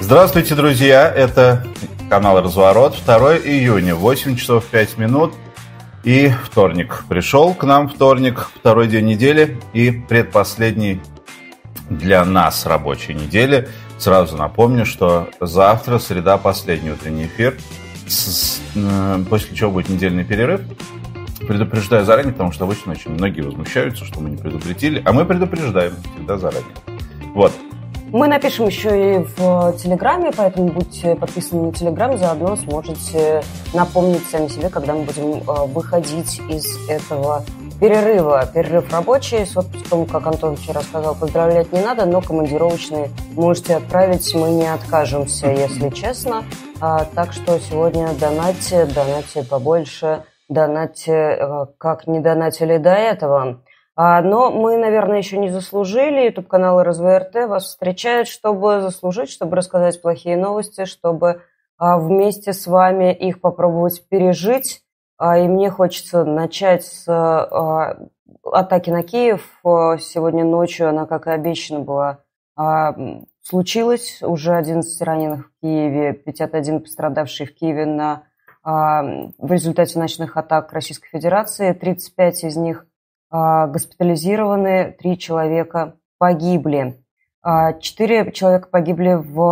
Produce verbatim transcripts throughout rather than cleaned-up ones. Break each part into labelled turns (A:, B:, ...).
A: Здравствуйте, друзья! Это канал «Разворот». второе июня, восемь часов пять минут. И вторник. Пришел к нам вторник, второй день недели и предпоследний для нас рабочей недели. Сразу напомню, что завтра, среда, последний утренний эфир, с, э, после чего будет недельный перерыв. Предупреждаю заранее, потому что обычно очень многие возмущаются, что мы не предупредили, а мы предупреждаем всегда заранее. Вот.
B: Мы напишем еще и в Телеграме, поэтому будьте подписаны на Телеграм, заодно сможете напомнить сами себе, когда мы будем выходить из этого перерыва. Перерыв рабочий, с отпуском, как Антон вчера сказал, поздравлять не надо, но командировочные можете отправить, мы не откажемся, если честно. А, так что сегодня донатьте, донатьте побольше, донатьте, как не донатили до этого. Но мы, наверное, еще не заслужили. YouTube-канал РЗВРТ вас встречает, чтобы заслужить, чтобы рассказать плохие новости, чтобы вместе с вами их попробовать пережить. И мне хочется начать с атаки на Киев. Сегодня ночью она, как и обещано, была случилась. Уже одиннадцать раненых в Киеве, пятьдесят один пострадавший в Киеве на, в результате ночных атак Российской Федерации. тридцать пять из них госпитализированы, три человека погибли. Четыре человека погибли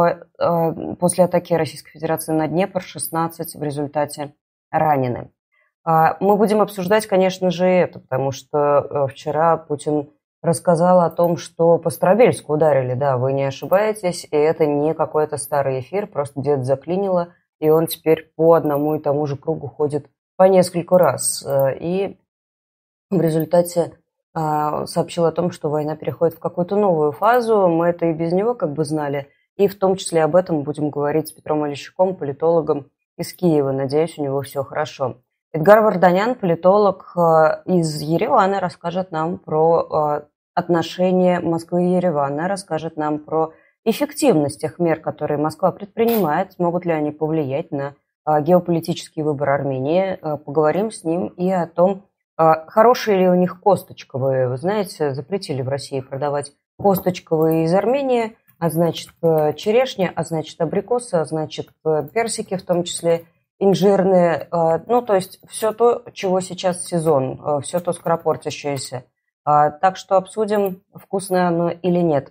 B: в, после атаки Российской Федерации на Днепр, шестнадцать в результате ранены. Мы будем обсуждать, конечно же, это, потому что вчера Путин рассказал о том, что по Старобельску ударили. Да, вы не ошибаетесь, и это не какой-то старый эфир, просто где-то заклинило, и он теперь по одному и тому же кругу ходит по нескольку раз. И в результате э, сообщил о том, что война переходит в какую-то новую фазу. Мы это и без него как бы знали. И в том числе об этом будем говорить с Петром Олещуком, политологом из Киева. Надеюсь, у него все хорошо. Эдгар Варданян, политолог э, из Еревана, расскажет нам про э, отношения Москвы и Еревана, расскажет нам про эффективность тех мер, которые Москва предпринимает, могут ли они повлиять на э, геополитический выбор Армении. Э, поговорим с ним и о том, хорошие ли у них косточковые. Вы знаете, запретили в России продавать косточковые из Армении, а значит черешня, а значит абрикосы, а значит персики, в том числе инжирные. Ну, то есть все то, чего сейчас сезон, все то скоропортящееся. Так что обсудим, вкусное оно или нет.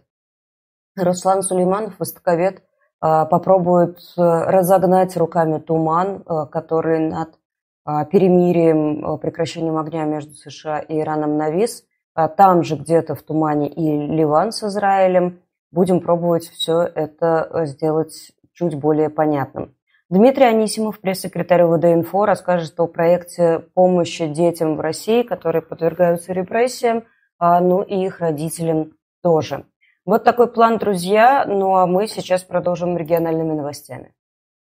B: Руслан Сулейманов, востоковед, попробует разогнать руками туман, который над перемирием, прекращением огня между США и Ираном навис. Там же где-то в тумане и Ливан с Израилем. Будем пробовать все это сделать чуть более понятным. Дмитрий Анисимов, пресс-секретарь ВДИНФО, расскажет о проекте помощи детям в России, которые подвергаются репрессиям, ну и их родителям тоже. Вот такой план, друзья. Ну а мы сейчас продолжим региональными новостями.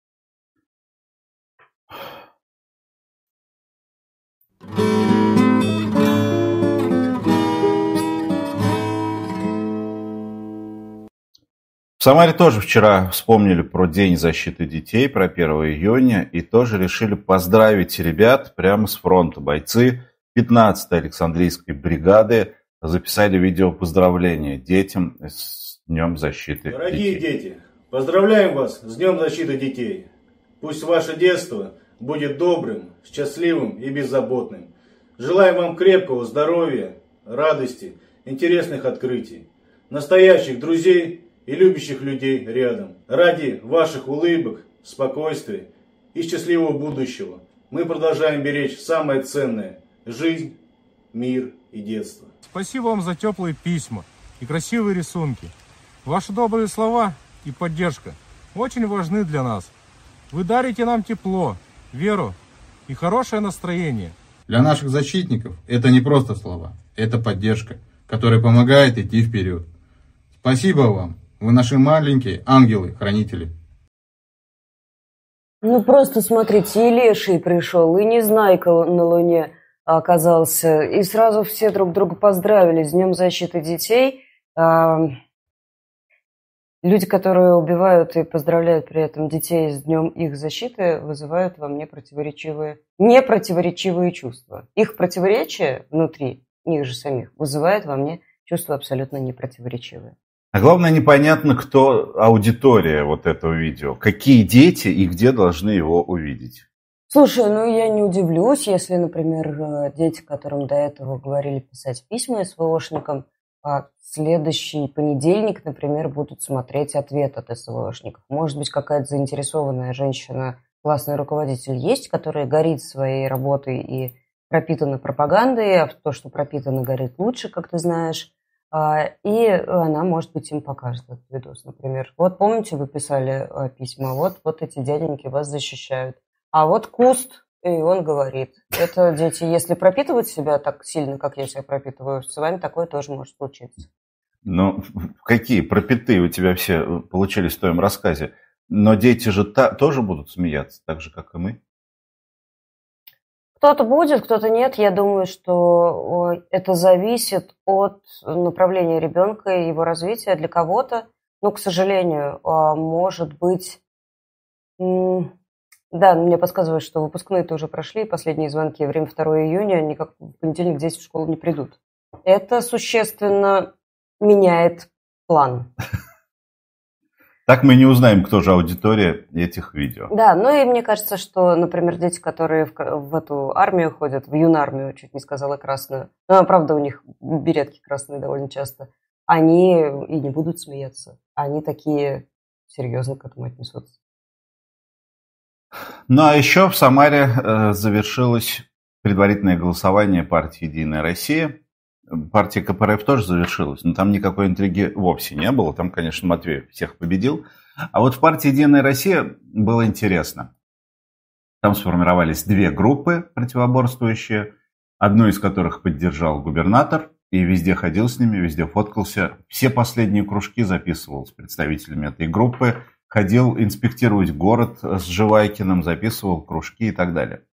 A: В Самаре тоже вчера вспомнили про День защиты детей, про первое июня, и тоже решили поздравить ребят прямо с фронта. Бойцы пятнадцатой Александрийской бригады записали видео поздравления детям с Днем защиты
C: Дорогие
A: детей.
C: Дорогие дети, поздравляем вас с Днем защиты детей. Пусть ваше детство будет добрым, счастливым и беззаботным. Желаем вам крепкого здоровья, радости, интересных открытий, настоящих друзей и любящих людей рядом. Ради ваших улыбок, спокойствия и счастливого будущего мы продолжаем беречь самое ценное – жизнь, мир и детство.
D: Спасибо вам за теплые письма и красивые рисунки. Ваши добрые слова и поддержка очень важны для нас. Вы дарите нам тепло, веру и хорошее настроение.
E: Для наших защитников это не просто слова, это поддержка, которая помогает идти вперед. Спасибо вам. Вы наши маленькие ангелы-хранители.
B: Ну, просто смотрите, и леший пришел, и Незнайка на Луне оказался, и сразу все друг друга поздравили с Днем защиты детей. Люди, которые убивают и поздравляют при этом детей с Днем их защиты, вызывают во мне противоречивые, непротиворечивые чувства. Их противоречие внутри них же самих вызывает во мне чувства абсолютно непротиворечивые.
A: А главное, непонятно, кто аудитория вот этого видео. Какие дети и где должны его увидеть.
B: Слушай, ну я не удивлюсь, если, например, дети, которым до этого говорили писать письма СВОшникам, а следующий понедельник, например, будут смотреть ответ от СВОшников. Может быть, какая-то заинтересованная женщина, классный руководитель есть, которая горит своей работой и пропитана пропагандой, а то, что пропитано, горит лучше, как ты знаешь. И она, может быть, им покажет этот видос, например. Вот помните, вы писали письма, вот, вот эти дяденьки вас защищают. А вот куст, и он говорит. Это дети, если пропитывают себя так сильно, как я себя пропитываю, с вами такое тоже может случиться.
A: Ну, какие пропитые у тебя все получились в твоем рассказе. Но дети же та, тоже будут смеяться, так же, как и мы.
B: Кто-то будет, кто-то нет. Я думаю, что это зависит от направления ребенка и его развития. Для кого-то, ну, к сожалению, может быть... Да, мне подсказывают, что выпускные-то уже прошли, последние звонки, время второго июня, они как в понедельник дети в школу не придут. Это существенно меняет план.
A: Так мы не узнаем, кто же аудитория этих видео.
B: Да, ну и мне кажется, что, например, дети, которые в, в эту армию ходят, в юнармию, чуть не сказала красную, ну, правда, у них беретки красные довольно часто, они и не будут смеяться. Они такие серьезно к этому отнесутся.
A: Ну, а еще в Самаре э, завершилось предварительное голосование партии «Единая Россия». Партия ка пэ эр эф тоже завершилась, но там никакой интриги вовсе не было. Там, конечно, Матвеев всех победил. А вот в партии «Единая Россия» было интересно. Там сформировались две группы противоборствующие, одну из которых поддержал губернатор и везде ходил с ними, везде фоткался. Все последние кружки записывал с представителями этой группы, ходил инспектировать город с Живайкиным, записывал кружки и так далее.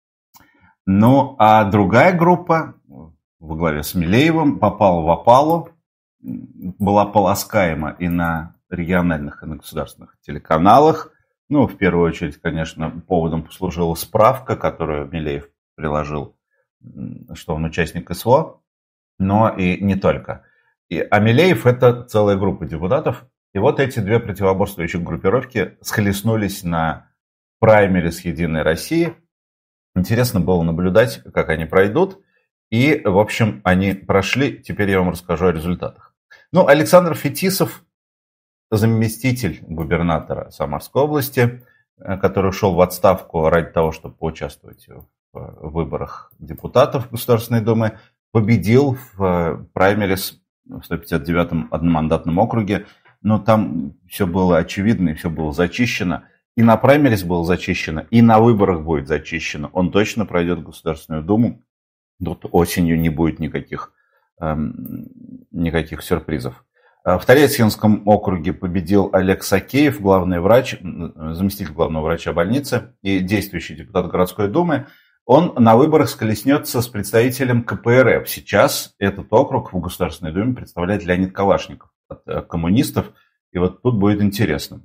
A: Ну, а другая группа во главе с Милеевым попала в опалу, была полоскаема и на региональных, и на государственных телеканалах. Ну, в первую очередь, конечно, поводом послужила справка, которую Милеев приложил, что он участник СВО, но и не только. И, а Милеев – это целая группа депутатов. И вот эти две противоборствующие группировки схлестнулись на праймерис «Единой России». Интересно было наблюдать, как они пройдут. И, в общем, они прошли. Теперь я вам расскажу о результатах. Ну, Александр Фетисов, заместитель губернатора Самарской области, который ушел в отставку ради того, чтобы поучаствовать в выборах депутатов Государственной Думы, победил в праймерис в сто пятьдесят девятом одномандатном округе. Но там все было очевидно и все было зачищено. И на праймерис было зачищено, и на выборах будет зачищено. Он точно пройдет в Государственную Думу. Тут осенью не будет никаких, эм, никаких сюрпризов. В Тольяттинском округе победил Олег Сакеев, главный врач, заместитель главного врача больницы и действующий депутат городской думы. Он на выборах сколеснется с представителем ка пэ эр эф. Сейчас этот округ в Государственной Думе представляет Леонид Калашников от коммунистов. И вот тут будет интересно,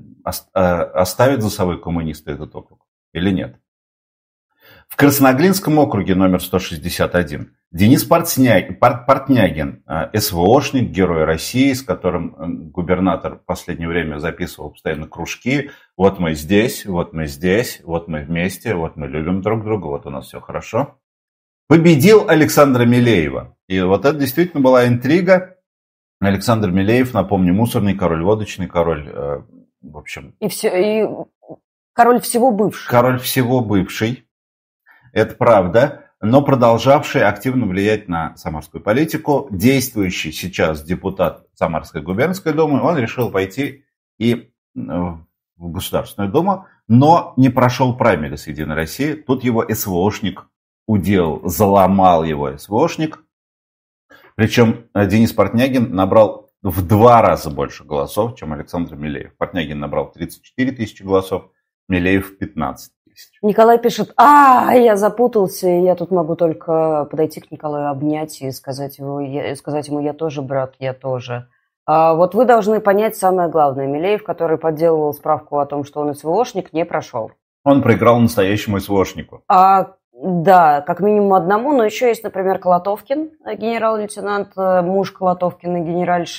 A: оставят за собой коммунисты этот округ или нет. В Красноглинском округе номер сто шестьдесят один Денис Портнягин, СВОшник, герой России, с которым губернатор в последнее время записывал постоянно кружки. Вот мы здесь, вот мы здесь, вот мы вместе, вот мы любим друг друга, вот у нас все хорошо. Победил Александра Милеева. И вот это действительно была интрига. Александр Милеев, напомню, мусорный король, водочный король, в общем.
B: И, все, и король всего бывший.
A: Король всего бывший. Это правда, но продолжавший активно влиять на самарскую политику, действующий сейчас депутат Самарской губернской думы, он решил пойти и в Государственную Думу, но не прошел праймерис «Единой России». Тут его СВОшник удел, заломал его СВОшник. Причем Денис Портнягин набрал в два раза больше голосов, чем Александр Милеев. Портнягин набрал тридцать четыре тысячи голосов, Милеев пятнадцать.
B: Николай пишет: а, я запутался, я тут могу только подойти к Николаю, обнять и сказать ему, я, сказать ему, я тоже, брат, я тоже. А вот вы должны понять самое главное. Милеев, который подделывал справку о том, что он СВОшник, не прошел.
A: Он проиграл настоящему СВОшнику.
B: А, да, как минимум одному, но еще есть, например, Колотовкин, генерал-лейтенант, муж Колотовкина, генеральши.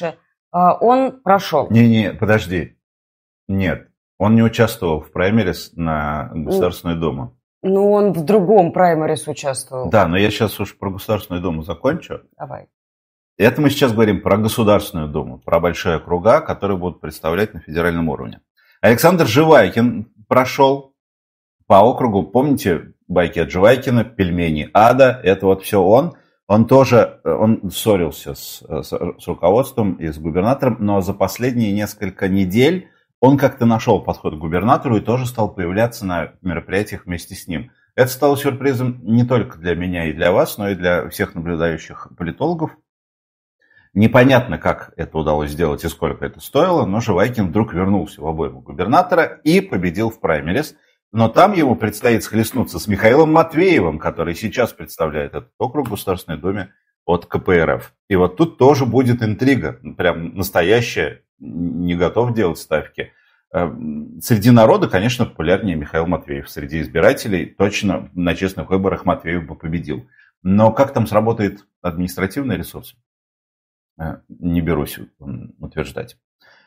B: Он прошел.
A: Не-не, подожди. Нет, он не участвовал в праймерис на Государственную Думу.
B: Ну, он в другом праймерис участвовал.
A: Да, но я сейчас уж про Государственную Думу закончу.
B: Давай.
A: Это мы сейчас говорим про Государственную Думу, про большие округа, которые будут представлять на федеральном уровне. Александр Живайкин прошел по округу. Помните байки от Живайкина, пельмени ада? Это вот все он. Он тоже, он ссорился с, с, с руководством и с губернатором, но за последние несколько недель он как-то нашел подход к губернатору и тоже стал появляться на мероприятиях вместе с ним. Это стало сюрпризом не только для меня и для вас, но и для всех наблюдающих политологов. Непонятно, как это удалось сделать и сколько это стоило, но Живайкин вдруг вернулся в обойму губернатора и победил в праймерис. Но там ему предстоит схлестнуться с Михаилом Матвеевым, который сейчас представляет этот округ в Государственной Думе от ка пэ эр эф. И вот тут тоже будет интрига, прям настоящая, не готов делать ставки. Среди народа, конечно, популярнее Михаил Матвеев. Среди избирателей точно на честных выборах Матвеев бы победил. Но как там сработает административный ресурс, не берусь утверждать.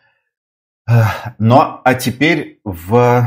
A: Но, а теперь в...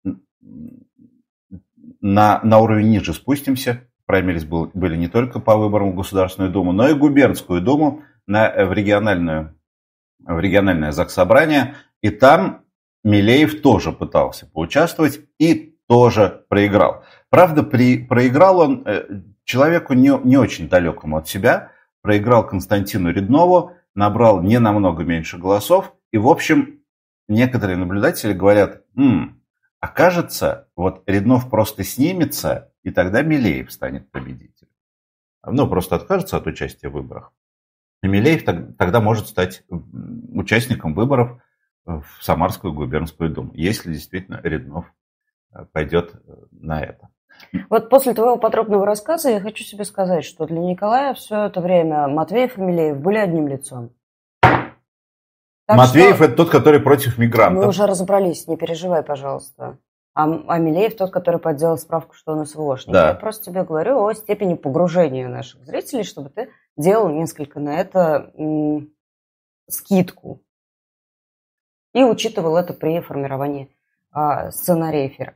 A: На, на уровень ниже спустимся. Праймерис был, были не только по выборам в Государственную Думу, но и губернскую Думу, на, в, региональную, в региональное заксобрание. И там Милеев тоже пытался поучаствовать и тоже проиграл. Правда, при, проиграл он э, человеку не, не очень далекому от себя. Проиграл Константину Реднову, набрал не намного меньше голосов. И, в общем, некоторые наблюдатели говорят... М-м, А кажется, вот Реднов просто снимется, и тогда Милеев станет победителем. Ну, просто откажется от участия в выборах. И Милеев тогда может стать участником выборов в Самарскую губернскую думу, если действительно Реднов пойдет на это.
B: Вот после твоего подробного рассказа я хочу себе сказать, что для Николая все это время Матвеев и Милеев были одним лицом. Так
A: Матвеев
B: что...
A: это тот, который против мигрантов.
B: Мы уже разобрались, не переживай, пожалуйста. А, а Милеев тот, который подделал справку, что он СВОшник.
A: Да.
B: Я просто тебе говорю о степени погружения наших зрителей, чтобы ты делал несколько на это м- скидку. И учитывал это при формировании а, сценария эфира.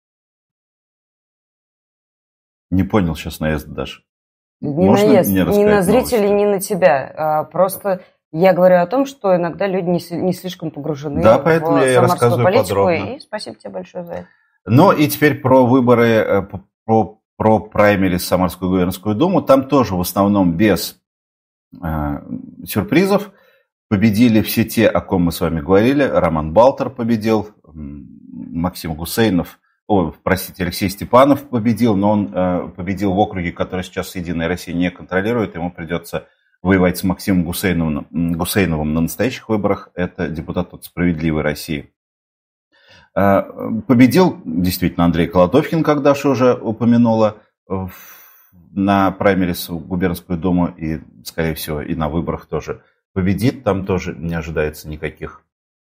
A: Не понял сейчас наезд даже.
B: Не
A: Можно
B: наезд,
A: мне
B: ни на зрителей,
A: новости?
B: ни на тебя. А, просто... Я говорю о том, что иногда люди не, не слишком погружены
A: да,
B: в
A: поэтому я и
B: самарскую политику.
A: Подробно.
B: И спасибо тебе большое за это.
A: Ну и теперь про выборы, про, про праймерис в Самарскую губернскую думу. Там тоже в основном без э, сюрпризов. Победили все те, о ком мы с вами говорили. Роман Балтер победил, Максим Гусейнов, о, простите, Алексей Степанов победил, но он э, победил в округе, который сейчас Единая Россия не контролирует. Ему придется воевать с Максимом Гусейновым, Гусейновым на настоящих выборах. Это депутат от «Справедливой России». Победил действительно Андрей Колотовкин, как Даша уже упомянула, на праймерис в губернскую думу и, скорее всего, и на выборах тоже победит. Там тоже не ожидается никаких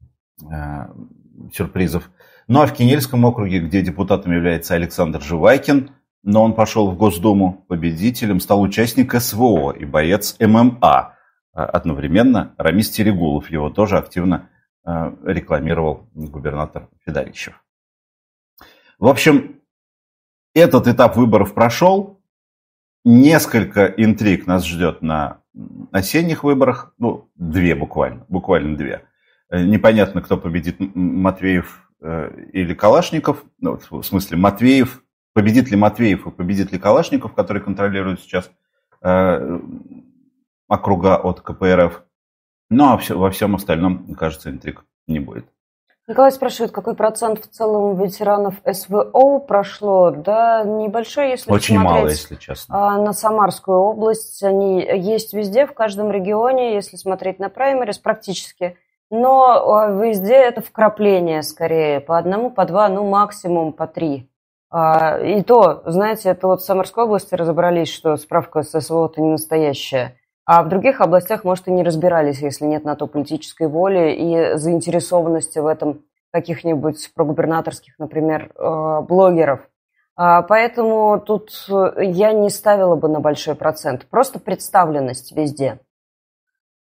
A: сюрпризов. Ну а в Кинельском округе, где депутатом является Александр Живайкин, но он пошел в Госдуму победителем, стал участник СВО и боец эм эм а. Одновременно Рамис Терегулов его тоже активно рекламировал губернатор Федорищев. В общем, этот этап выборов прошел. Несколько интриг нас ждет на осенних выборах. Ну, две буквально, буквально две. Непонятно, кто победит, Матвеев или Калашников. Ну, в смысле, Матвеев. Победит ли Матвеев и победит ли Калашников, который контролирует сейчас э, округа от ка пэ эр эф. Ну, а все, во всем остальном, кажется, интриг не будет.
B: Николай спрашивает, какой процент в целом ветеранов СВО прошло? Да, небольшой, если
A: Очень
B: смотреть
A: мало, если честно.
B: На Самарскую область. Они есть везде, в каждом регионе, если смотреть на праймерис, практически. Но везде это вкрапление скорее. По одному, по два, ну максимум по три. И то, знаете, это вот в Самарской области разобрались, что справка с СВО-то не настоящая. А в других областях, может, и не разбирались, если нет на то политической воли и заинтересованности в этом каких-нибудь прогубернаторских, например, блогеров. Поэтому тут я не ставила бы на большой процент. Просто представленность везде.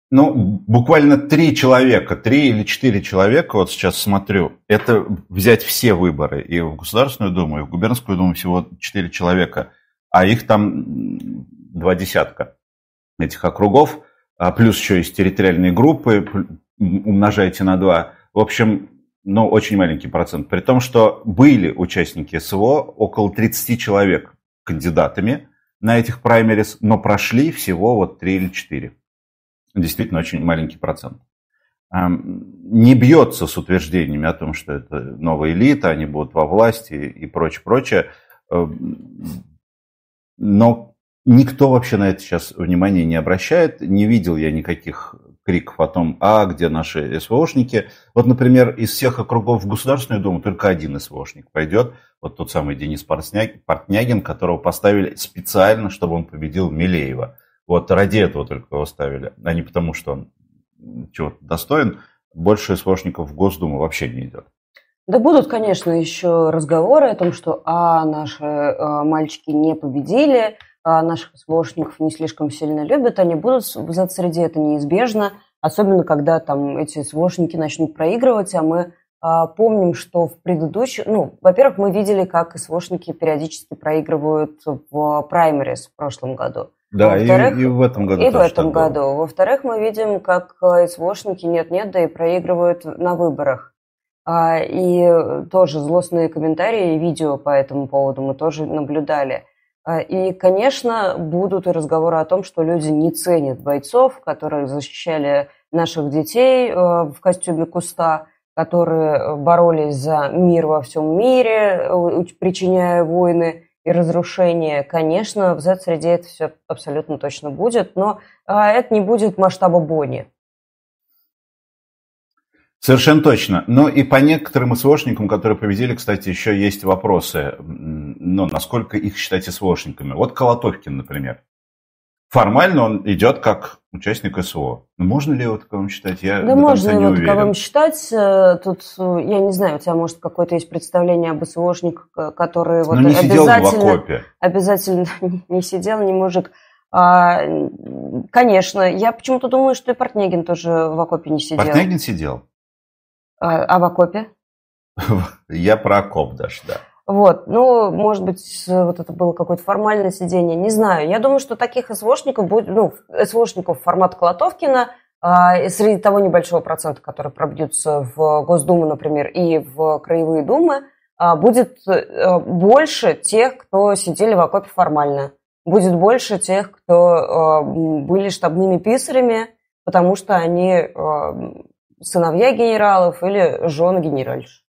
A: Ну, буквально три человека, три или четыре человека, вот сейчас смотрю, это взять все выборы, и в Государственную Думу, и в Губернскую Думу всего четыре человека, а их там два десятка, этих округов, плюс еще есть территориальные группы, умножаете на два. В общем, ну, очень маленький процент. При том, что были участники СВО, около тридцать человек кандидатами на этих праймерис, но прошли всего вот три или четыре. Действительно, очень маленький процент. Не бьется с утверждениями о том, что это новая элита, они будут во власти и прочее, прочее. Но никто вообще на это сейчас внимания не обращает. Не видел я никаких криков о том, а где наши СВОшники. Вот, например, из всех округов в Государственную Думу только один СВОшник пойдет. Вот тот самый Денис Портнягин, которого поставили специально, чтобы он победил Милеева. Вот ради этого только его ставили, а не потому, что он чего-то достоин. Больше СВОшников в Госдуму вообще не идет.
B: Да будут, конечно, еще разговоры о том, что а, наши а, мальчики не победили, а наших СВОшников не слишком сильно любят. Они будут в зет-среде, это неизбежно. Особенно, когда там эти СВОшники начнут проигрывать, а мы а, помним, что в предыдущем... Ну, во-первых, мы видели, как СВОшники периодически проигрывают в праймерис в прошлом году.
A: Да, и, и в этом году.
B: И в этом году. Было. Во-вторых, мы видим, как СВОшники нет-нет, да и проигрывают на выборах. И тоже злостные комментарии и видео по этому поводу мы тоже наблюдали. И, конечно, будут и разговоры о том, что люди не ценят бойцов, которые защищали наших детей в костюме куста, которые боролись за мир во всем мире, причиняя войны и разрушения. Конечно, в зет-среде это все абсолютно точно будет, но это не будет масштаба Бонни.
A: Совершенно точно. Ну и по некоторым СВОшникам, которые победили, кстати, еще есть вопросы. Ну, насколько их считать СВОшниками. Вот Колотовкин, например. Формально он идет как участник СВО. Можно ли его таковым считать? Я
B: да можно его таковым считать. Тут, я не знаю, у тебя, может, какое-то есть представление об СВОшниках, которые вот
A: не
B: обязательно, обязательно не сидел, не мужик. А, конечно, я почему-то думаю, что и Портнягин тоже в окопе не сидел.
A: Портнягин сидел?
B: А, а в окопе?
A: Я про окоп даже, да.
B: Вот, ну, может быть, вот это было какое-то формальное сидение, не знаю. Я думаю, что таких СВОшников будет, ну, СВОшников формата Колотовкина, э, среди того небольшого процента, который пробьются в Госдуму, например, и в краевые думы, э, будет э, больше тех, кто сидели в окопе формально. Будет больше тех, кто э, были штабными писарями, потому что они э, сыновья генералов или жены генеральш.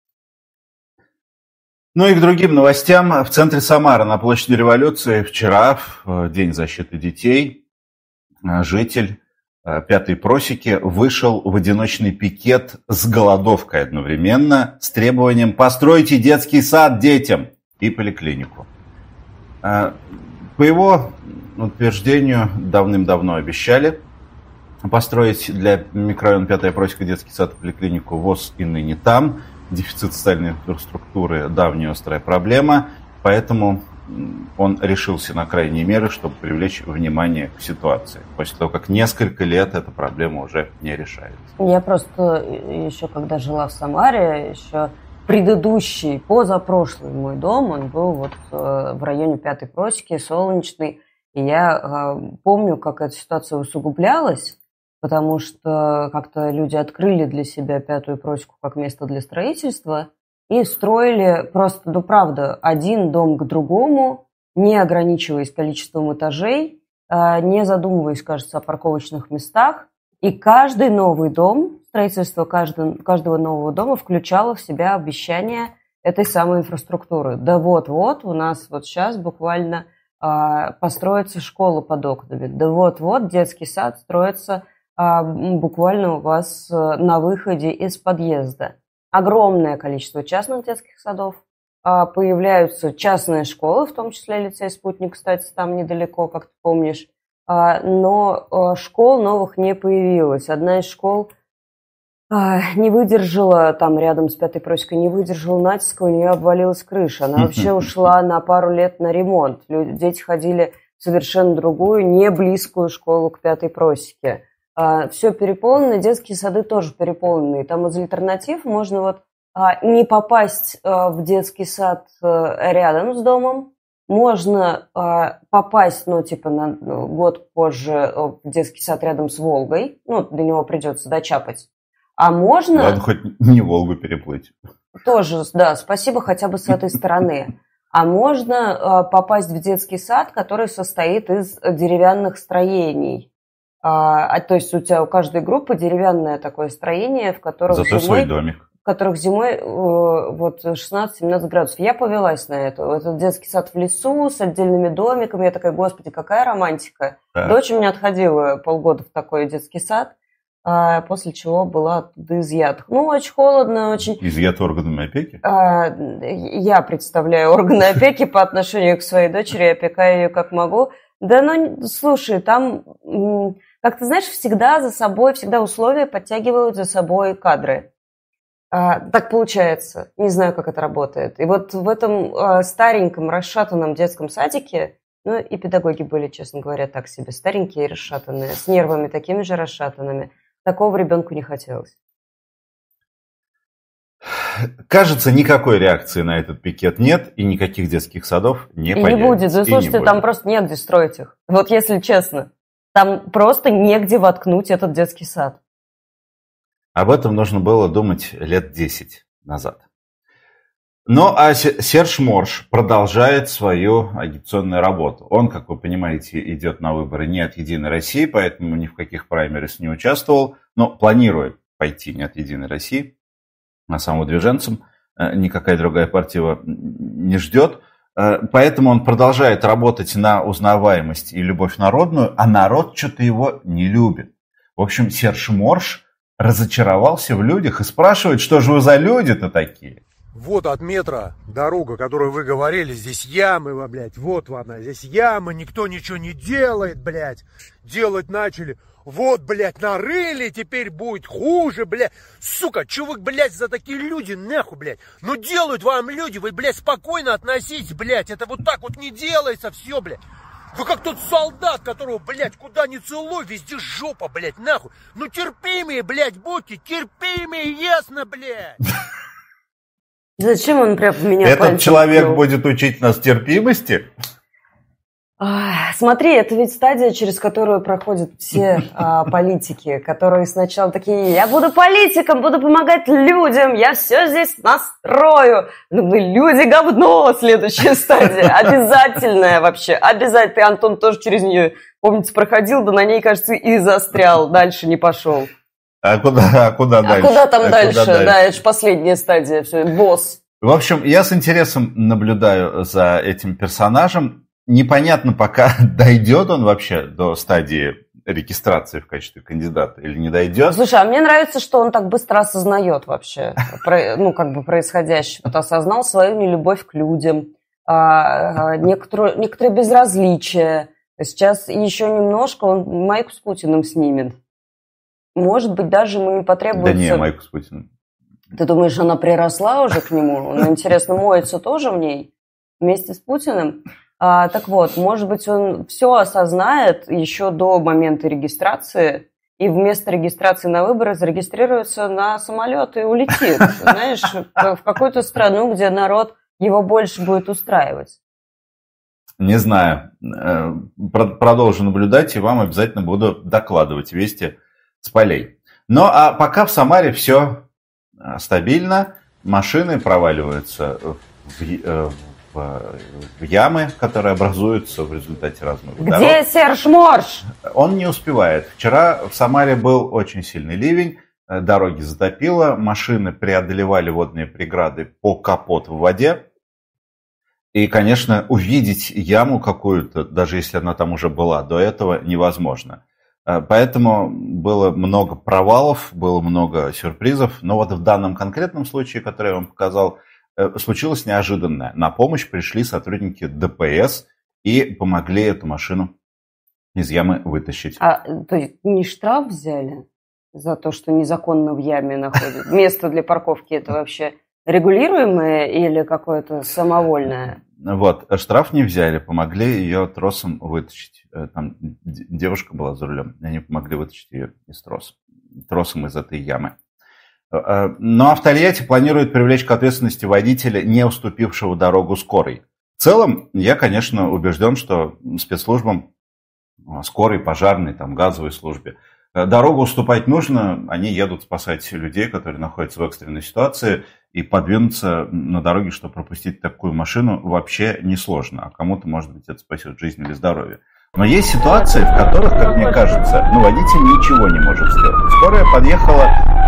A: Ну и к другим новостям. В центре Самары на площади Революции вчера, в День защиты детей, житель Пятой просеки вышел в одиночный пикет с голодовкой одновременно, с требованием «постройте детский сад детям» и поликлинику. По его утверждению, давным-давно обещали построить для микрорайона Пятая просека детский сад и поликлинику, ВОС и ныне там. Дефицит социальной инфраструктуры – давняя острая проблема, поэтому он решился на крайние меры, чтобы привлечь внимание к ситуации. После того, как несколько лет эта проблема уже не решается.
B: Я просто еще когда жила в Самаре, еще предыдущий, позапрошлый мой дом, он был вот в районе Пятой просеки, Солнечный. И я помню, как эта ситуация усугублялась, потому что как-то люди открыли для себя Пятую просеку как место для строительства и строили просто, ну правда, один дом к другому, не ограничиваясь количеством этажей, не задумываясь, кажется, о парковочных местах. И каждый новый дом, строительство каждого, каждого нового дома включало в себя обещание этой самой инфраструктуры. Да вот-вот, у нас вот сейчас буквально построится школа под окнами. Да вот-вот, детский сад строится буквально у вас на выходе из подъезда. Огромное количество частных детских садов. Появляются частные школы, в том числе лицей «Спутник», кстати, там недалеко, как ты помнишь. Но школ новых не появилось. Одна из школ не выдержала, там рядом с Пятой просекой, не выдержала натиска, у нее обвалилась крыша. Она вообще ушла на пару лет на ремонт. Дети ходили в совершенно другую, не близкую школу к Пятой просеке. Все переполнено, детские сады тоже переполнены. Там из альтернатив можно вот не попасть в детский сад рядом с домом, можно попасть, ну, типа, на год позже в детский сад рядом с Волгой, ну, до него придется дочапать. А можно...
A: Ладно, хоть не Волгу переплыть. Тоже,
B: да, спасибо хотя бы с этой стороны. А можно попасть в детский сад, который состоит из деревянных строений. А, то есть у тебя у каждой группы деревянное такое строение, в котором
A: Зато
B: зимой,
A: свой домик.
B: В которых зимой э, вот шестнадцать-семнадцать градусов. Я повелась на это. Этот детский сад в лесу с отдельными домиками. Я такая, господи, какая романтика. Да. Дочь у меня отходила полгода в такой детский сад, а, после чего была оттуда изъята. Ну, очень холодно, очень...
A: Изъята органами опеки?
B: А, я представляю органы опеки по отношению к своей дочери, опекаю ее как могу. Да, ну, слушай, там... Как ты знаешь, всегда за собой, всегда условия подтягивают за собой кадры. А, так получается. Не знаю, как это работает. И вот в этом а, стареньком, расшатанном детском садике, ну и педагоги были, честно говоря, так себе, старенькие и расшатанные, с нервами такими же расшатанными. Такого ребенку не хотелось.
A: Кажется, никакой реакции на этот пикет нет, и никаких детских садов не
B: и
A: появится.
B: Не будет. Да, слушайте, там просто негде строить их. Вот если честно. Там просто негде воткнуть этот детский сад.
A: Об этом нужно было думать лет десять назад. Ну, а Серж Морш продолжает свою агитационную работу. Он, как вы понимаете, идет на выборы не от «Единой России», поэтому ни в каких праймерис не участвовал, но планирует пойти не от «Единой России», а самовыдвиженцем. Никакая другая партия его не ждет. Поэтому он продолжает работать на узнаваемость и любовь народную, а народ что-то его не любит. В общем, Серж Морш разочаровался в людях и спрашивает, что же вы за люди-то такие?
F: Вот от метра дорога, которую вы говорили, здесь ямы, блядь, вот она, здесь ямы, никто ничего не делает, блядь. Делать начали, вот, блядь, нарыли, теперь будет хуже, блядь. Сука, чё вы, блядь, за такие люди, нахуй, блядь. Ну делают вам люди, вы, блядь, спокойно относитесь, блядь. Это вот так вот не делается все, блядь. Вы как тот солдат, которого, блядь, куда ни целуй, везде жопа, блядь, нахуй. Ну терпимые, блядь, будьте, терпимые, ясно, блядь.
B: Зачем он прям меня
A: Этот
B: пальцем
A: человек
B: ткнул?
A: Будет учить нас терпимости?
B: Ах, смотри, это ведь стадия, через которую проходят все а, политики, которые сначала такие, я буду политиком, буду помогать людям, я все здесь настрою. Ну, люди говно, следующая стадия, обязательная вообще, обязательно. Ты, Антон, тоже через нее, помните, проходил, да на ней, кажется, и застрял, дальше не пошел.
A: А куда, а куда
B: а
A: дальше?
B: Куда там а дальше?
A: Куда дальше?
B: Да, это же последняя стадия, все, босс.
A: В общем, я с интересом наблюдаю за этим персонажем. Непонятно, пока дойдет он вообще до стадии регистрации в качестве кандидата или не дойдет.
B: Слушай, а мне нравится, что он так быстро осознает вообще, ну, как бы происходящее. Вот осознал свою нелюбовь к людям, некоторое, некоторое безразличие. Сейчас еще немножко он майку с Путиным снимет. Может быть, даже ему не потребуется...
A: Да не, майку с Путиным.
B: Ты думаешь, она приросла уже к нему? Он, интересно, моется тоже в ней вместе с Путиным? А, так вот, может быть, он все осознает еще до момента регистрации и вместо регистрации на выборы зарегистрируется на самолет и улетит, знаешь, в какую-то страну, где народ его больше будет устраивать.
A: Не знаю. Продолжу наблюдать, и вам обязательно буду докладывать вести с полей. Ну, а пока в Самаре все стабильно. Машины проваливаются в, в, в ямы, которые образуются в результате разных
B: Где
A: дорог.
B: Где Серж Морш?
A: Он не успевает. Вчера в Самаре был очень сильный ливень, дороги затопило, машины преодолевали водные преграды по капот в воде. И, конечно, увидеть яму какую-то, даже если она там уже была, до этого невозможно. Поэтому было много провалов, было много сюрпризов. Но вот в данном конкретном случае, который я вам показал, случилось неожиданное. На помощь пришли сотрудники ДПС и помогли эту машину из ямы вытащить.
B: А то есть не штраф взяли за то, что незаконно в яме находят? Место для парковки это вообще регулируемое или какое-то самовольное?
A: Вот, штраф не взяли, помогли ее тросом вытащить. Там девушка была за рулем, и они помогли вытащить ее из троса, тросом из этой ямы. Но в Тольятти планируют привлечь к ответственности водителя, не уступившего дорогу скорой. В целом, я, конечно, убежден, что спецслужбам, скорой, пожарной, там, газовой службе, дорогу уступать нужно, они едут спасать людей, которые находятся в экстренной ситуации, и подвинуться на дороге, чтобы пропустить такую машину, вообще несложно. А кому-то, может быть, это спасет жизнь или здоровье. Но есть ситуации, в которых, как мне кажется, ну, водитель ничего не может сделать. Скорая подъехала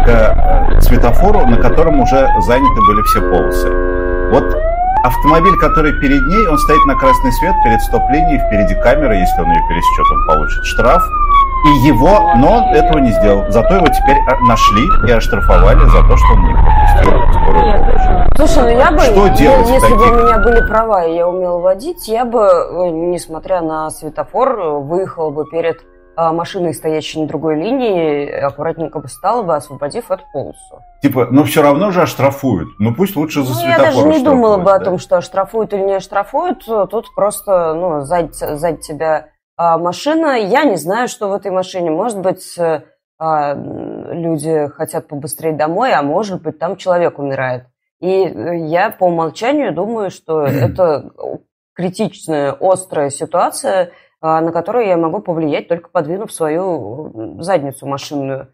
A: к светофору, на котором уже заняты были все полосы. Вот автомобиль, который перед ней, он стоит на красный свет перед стоп-линией, впереди камера, если он ее пересечет, он получит штраф. И его, но он этого не сделал. Зато его теперь нашли и оштрафовали за то, что он не пропустил скорую помощь.
B: Слушай, ну я бы,
A: что делать
B: если
A: таких?
B: бы у меня были права и я умела водить, я бы, несмотря на светофор, выехала бы перед машиной, стоящей на другой линии, аккуратненько бы стала бы, освободив эту полосу.
A: Типа, ну все равно же оштрафуют. Ну пусть лучше за
B: ну,
A: светофор.
B: Я даже не думала бы
A: да?
B: о том, что оштрафуют или не оштрафуют. Тут просто, ну, сзади, сзади тебя а, машина. Я не знаю, что в этой машине. Может быть, а, люди хотят побыстрее домой, а может быть, там человек умирает. И я по умолчанию думаю, что это критичная, острая ситуация, на которую я могу повлиять, только подвинув свою задницу машинную.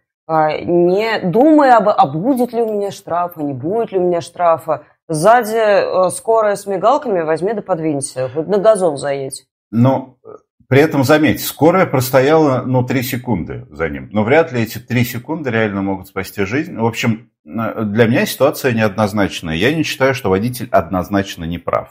B: Не думая об, а будет ли у меня штрафа, не будет ли у меня штрафа. Сзади скорая с мигалками, возьми да подвинься, хоть на газон заедь.
A: Но при этом, заметьте, скорая простояла, ну, три секунды за ним. Но вряд ли эти три секунды реально могут спасти жизнь. В общем, для меня ситуация неоднозначная. Я не считаю, что водитель однозначно не прав.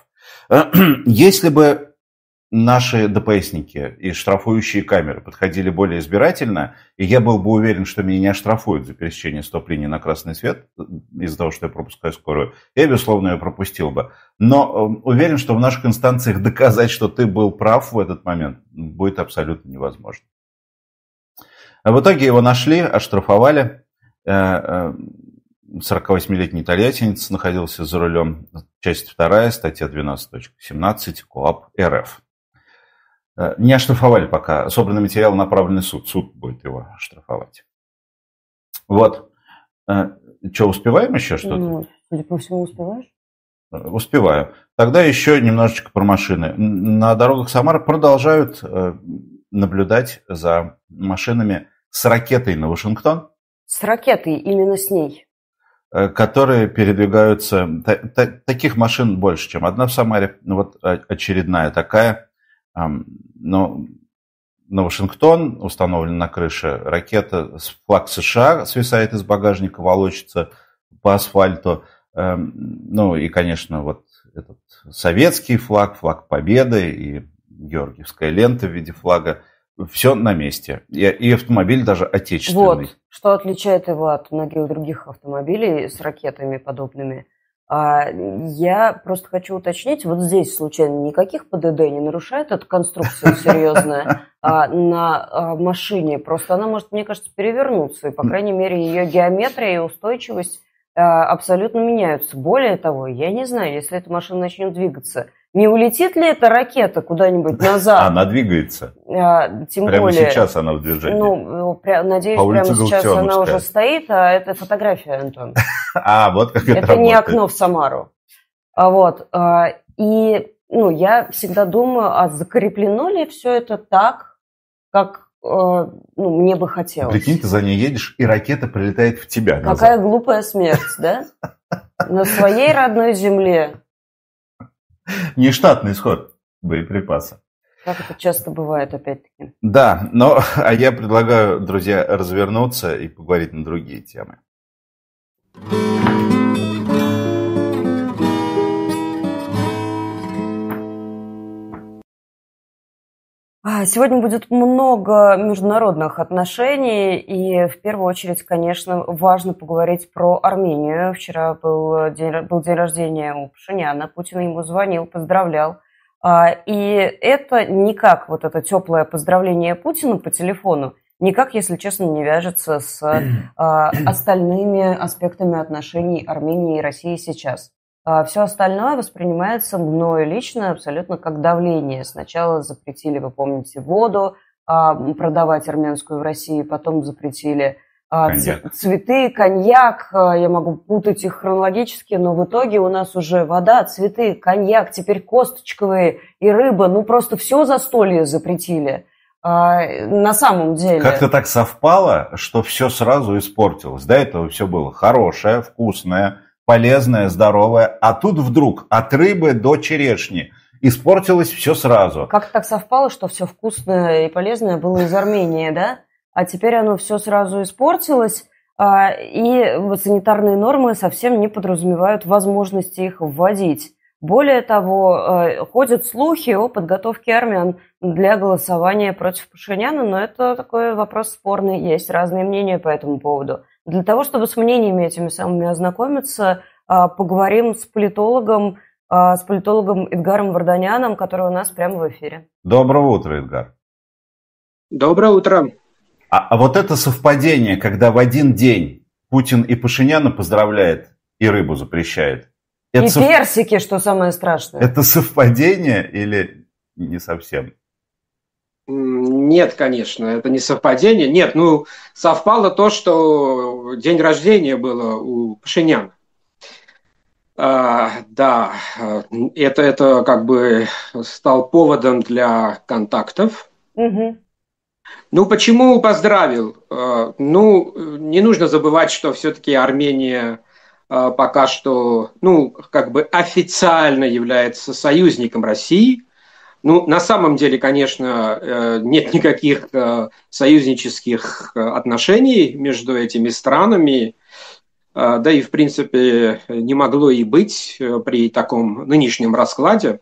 A: Если бы наши ДПСники и штрафующие камеры подходили более избирательно, и я был бы уверен, что меня не оштрафуют за пересечение стоп-линии на красный свет из-за того, что я пропускаю скорую, я, безусловно, ее пропустил бы. Но уверен, что в наших инстанциях доказать, что ты был прав в этот момент, будет абсолютно невозможно. А в итоге его нашли, оштрафовали. сорокавосьмилетний тольяттинец находился за рулем. Часть вторая, статья двенадцать точка семнадцать КоАП РФ. Не оштрафовали пока. Собранный материал направлен в суд. Суд будет его оштрафовать. Вот. Что, успеваем еще что-то?
B: Ну, судя по всему, успеваешь?
A: Успеваю. Тогда еще немножечко про машины. На дорогах Самары продолжают наблюдать за машинами с ракетой на Вашингтон.
B: С ракетой, именно с ней.
A: Которые передвигаются... Таких машин больше, чем одна в Самаре. Вот очередная такая. Но на Вашингтон установлена на крыше ракета, флаг США свисает из багажника, волочится по асфальту. Ну и, конечно, вот этот советский флаг, флаг Победы и георгиевская лента в виде флага. Все на месте. И, и автомобиль даже отечественный.
B: Вот, что отличает его от многих других автомобилей с ракетами подобными. Я просто хочу уточнить, вот здесь случайно никаких ПДД не нарушает эта конструкция серьезная на машине? Просто она может, мне кажется, перевернуться, и, по крайней мере, ее геометрия и устойчивость абсолютно меняются. Более того, я не знаю, если эта машина начнет двигаться, не улетит ли эта ракета куда-нибудь назад?
A: Она двигается.
B: Тем
A: прямо
B: более,
A: сейчас она в движении.
B: Ну, пря- надеюсь, прямо сейчас она уже стоит, а это фотография, Антон.
A: А, вот как это
B: Это
A: работает.
B: не окно в Самару. А вот. И ну, я всегда думаю, а закреплено ли все это так, как ну, мне бы хотелось?
A: Прикинь, ты за ней едешь, и ракета прилетает в тебя назад.
B: Какая глупая смерть, да? На своей родной земле.
A: Нештатный исход боеприпаса.
B: Как это часто бывает, опять-таки.
A: Да, но а я предлагаю, друзья, развернуться и поговорить на другие темы.
B: Сегодня будет много международных отношений, и в первую очередь, конечно, важно поговорить про Армению. Вчера был день, был день рождения у Пашиняна, Путин ему звонил, поздравлял. И это никак, вот это теплое поздравление Путина по телефону, никак, если честно, не вяжется с остальными аспектами отношений Армении и России сейчас. Все остальное воспринимается мною лично абсолютно как давление. Сначала запретили, вы помните, воду продавать армянскую в России, потом запретили коньяк. Цветы, коньяк. Я могу путать их хронологически, но в итоге у нас уже вода, цветы, коньяк, теперь косточковые и рыба. Ну, просто все застолье запретили. На самом деле.
A: Как-то так совпало, что все сразу испортилось. До этого все было хорошее, вкусное, полезное, здоровое. А тут вдруг от рыбы до черешни испортилось все сразу.
B: Как-то так совпало, что все вкусное и полезное было из Армении, да? А теперь оно все сразу испортилось. И санитарные нормы совсем не подразумевают возможности их вводить. Более того, ходят слухи о подготовке армян для голосования против Пашиняна, но это такой вопрос спорный, есть разные мнения по этому поводу. Для того, чтобы с мнениями этими самыми ознакомиться, поговорим с политологом, с политологом Эдгаром Варданяном, который у нас прямо в эфире.
A: Доброе утро, Эдгар.
G: Доброе утро.
A: А, а вот это совпадение, когда в один день Путин и Пашиняна поздравляет, и рыбу запрещает.
B: Это и
A: сов...
B: персики, что самое страшное.
A: Это совпадение или не совсем?
G: Нет, конечно, это не совпадение. Нет, ну, совпало то, что день рождения было у Пашиняна. А, да, это, это как бы стал поводом для контактов.
B: Угу.
G: Ну, почему поздравил? Ну, не нужно забывать, что все-таки Армения пока что, ну, как бы официально является союзником России. Ну, на самом деле, конечно, нет никаких союзнических отношений между этими странами, да и, в принципе, не могло и быть при таком нынешнем раскладе.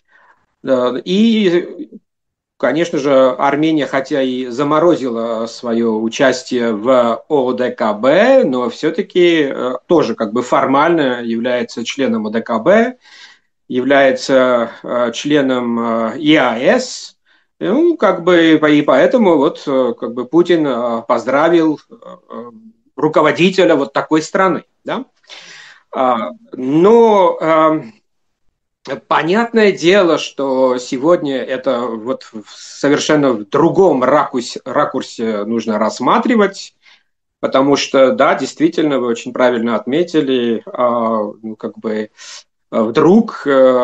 G: И, конечно же, Армения, хотя и заморозила свое участие в ОДКБ, но все-таки тоже как бы формально является членом ОДКБ, является членом ЕАЭС, ну, как бы, и поэтому вот как бы Путин поздравил руководителя вот такой страны, да? Но понятное дело, что сегодня это вот совершенно в другом ракурсе, ракурсе нужно рассматривать, потому что, да, действительно, вы очень правильно отметили, ну, как бы вдруг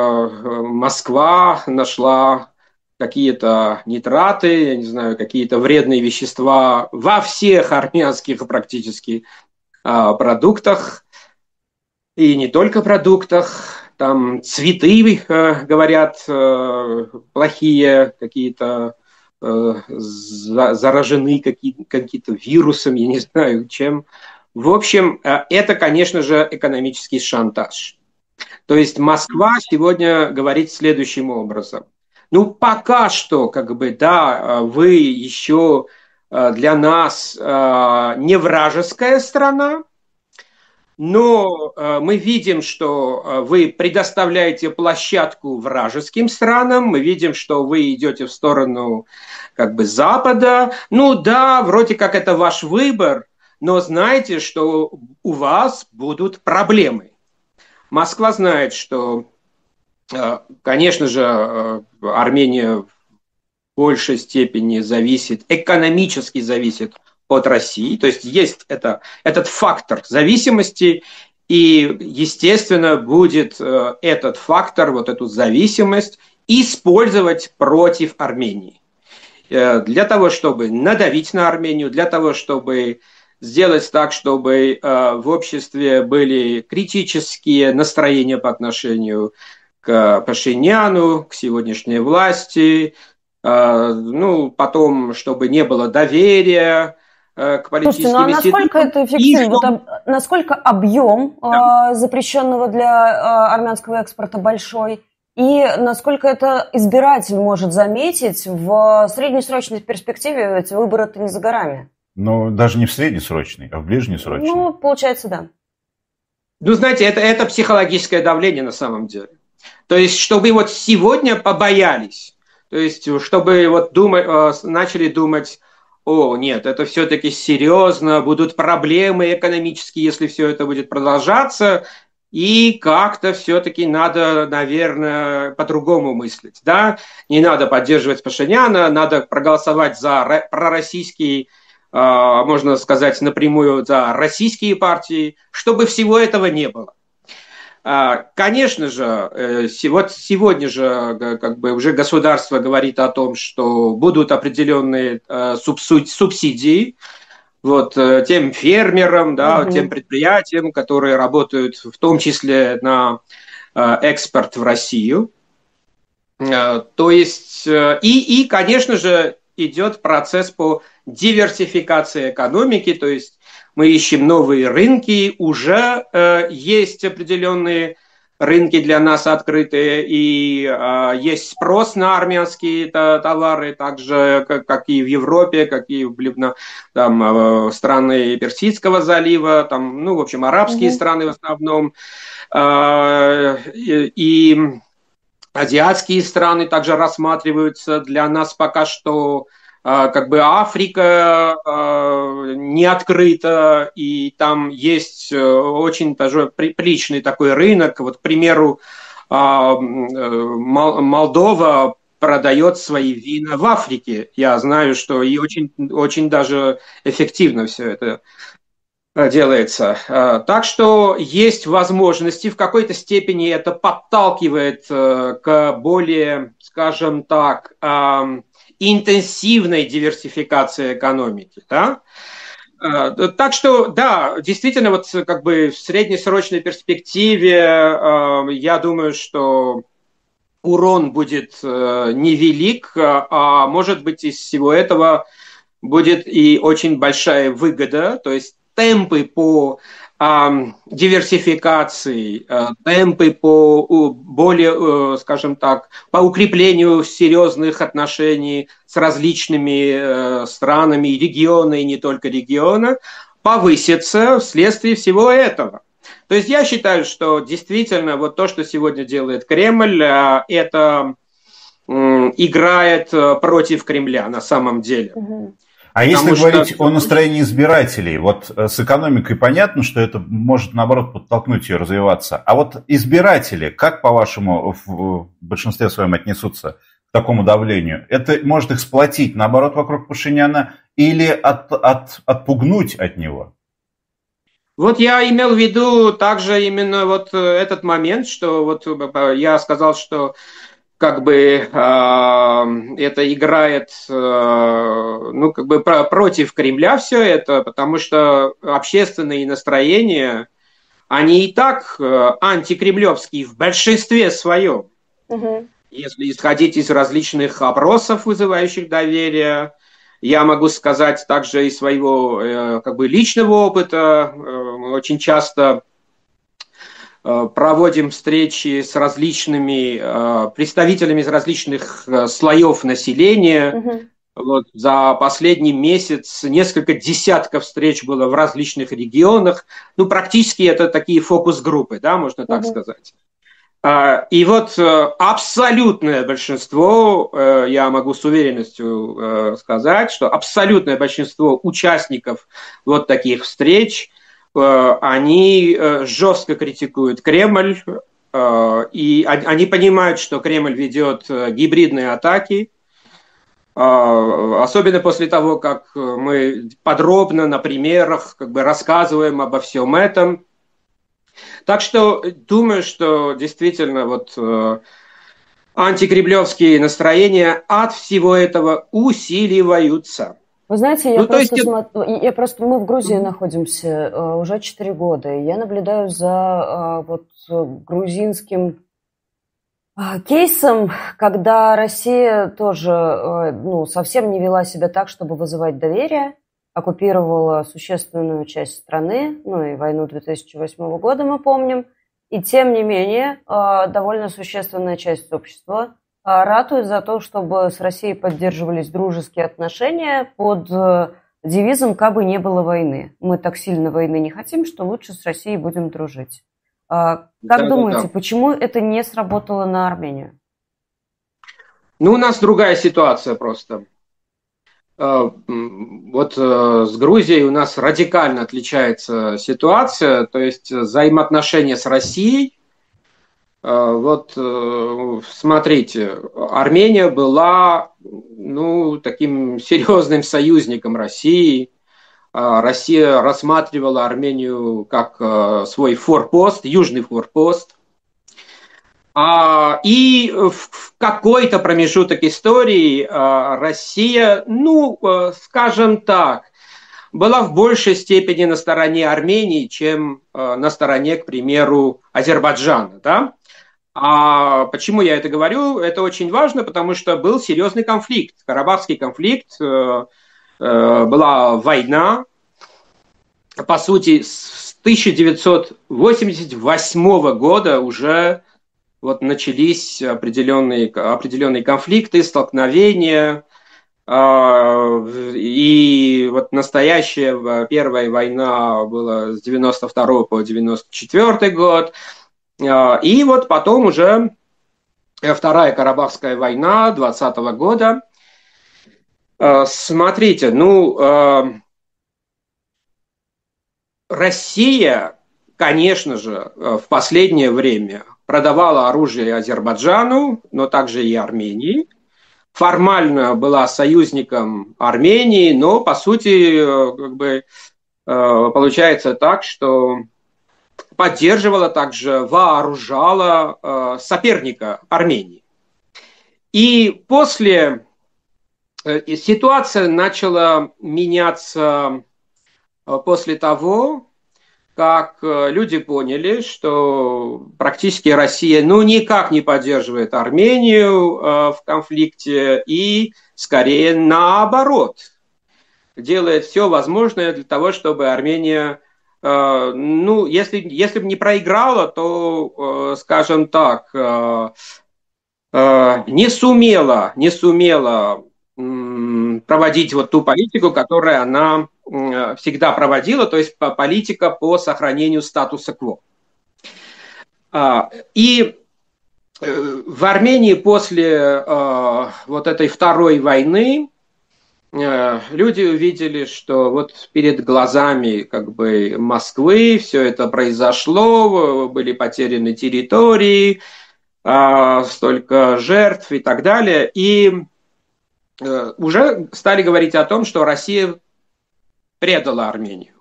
G: Москва нашла какие-то нитраты, я не знаю, какие-то вредные вещества во всех армянских практически продуктах, и не только продуктах. Там цветы, говорят, плохие, какие-то заражены какими-то вирусами, я не знаю чем. В общем, это, конечно же, экономический шантаж. То есть Москва сегодня говорит следующим образом. Ну, пока что, как бы, да, вы еще для нас не вражеская страна, но мы видим, что вы предоставляете площадку вражеским странам, мы видим, что вы идете в сторону как бы Запада. Ну да, вроде как это ваш выбор, но знайте, что у вас будут проблемы. Москва знает, что, конечно же, Армения в большей степени зависит, экономически зависит от России, то есть есть это, этот фактор зависимости, и, естественно, будет этот фактор, вот эту зависимость использовать против Армении. Для того, чтобы надавить на Армению, для того, чтобы сделать так, чтобы в обществе были критические настроения по отношению к Пашиняну, к сегодняшней власти, ну, потом, чтобы не было доверия к политическим
B: институциям. Слушайте, ну а насколько это эффективно? Вот, об, насколько объем да. э, запрещенного для э, армянского экспорта большой? И насколько это избиратель может заметить в среднесрочной перспективе, эти выборы-то не за горами?
A: Ну, даже не в среднесрочной, а в ближнесрочной.
B: Ну, получается, да.
G: Ну, знаете, это, это психологическое давление на самом деле. То есть, чтобы вот сегодня побоялись, то есть, чтобы вот думать, начали думать, о, нет, это все-таки серьезно, будут проблемы экономические, если все это будет продолжаться. и как-то все-таки надо, наверное, по-другому мыслить. Да? Не надо поддерживать Пашиняна, надо проголосовать за пророссийские, можно сказать напрямую, за российские партии, чтобы всего этого не было. Конечно же, сегодня же как бы уже государство говорит о том, что будут определенные субсидии вот, тем фермерам, да, угу. тем предприятиям, которые работают в том числе на экспорт в Россию. То есть, и, и конечно же, идет процесс по диверсификации экономики, то есть мы ищем новые рынки, уже э, есть определенные рынки для нас открытые, и э, есть спрос на армянские та, товары, так же, как, как и в Европе, как и в там, э, страны Персидского залива, там, ну, в общем, арабские mm-hmm. страны в основном, э, и, и азиатские страны также рассматриваются. Для нас пока что как бы Африка э, не открыта, и там есть очень даже приличный такой рынок. Вот, к примеру, э, Молдова продает свои вина в Африке. Я знаю, что и очень, очень даже эффективно все это делается. Так что есть возможности, в какой-то степени это подталкивает к более, скажем так, интенсивной диверсификации экономики, да? Так что, да, действительно, вот как бы в среднесрочной перспективе я думаю, что урон будет невелик, а может быть из всего этого будет и очень большая выгода, то есть темпы по диверсификации, темпы по более, скажем так, по укреплению серьезных отношений с различными странами, региона и не только региона, повысятся вследствие всего этого. То есть я считаю, что действительно вот то, что сегодня делает Кремль, это играет против Кремля на самом деле.
A: А если Потому говорить что... о настроении избирателей, вот с экономикой понятно, что это может, наоборот, подтолкнуть ее развиваться. А вот избиратели, как, по-вашему, в большинстве своем отнесутся к такому давлению? Это может их сплотить, наоборот, вокруг Пашиняна или от, от, отпугнуть от него?
G: Вот я имел в виду также именно вот этот момент, что вот я сказал, что как бы э, это играет, э, ну, как бы про, против Кремля все это, потому что общественные настроения, они и так э, антикремлевские в большинстве своем. Угу. Если исходить из различных опросов, вызывающих доверие, я могу сказать также из своего э, как бы личного опыта, э, очень часто проводим встречи с различными э, представителями из различных э, слоев населения. Угу. Вот, за последний месяц несколько десятков встреч было в различных регионах. Ну, практически это такие фокус-группы, да, можно так угу. сказать. Э, и вот э, абсолютное большинство, э, я могу с уверенностью э, сказать, что абсолютное большинство участников вот таких встреч они жестко критикуют Кремль, и они понимают, что Кремль ведет гибридные атаки, особенно после того, как мы подробно на примерах как бы рассказываем обо всем этом. Так что думаю, что действительно вот антикремлевские настроения от всего этого усиливаются.
B: Вы знаете, я, ну, просто есть... смотр... я просто... Мы в Грузии mm-hmm. находимся uh, уже четыре года, и я наблюдаю за uh, вот, грузинским uh, кейсом, когда Россия тоже uh, ну, совсем не вела себя так, чтобы вызывать доверие, оккупировала существенную часть страны, ну и войну две тысячи восьмого года мы помним, и тем не менее uh, довольно существенная часть общества ратует за то, чтобы с Россией поддерживались дружеские отношения под девизом «Кабы не было войны». Мы так сильно войны не хотим, что лучше с Россией будем дружить. Как да, думаете, да, да. почему это не сработало на Армению?
G: Ну, у нас другая ситуация просто. Вот с Грузией у нас радикально отличается ситуация, то есть взаимоотношения с Россией. Вот смотрите, Армения была, ну, таким серьезным союзником России. Россия рассматривала Армению как свой форпост, южный форпост. И в какой-то промежуток истории Россия, ну, скажем так, была в большей степени на стороне Армении, чем на стороне, к примеру, Азербайджана. Да? А почему я это говорю? Это очень важно, потому что был серьезный конфликт, Карабахский конфликт, была война. По сути, с тысяча девятьсот восемьдесят восьмого года уже вот начались определенные, определенные конфликты, столкновения. И вот настоящая первая война была с девяносто второго по девяносто четвёртый год. И вот потом уже Вторая Карабахская война двадцатого года. Смотрите, ну... Россия, конечно же, в последнее время продавала оружие Азербайджану, но также и Армении. Формально была союзником Армении, но по сути как бы, получается так, что поддерживала также, вооружала соперника Армении. И после ситуация начала меняться после того, как люди поняли, что практически Россия ну, никак не поддерживает Армению в конфликте и, скорее, наоборот, делает все возможное для того, чтобы Армения, ну, если, если бы не проиграла, то, скажем так, не сумела, не сумела проводить вот ту политику, которую она всегда проводила, то есть политика по сохранению статуса кво. И в Армении после вот этой второй войны люди увидели, что вот перед глазами как бы Москвы все это произошло, были потеряны территории, столько жертв и так далее. И уже стали говорить о том, что Россия предала Армению.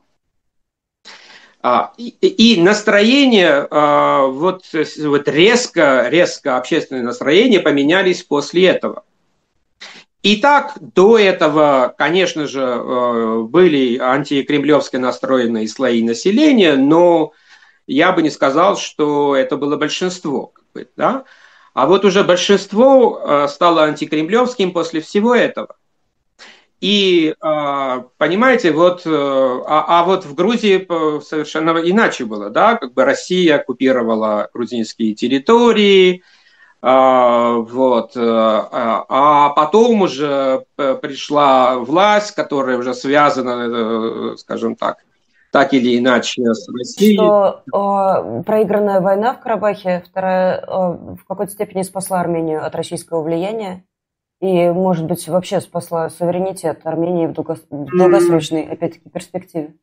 G: И, и настроение, вот, вот резко, резко общественные настроения поменялись после этого. И так до этого, конечно же, были антикремлевско настроенные слои населения, но я бы не сказал, что это было большинство. Да? А вот уже большинство стало антикремлевским после всего этого. И, понимаете, вот, а, а вот в Грузии совершенно иначе было, да, как бы Россия оккупировала грузинские территории, вот, а потом уже пришла власть, которая уже связана, скажем так, так или иначе с Россией.
B: Что э, проигранная война в Карабахе, вторая, э, в какой-то степени спасла Армению от российского влияния и, может быть, вообще спасла суверенитет Армении в, долго, в долгосрочной, опять-таки, перспективе.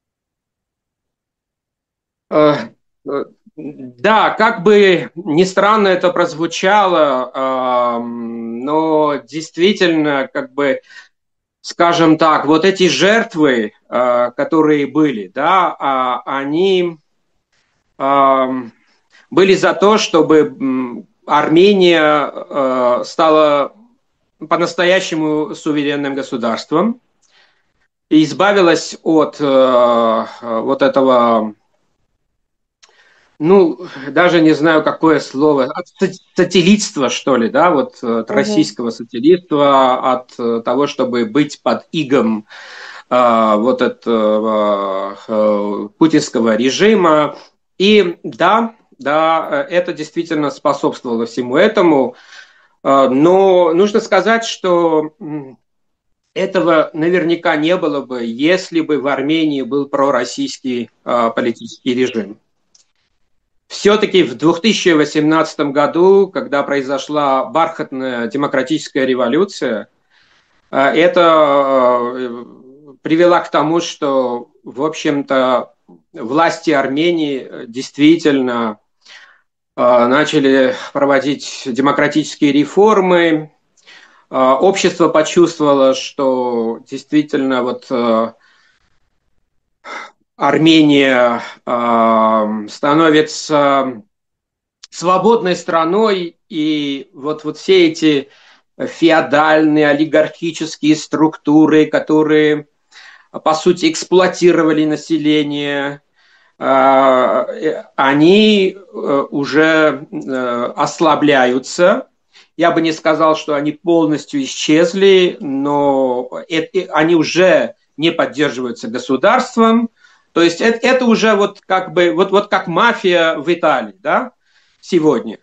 G: Э, э, да, как бы ни странно это прозвучало, э, но действительно, как бы, скажем так, вот эти жертвы, э, которые были, да, э, они э, были за то, чтобы Армения э, стала по-настоящему суверенным государством и избавилась от э, вот этого, ну, даже не знаю, какое слово, от сателлитства, что ли, да, вот от угу. российского сателлитства, от того, чтобы быть под игом э, вот этого э, путинского режима. И да, да, это действительно способствовало всему этому, э, но нужно сказать, что этого наверняка не было бы, если бы в Армении был пророссийский э, политический режим. Все-таки в две тысячи восемнадцатом году, когда произошла бархатная демократическая революция, это привело к тому, что, в общем-то, власти Армении действительно начали проводить демократические реформы. Общество почувствовало, что действительно вот Армения становится свободной страной, и вот, вот все эти феодальные олигархические структуры, которые, по сути, эксплуатировали население, они уже ослабляются. Я бы не сказал, что они полностью исчезли, но они уже не поддерживаются государством. То есть это, это уже вот как бы вот, вот как мафия в Италии, да, сегодня.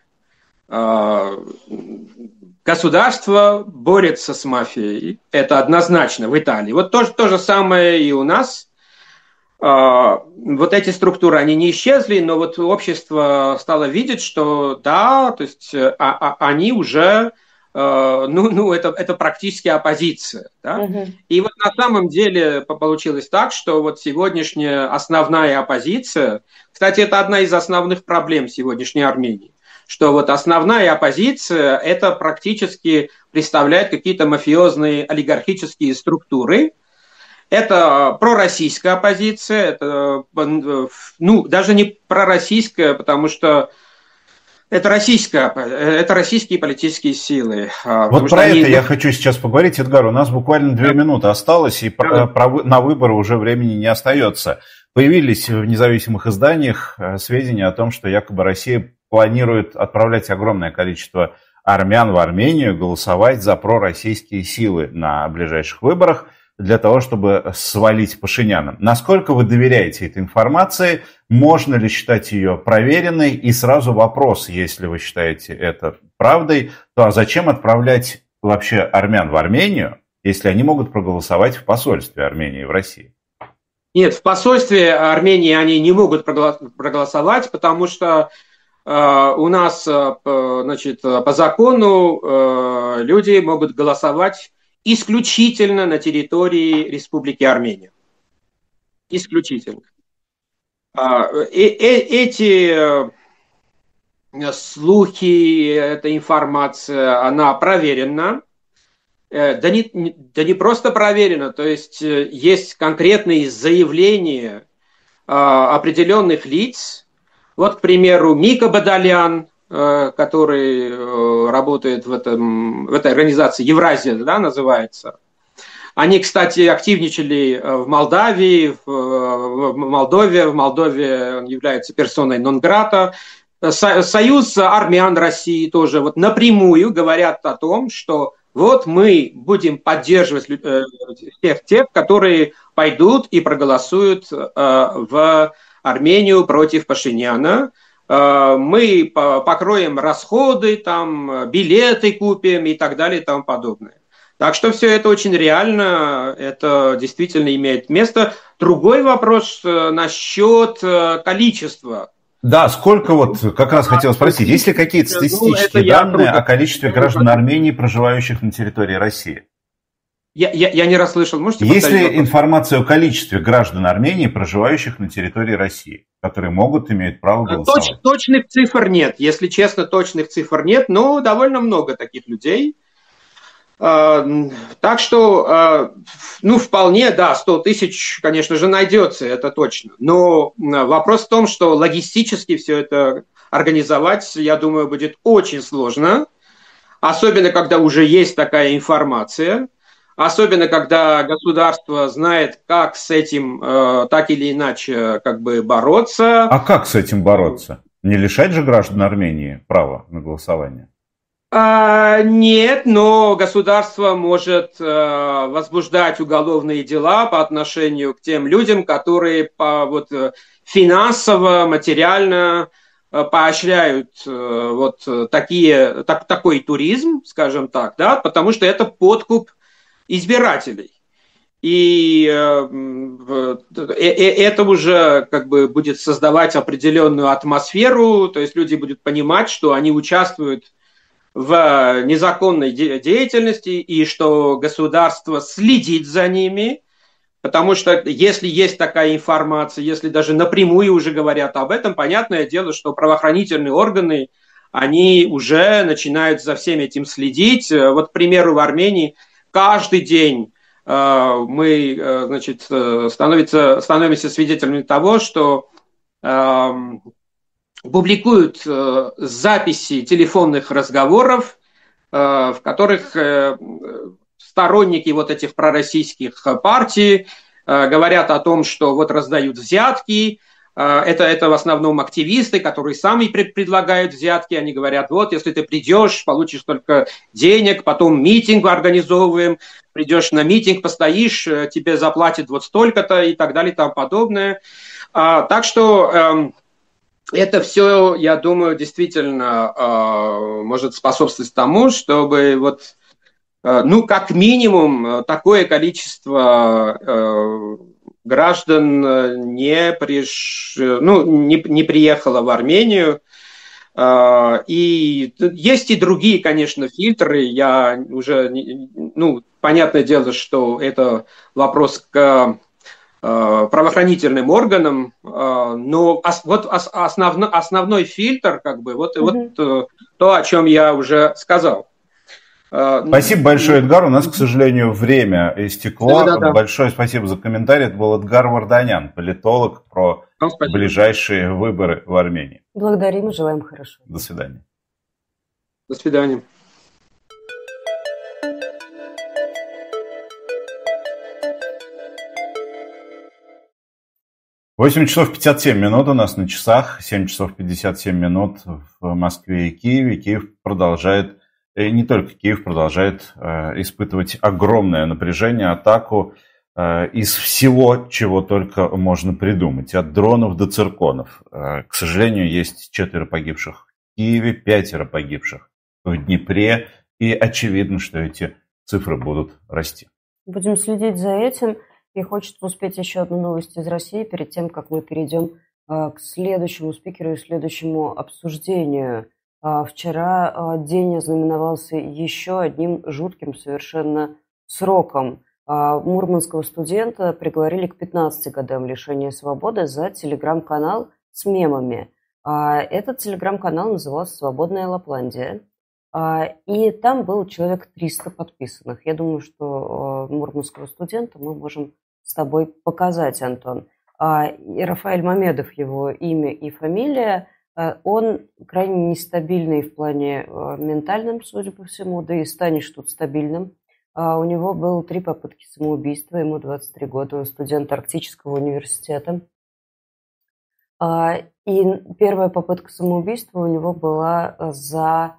G: Государство борется с мафией, это однозначно в Италии. Вот то, то же самое и у нас. Вот эти структуры, они не исчезли, но вот общество стало видеть, что да, то есть а, а, они уже, ну, ну это, это практически оппозиция. Да? Угу. И вот на самом деле получилось так, что вот сегодняшняя основная оппозиция, кстати, это одна из основных проблем сегодняшней Армении, что вот основная оппозиция это практически представляет какие-то мафиозные олигархические структуры. Это пророссийская оппозиция, это, ну, даже не пророссийская, потому что это, российская, это российские политические силы.
A: Вот про они... это я хочу сейчас поговорить, Эдгар. У нас буквально две минуты осталось, и про, про, на выборы уже времени не остается. Появились в независимых изданиях сведения о том, что якобы Россия планирует отправлять огромное количество армян в Армению голосовать за пророссийские силы на ближайших выборах, для того, чтобы свалить Пашиняна. Насколько вы доверяете этой информации? Можно ли считать ее проверенной? И сразу вопрос, если вы считаете это правдой, то а зачем отправлять вообще армян в Армению, если они могут проголосовать в посольстве Армении в России?
G: Нет, в посольстве Армении они не могут проголосовать, потому что э, у нас, э, значит, по закону э, люди могут голосовать исключительно на территории Республики Армения. Исключительно. Эти слухи, эта информация, она проверена. Да не, да не просто проверена, то есть есть конкретные заявления определенных лиц. Вот, к примеру, Мика Бадалян, который работает в, этом, в этой организации, Евразия, да, называется. Они, кстати, активничали в Молдавии, в, в Молдове. В Молдове он является персоной нон-грата. Союз армян России тоже вот напрямую говорят о том, что вот мы будем поддерживать всех тех, которые пойдут и проголосуют в Армению против Пашиняна. Мы покроем расходы, там, билеты купим и так далее и тому подобное. Так что все это очень реально, это действительно имеет место. Другой вопрос насчет количества.
A: Да, сколько вот, как раз хотел спросить, есть ли какие-то статистические ну, данные о количестве граждан Армении, проживающих на территории России?
G: Я, я, я не расслышал. Можете
A: повторить? Есть ли информация о количестве граждан Армении, проживающих на территории России, которые могут, имеют право голосовать?
G: Точ, точных цифр нет. Если честно, точных цифр нет, но довольно много таких людей. Так что, ну, вполне, да, сто тысяч, конечно же, найдется, это точно. Но вопрос в том, что логистически все это организовать, я думаю, будет очень сложно. Особенно, когда уже есть такая информация. Особенно, когда государство знает, как с этим э, так или иначе как бы бороться.
A: А как с этим бороться? Не лишать же граждан Армении права на голосование?
G: А, нет, но государство может э, возбуждать уголовные дела по отношению к тем людям, которые по, вот, финансово, материально э, поощряют э, вот, такие, так, такой туризм, скажем так, да, потому что это подкуп избирателей. И э, э, это уже как бы будет создавать определенную атмосферу, то есть люди будут понимать, что они участвуют в незаконной деятельности и что государство следит за ними, потому что если есть такая информация, если даже напрямую уже говорят об этом, понятное дело, что правоохранительные органы, они уже начинают за всем этим следить. Вот, к примеру, в Армении каждый день э, мы э, значит, становится, становимся свидетелями того, что э, публикуют э, записи телефонных разговоров, э, в которых э, сторонники вот этих пророссийских партий э, говорят о том, что вот раздают взятки. Э, это, это в основном активисты, которые сами пред, предлагают взятки. Они говорят, вот, если ты придешь, получишь столько денег, потом митинг организовываем, придешь на митинг, постоишь, тебе заплатят вот столько-то и так далее и тому подобное. А, так что... Э, Это все, я думаю, действительно э, может способствовать тому, чтобы вот, э, ну, как минимум, такое количество э, граждан не, приш... ну, не, не приехало в Армению. Э, и есть и другие, конечно, фильтры. Я уже, ну, понятное дело, что это вопрос к правоохранительным органам, но вот основной, основной фильтр, как бы, вот, mm-hmm. вот то, о чем я уже сказал.
A: Спасибо большое, Эдгар. У нас, к сожалению, время истекло. Да, да, да. Большое спасибо за комментарий. Это был Эдгар Варданян, политолог, про ну, ближайшие выборы в Армении.
B: Благодарим и желаем хорошего.
A: До свидания.
G: До свидания.
A: восемь часов пятьдесят семь минут у нас на часах, семь часов пятьдесят семь минут в Москве и Киеве. Киев продолжает, и не только Киев, продолжает э, испытывать огромное напряжение, атаку э, из всего, чего только можно придумать, от дронов до цирконов. Э, к сожалению, есть четверо погибших в Киеве, пятеро погибших в Днепре, и очевидно, что эти цифры будут расти.
B: Будем следить за этим. И хочется успеть еще одну новость из России перед тем, как мы перейдем э, к следующему спикеру и следующему обсуждению. Э, вчера э, день ознаменовался еще одним жутким совершенно сроком. Э, мурманского студента приговорили к пятнадцати годам лишения свободы за телеграм-канал с мемами. Э, этот телеграм-канал назывался «Свободная Лапландия». И там было человек триста подписанных. Я думаю, что мурманского студента мы можем с тобой показать, Антон. И Рафаэль Мамедов, его имя и фамилия, он крайне нестабильный в плане ментальном, судя по всему, да и станешь тут стабильным. У него было три попытки самоубийства, ему двадцать три года, он студент Арктического университета. И первая попытка самоубийства у него была за...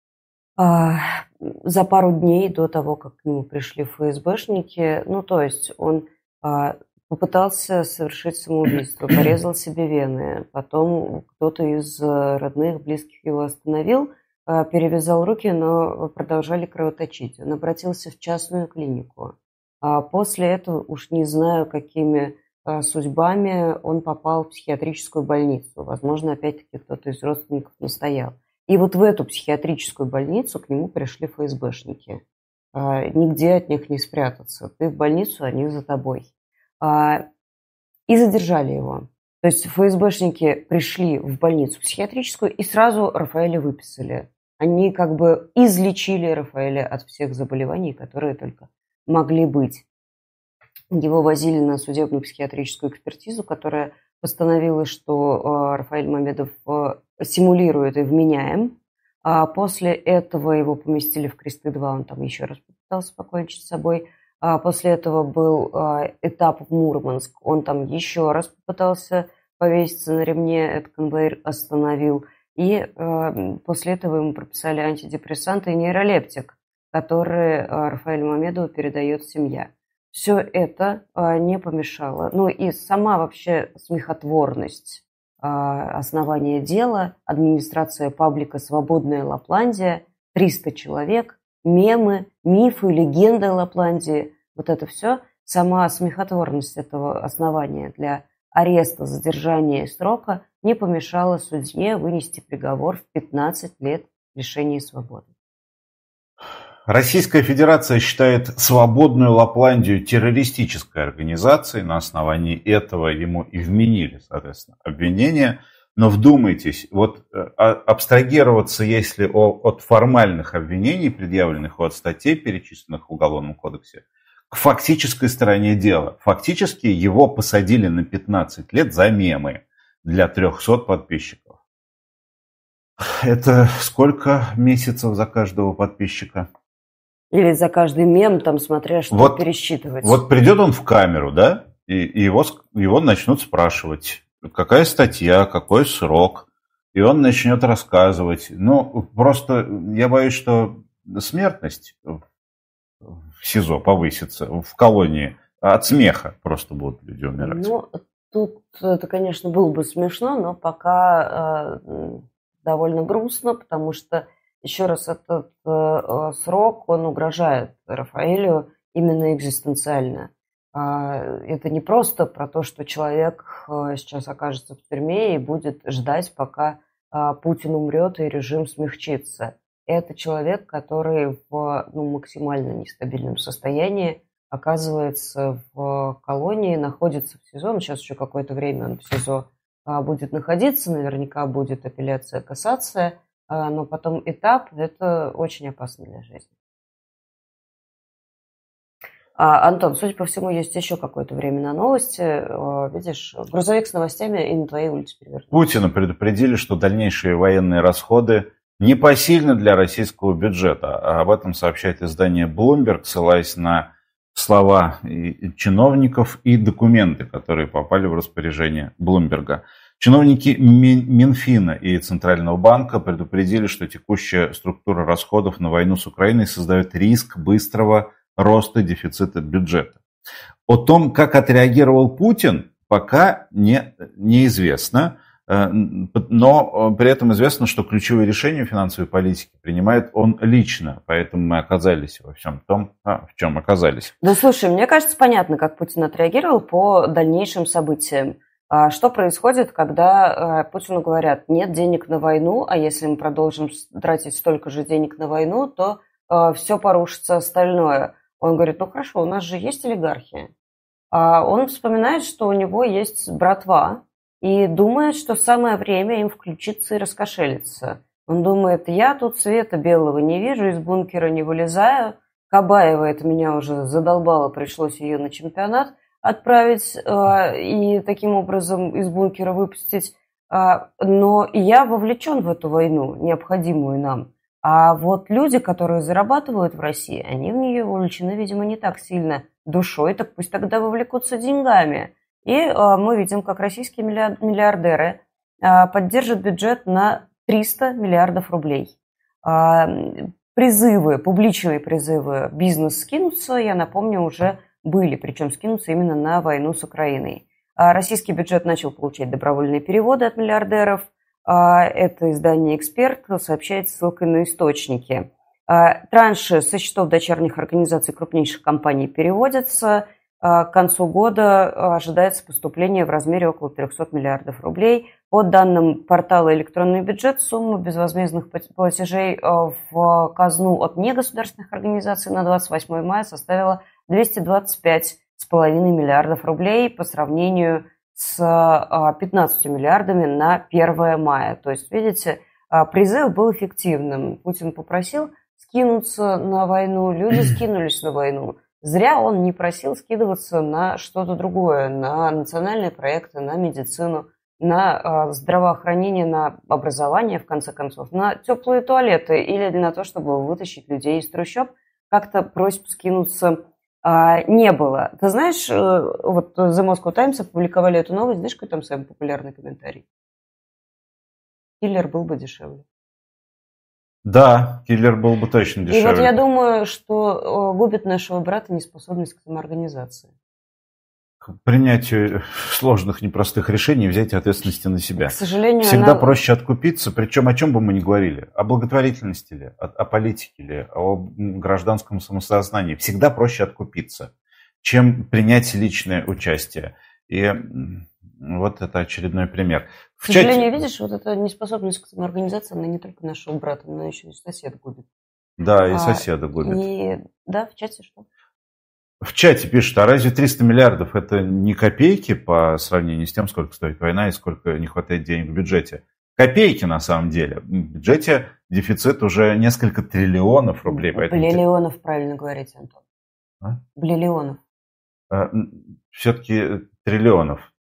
B: за пару дней до того, как к нему пришли ФСБшники. Ну, то есть он а, попытался совершить самоубийство, порезал себе вены. Потом кто-то из родных, близких его остановил, а, перевязал руки, но продолжали кровоточить. Он обратился в частную клинику. А после этого, уж не знаю, какими а, судьбами, он попал в психиатрическую больницу. Возможно, опять-таки кто-то из родственников настоял. И вот в эту психиатрическую больницу к нему пришли ФСБшники. А, нигде от них не спрятаться. Ты в больницу, они за тобой. А, и задержали его. То есть ФСБшники пришли в больницу психиатрическую и сразу Рафаэля выписали. Они как бы излечили Рафаэля от всех заболеваний, которые только могли быть. Его возили на судебную психиатрическую экспертизу, которая постановила, что Рафаэль Мамедов симулирует и вменяем. А после этого его поместили в Кресты-два, он там еще раз попытался покончить с собой. А после этого был этап в Мурманск, он там еще раз попытался повеситься на ремне, этот конвоир остановил. И после этого ему прописали антидепрессанты и нейролептик, который Рафаэлю Мамедову передает семья. Все это не помешало. Ну и сама вообще смехотворность основания дела, администрация паблика «Свободная Лапландия», триста человек, мемы, мифы, легенды Лапландии. Вот это все, сама смехотворность этого основания для ареста, задержания и срока не помешала судье вынести приговор в пятнадцать лет лишения свободы.
A: Российская Федерация считает свободную Лапландию террористической организацией. На основании этого ему и вменили, соответственно, обвинения. Но вдумайтесь, вот абстрагироваться, если от формальных обвинений, предъявленных от статей, перечисленных в Уголовном кодексе, к фактической стороне дела. Фактически его посадили на пятнадцать лет за мемы для трехсот подписчиков. Это сколько месяцев за каждого подписчика?
B: Или за каждый мем, там, смотря что
A: вот,
B: пересчитывать.
A: Вот придет он в камеру, да, и, и его, его начнут спрашивать, какая статья, какой срок, и он начнет рассказывать. Ну, просто я боюсь, что смертность в СИЗО повысится, в колонии, от смеха просто будут люди умирать.
B: Ну, тут это, конечно, было бы смешно, но пока э, довольно грустно, потому что, еще раз, этот э, срок, он угрожает Рафаэлю именно экзистенциально. Э, это не просто про то, что человек э, сейчас окажется в тюрьме и будет ждать, пока э, Путин умрет и режим смягчится. Это человек, который в ну, максимально нестабильном состоянии оказывается в колонии, находится в СИЗО. Ну, сейчас еще какое-то время он в СИЗО а, будет находиться, наверняка будет апелляция, кассация, а, но потом этап, это очень опасно для жизни. А, Антон, судя по всему, есть еще какое-то время на новости. А, видишь, грузовик с новостями и на твоей улице перевернулся.
A: Путина предупредили, что дальнейшие военные расходы непосильны для российского бюджета. Об этом сообщает издание Bloomberg, ссылаясь на слова и чиновников и документы, которые попали в распоряжение Блумберга. Чиновники Минфина и Центрального банка предупредили, что текущая структура расходов на войну с Украиной создает риск быстрого роста дефицита бюджета. О том, как отреагировал Путин, пока не, неизвестно. Но при этом известно, что ключевые решения финансовой политики принимает он лично. Поэтому мы оказались во всем том, а, в чем оказались.
B: Да слушай, мне кажется, понятно, как Путин отреагировал по дальнейшим событиям. Что происходит, когда Путину говорят, нет денег на войну, а если мы продолжим тратить столько же денег на войну, то все порушится остальное. Он говорит, ну хорошо, у нас же есть олигархи. Он вспоминает, что у него есть братва, и думает, что самое время им включиться и раскошелиться. Он думает, я тут света белого не вижу, из бункера не вылезаю. Кабаева это меня уже задолбало, пришлось ее на чемпионат отправить э, и таким образом из бункера выпустить. Э, но я вовлечен в эту войну, необходимую нам. А вот люди, которые зарабатывают в России, они в нее вовлечены, видимо, не так сильно душой, так пусть тогда вовлекутся деньгами. И э, мы видим, как российские миллиардеры э, поддержат бюджет на триста миллиардов рублей. Э, призывы, публичные призывы бизнес скинуться, я напомню, уже были, причем скинуться именно на войну с Украиной. Э, российский бюджет начал получать добровольные переводы от миллиардеров. Э, это издание «Эксперт» сообщает ссылкой на источники. Э, транши со счетов дочерних организаций крупнейших компаний переводятся. К концу года ожидается поступление в размере около трехсот миллиардов рублей. По данным портала «Электронный бюджет», сумма безвозмездных платежей в казну от негосударственных организаций на двадцать восьмое мая составила двести двадцать пять целых пять десятых миллиардов рублей по сравнению с пятнадцатью миллиардами на первое мая. То есть, видите, призыв был эффективным. Путин попросил скинуться на войну, люди скинулись на войну. Зря он не просил скидываться на что-то другое, на национальные проекты, на медицину, на здравоохранение, на образование, в конце концов, на теплые туалеты или на то, чтобы вытащить людей из трущоб. Как-то просьб скинуться а, не было. Ты знаешь, вот The Moscow Times опубликовали эту новость, знаешь, какой там самый популярный комментарий? Киллер был бы дешевле.
A: Да, киллер был бы точно дешевле.
B: И вот я думаю, что губит нашего брата неспособность к самоорганизации.
A: К принятию сложных, непростых решений, взять ответственности на себя.
B: К сожалению,
A: всегда
B: она...
A: проще откупиться, причем о чем бы мы ни говорили, о благотворительности ли, о, о политике ли, о гражданском самосознании. Всегда проще откупиться, чем принять личное участие. И вот это очередной пример.
B: К сожалению, чате... видишь, вот эта неспособность к самоорганизации, она не только нашего брата, она еще и сосед губит.
A: Да, и соседа
B: а,
A: губит.
B: И, да, в чате что?
A: В чате пишут, а разве триста миллиардов это не копейки по сравнению с тем, сколько стоит война и сколько не хватает денег в бюджете? Копейки на самом деле. В бюджете дефицит уже несколько триллионов рублей.
B: Блиллионов, правильно говорите, Антон.
A: А?
B: Блиллионов.
A: А, все-таки триллионов.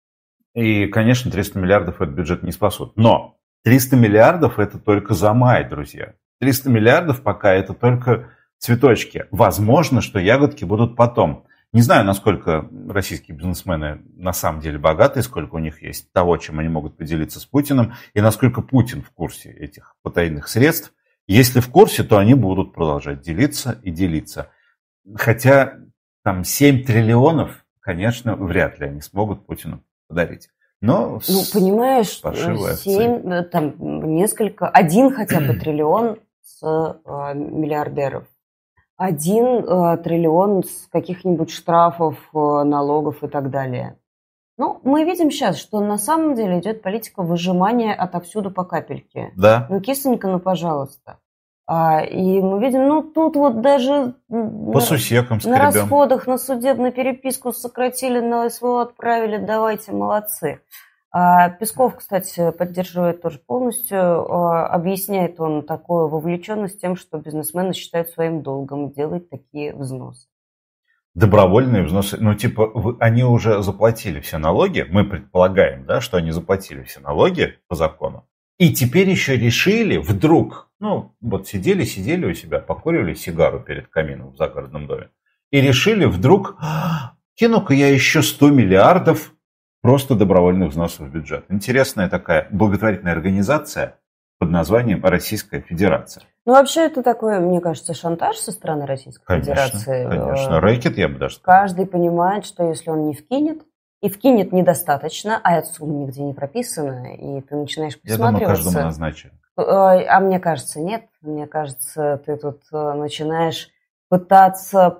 A: И, конечно, триста миллиардов этот бюджет не спасут. Но триста миллиардов это только за май, друзья. триста миллиардов пока это только цветочки. Возможно, что ягодки будут потом. Не знаю, насколько российские бизнесмены на самом деле богаты, сколько у них есть того, чем они могут поделиться с Путиным, и насколько Путин в курсе этих потайных средств. Если в курсе, то они будут продолжать делиться и делиться. Хотя там семь триллионов, конечно, вряд ли они смогут Путину подарить. Но
B: ну, понимаешь, семь, там несколько, один хотя бы триллион с э, миллиардеров. Один э, триллион с каких-нибудь штрафов, э, налогов и так далее. Ну, мы видим сейчас, что на самом деле идет политика выжимания отовсюду по капельке.
A: Да.
B: Ну, кисонька, ну, пожалуйста. А, и мы видим, ну, тут вот даже
A: по
B: на,
A: сусекам скребем.
B: На расходах, на судебную переписку сократили, на СВО отправили, давайте, молодцы. А Песков, кстати, поддерживает тоже полностью. Объясняет он такую вовлеченность тем, что бизнесмены считают своим долгом делать такие взносы.
A: Добровольные взносы, ну типа вы, они уже заплатили все налоги, мы предполагаем, да, что они заплатили все налоги по закону, и теперь еще решили вдруг, ну вот сидели, сидели у себя, покуривали сигару перед камином в загородном доме, и решили вдруг, кину-ка я еще сто миллиардов просто добровольных взносов в бюджет. Интересная такая благотворительная организация под названием Российская Федерация.
B: Ну, вообще, это такой, мне кажется, шантаж со стороны Российской
A: конечно,
B: Федерации.
A: Конечно, рэкет, я бы даже сказал.
B: Каждый понимает, что если он не вкинет, и вкинет недостаточно, а эта сумма нигде не прописана, и ты начинаешь присматриваться.
A: Я думаю, каждому назначили.
B: А мне кажется, нет. Мне кажется, ты тут начинаешь пытаться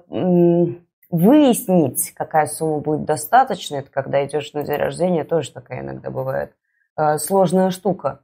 B: выяснить, какая сумма будет достаточной. Это когда идешь на день рождения, тоже такая иногда бывает сложная штука.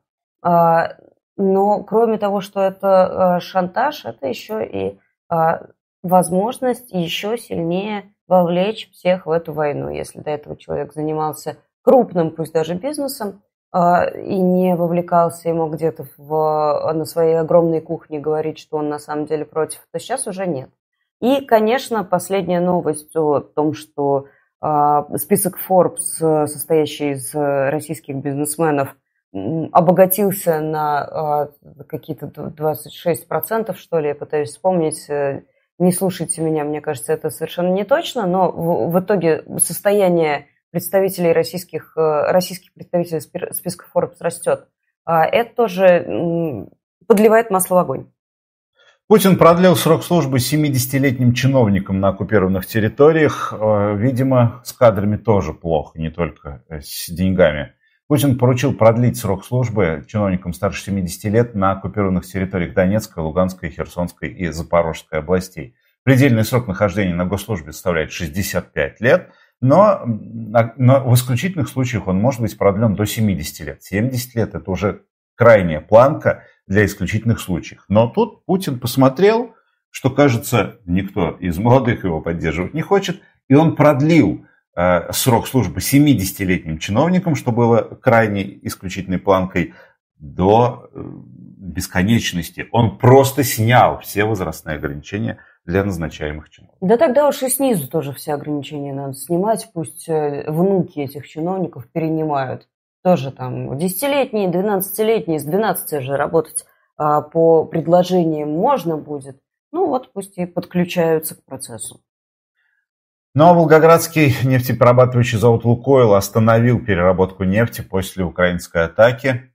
B: Но кроме того, что это шантаж, это еще и возможность еще сильнее вовлечь всех в эту войну. Если до этого человек занимался крупным, пусть даже бизнесом, и не вовлекался и мог где-то в, на своей огромной кухне говорить, что он на самом деле против, то сейчас уже нет. И, конечно, последняя новость о том, что список Forbes, состоящий из российских бизнесменов, обогатился на какие-то двадцать шесть процентов, что ли, я пытаюсь вспомнить. Не слушайте меня, мне кажется, это совершенно не точно, но в, в итоге состояние представителей российских, российских представителей списка Forbes растет. Это тоже подливает масло в огонь.
A: Путин продлил срок службы семидесятилетним чиновникам на оккупированных территориях. Видимо, с кадрами тоже плохо, не только с деньгами. Путин поручил продлить срок службы чиновникам старше семидесяти лет на оккупированных территориях Донецкой, Луганской, Херсонской и Запорожской областей. Предельный срок нахождения на госслужбе составляет шестьдесят пять лет, но, но в исключительных случаях он может быть продлен до семидесяти лет. семьдесят лет – это уже крайняя планка для исключительных случаев. Но тут Путин посмотрел, что, кажется, никто из молодых его поддерживать не хочет, и он продлил э, срок службы семидесятилетним чиновникам, что было крайней исключительной планкой, до э, бесконечности. Он просто снял все возрастные ограничения для назначаемых чиновников.
B: Да тогда уж и снизу тоже все ограничения надо снимать, пусть внуки этих чиновников перенимают. Тоже там десятилетние, двенадцатилетние, с двенадцати же работать а, по предложениям можно будет. Ну вот пусть и подключаются к процессу.
A: Ну а Волгоградский нефтеперерабатывающий завод «Лукойл» остановил переработку нефти после украинской атаки.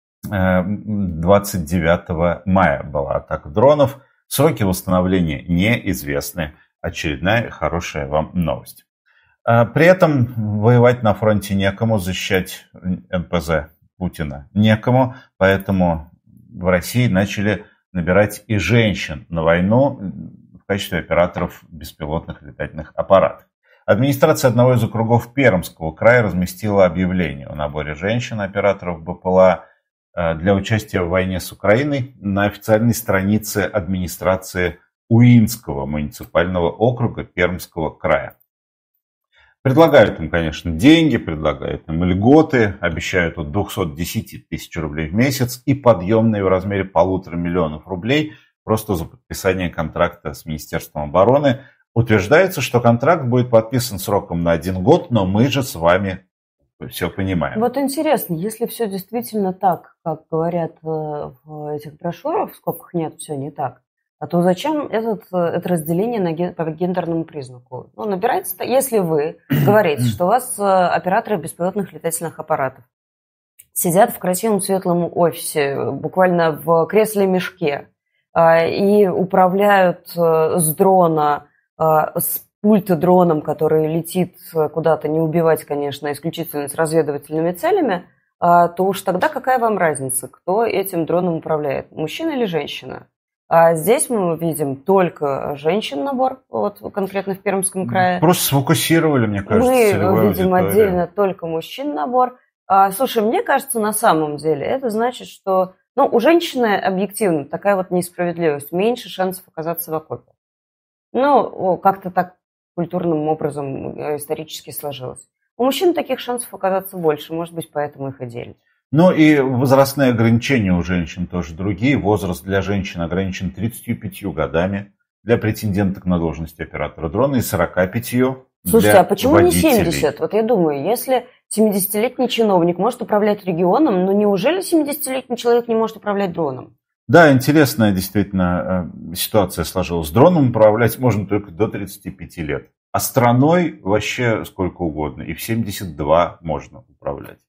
A: двадцать девятого мая была атака дронов. Сроки восстановления неизвестны. Очередная хорошая вам новость. При этом воевать на фронте некому, защищать эн пэ зэ Путина некому, поэтому в России начали набирать и женщин на войну в качестве операторов беспилотных летательных аппаратов. Администрация одного из округов Пермского края разместила объявление о наборе женщин-операторов бэ пэ эл а для участия в войне с Украиной на официальной странице администрации Уинского муниципального округа Пермского края. Предлагают им, конечно, деньги, предлагают им льготы, обещают от двухсот десяти тысяч рублей в месяц и подъемные в размере полутора миллионов рублей просто за подписание контракта с Министерством обороны. Утверждается, что контракт будет подписан сроком на один год, но мы же с вами все понимаем.
B: Вот интересно, если все действительно так, как говорят в этих брошюрах, в скобках нет, все не так, а то зачем этот, это разделение на ген, по гендерному признаку? Ну, набирайте, если вы говорите, что у вас операторы беспилотных летательных аппаратов сидят в красивом светлом офисе, буквально в кресле-мешке, и управляют с дрона, с пульта дроном, который летит куда-то, не убивать, конечно, исключительно с разведывательными целями, то уж тогда какая вам разница, кто этим дроном управляет, мужчина или женщина? А здесь мы видим только женщин набор, вот конкретно в Пермском крае.
A: Просто сфокусировали, мне кажется,
B: мы
A: целевую
B: видим
A: аудиторию.
B: Отдельно только мужчин набор. А, слушай, мне кажется, на самом деле это значит, что ну, у женщины объективно такая вот несправедливость, меньше шансов оказаться в окопе. Ну, как-то так культурным образом исторически сложилось. У мужчин таких шансов оказаться больше, может быть, поэтому их и делят.
A: Ну и возрастные ограничения у женщин тоже другие. Возраст для женщин ограничен тридцатью пятью годами для претенденток на должность оператора дрона и сорока пятью
B: Слушайте,
A: для
B: а почему
A: водителей.
B: не семьдесят? Вот я думаю, если семидесятилетний чиновник может управлять регионом, но неужели семидесятилетний человек не может управлять дроном?
A: Да, интересная действительно ситуация сложилась. Дроном управлять можно только до тридцати пяти лет. А страной вообще сколько угодно. И в семьдесят два можно управлять.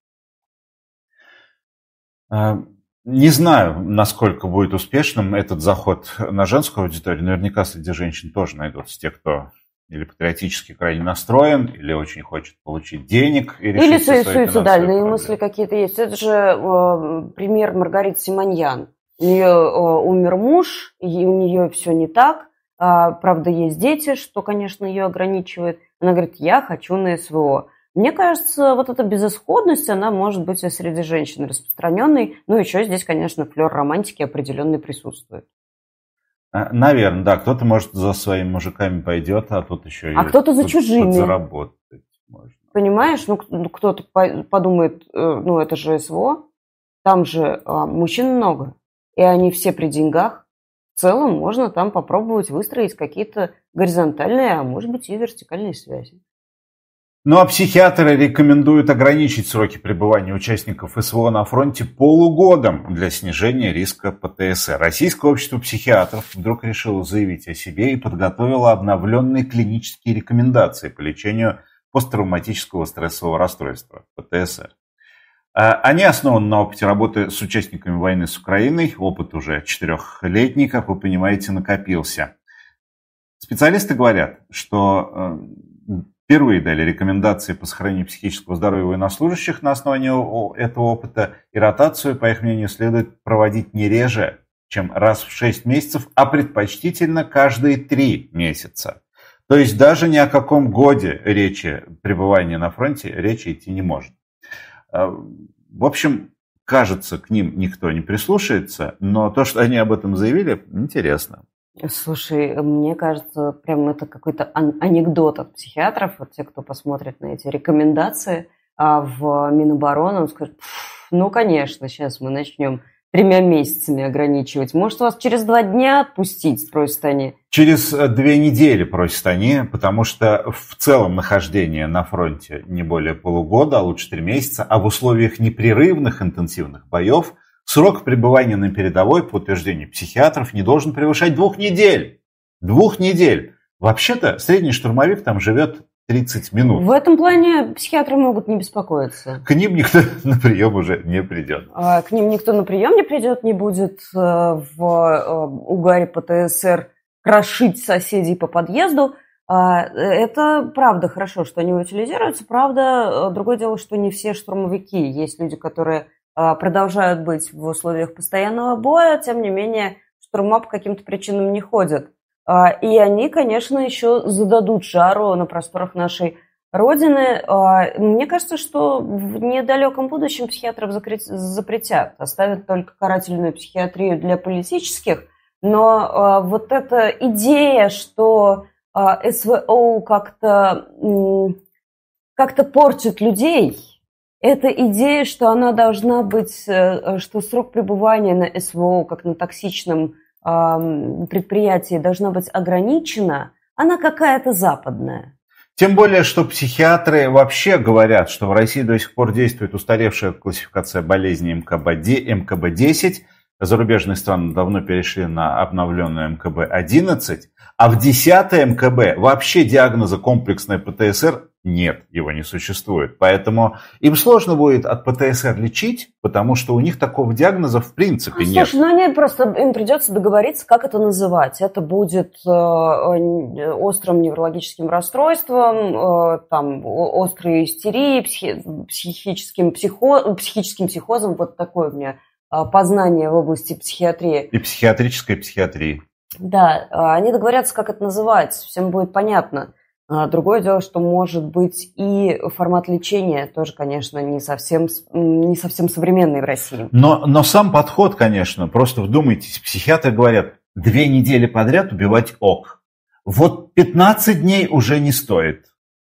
A: Не знаю, насколько будет успешным этот заход на женскую аудиторию. Наверняка среди женщин тоже найдутся те, кто или патриотически крайне настроен, или очень хочет получить денег. И
B: или
A: су-
B: суицидальные мысли какие-то есть. Это же э, пример Маргариты Симоньян. У нее э, умер муж, и у нее все не так. А, правда, есть дети, что, конечно, ее ограничивает. Она говорит, я хочу на СВО. Мне кажется, вот эта безысходность, она может быть и среди женщин распространенной. Ну, еще здесь, конечно, флер романтики определенный присутствует.
A: Наверное, да. Кто-то, может, за своими мужиками пойдет, а тут еще
B: а кто-то за чужими.
A: Подзаработать можно.
B: Понимаешь, ну, кто-то подумает, ну, это же СВО, там же а, мужчин много, и они все при деньгах. В целом можно там попробовать выстроить какие-то горизонтальные, а может быть и вертикальные связи.
A: Ну а психиатры рекомендуют ограничить сроки пребывания участников СВО на фронте полугодом для снижения риска ПТСР. Российское общество психиатров вдруг решило заявить о себе и подготовило обновленные клинические рекомендации по лечению посттравматического стрессового расстройства ПТСР. Они основаны на опыте работы с участниками войны с Украиной. Опыт уже четырехлетний, как вы понимаете, накопился. Специалисты говорят, что впервые дали рекомендации по сохранению психического здоровья военнослужащих на основании этого опыта, и ротацию, по их мнению, следует проводить не реже, чем раз в шесть месяцев, а предпочтительно каждые три месяца. То есть даже ни о каком годе речи пребывания на фронте речи идти не может. В общем, кажется, к ним никто не прислушается, но то, что они об этом заявили, интересно.
B: Слушай, мне кажется, прям это какой-то анекдот от психиатров. Вот те, кто посмотрит на эти рекомендации а в Минобороны, он скажет, ну, конечно, сейчас мы начнем тремя месяцами ограничивать. Может, вас через два дня отпустить, спросят они?
A: Через две недели, просят они, потому что в целом нахождение на фронте не более полугода, а лучше три месяца, а в условиях непрерывных интенсивных боев срок пребывания на передовой, по утверждению психиатров, не должен превышать двух недель. Двух недель. Вообще-то средний штурмовик там живет тридцать минут.
B: В этом плане психиатры могут не беспокоиться.
A: К ним никто на прием уже не придет.
B: К ним никто на прием не придет, не будет в угаре ПТСР крошить соседей по подъезду. Это правда хорошо, что они утилизируются. Правда, другое дело, что не все штурмовики. Есть люди, которые продолжают быть в условиях постоянного боя, тем не менее штурма по каким-то причинам не ходят. И они, конечно, еще зададут жару на просторах нашей Родины. Мне кажется, что в недалеком будущем психиатров запретят, оставят только карательную психиатрию для политических, но вот эта идея, что СВО как-то, как-то портит людей, эта идея, что она должна быть, что срок пребывания на СВО, как на токсичном предприятии, должна быть ограничена, она какая-то западная.
A: Тем более, что психиатры вообще говорят, что в России до сих пор действует устаревшая классификация болезней эм ка бэ десять. Зарубежные страны давно перешли на обновленную эм ка бэ одиннадцать. А в десятой эм ка бэ вообще диагноза комплексная пэ тэ эс эр нет, его не существует. Поэтому им сложно будет от пэ тэ эс эр лечить, потому что у них такого диагноза в принципе нет.
B: Слушай, ну они просто, им придется договориться, как это называть. Это будет э, острым неврологическим расстройством, э, там, острой истерией, психи, психическим, психо, психическим психозом. Вот такое у меня э, познание в области психиатрии.
A: И психиатрической психиатрии.
B: Да, они договорятся, как это называть, всем будет понятно. Другое дело, что может быть и формат лечения тоже, конечно, не совсем, не совсем современный в России.
A: Но, но сам подход, конечно, просто вдумайтесь, психиатры говорят, две недели подряд убивать ок. Вот пятнадцать дней уже не стоит.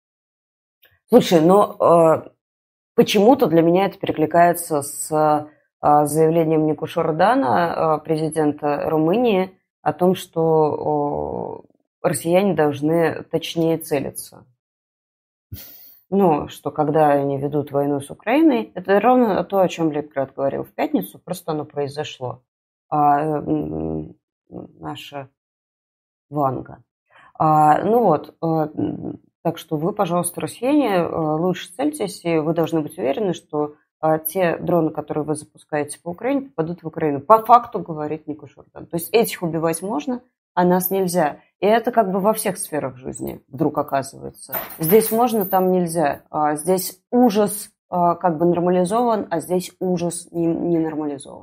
B: Слушай, но э, почему-то для меня это перекликается с э, заявлением Никушо Рдана, э, президента Румынии, о том, что... Э, россияне должны точнее целиться. Ну, что когда они ведут войну с Украиной, это ровно то, о чем Литград говорил в пятницу, просто оно произошло. А, наша Ванга. А, ну вот, а, так что вы, пожалуйста, россияне, лучше цельтесь, и вы должны быть уверены, что а, те дроны, которые вы запускаете по Украине, попадут в Украину. По факту, говорит Никушо Рдан. То есть этих убивать можно, а нас нельзя. И это как бы во всех сферах жизни вдруг оказывается. Здесь можно, там нельзя. А здесь ужас а, как бы нормализован, а здесь ужас не, не нормализован.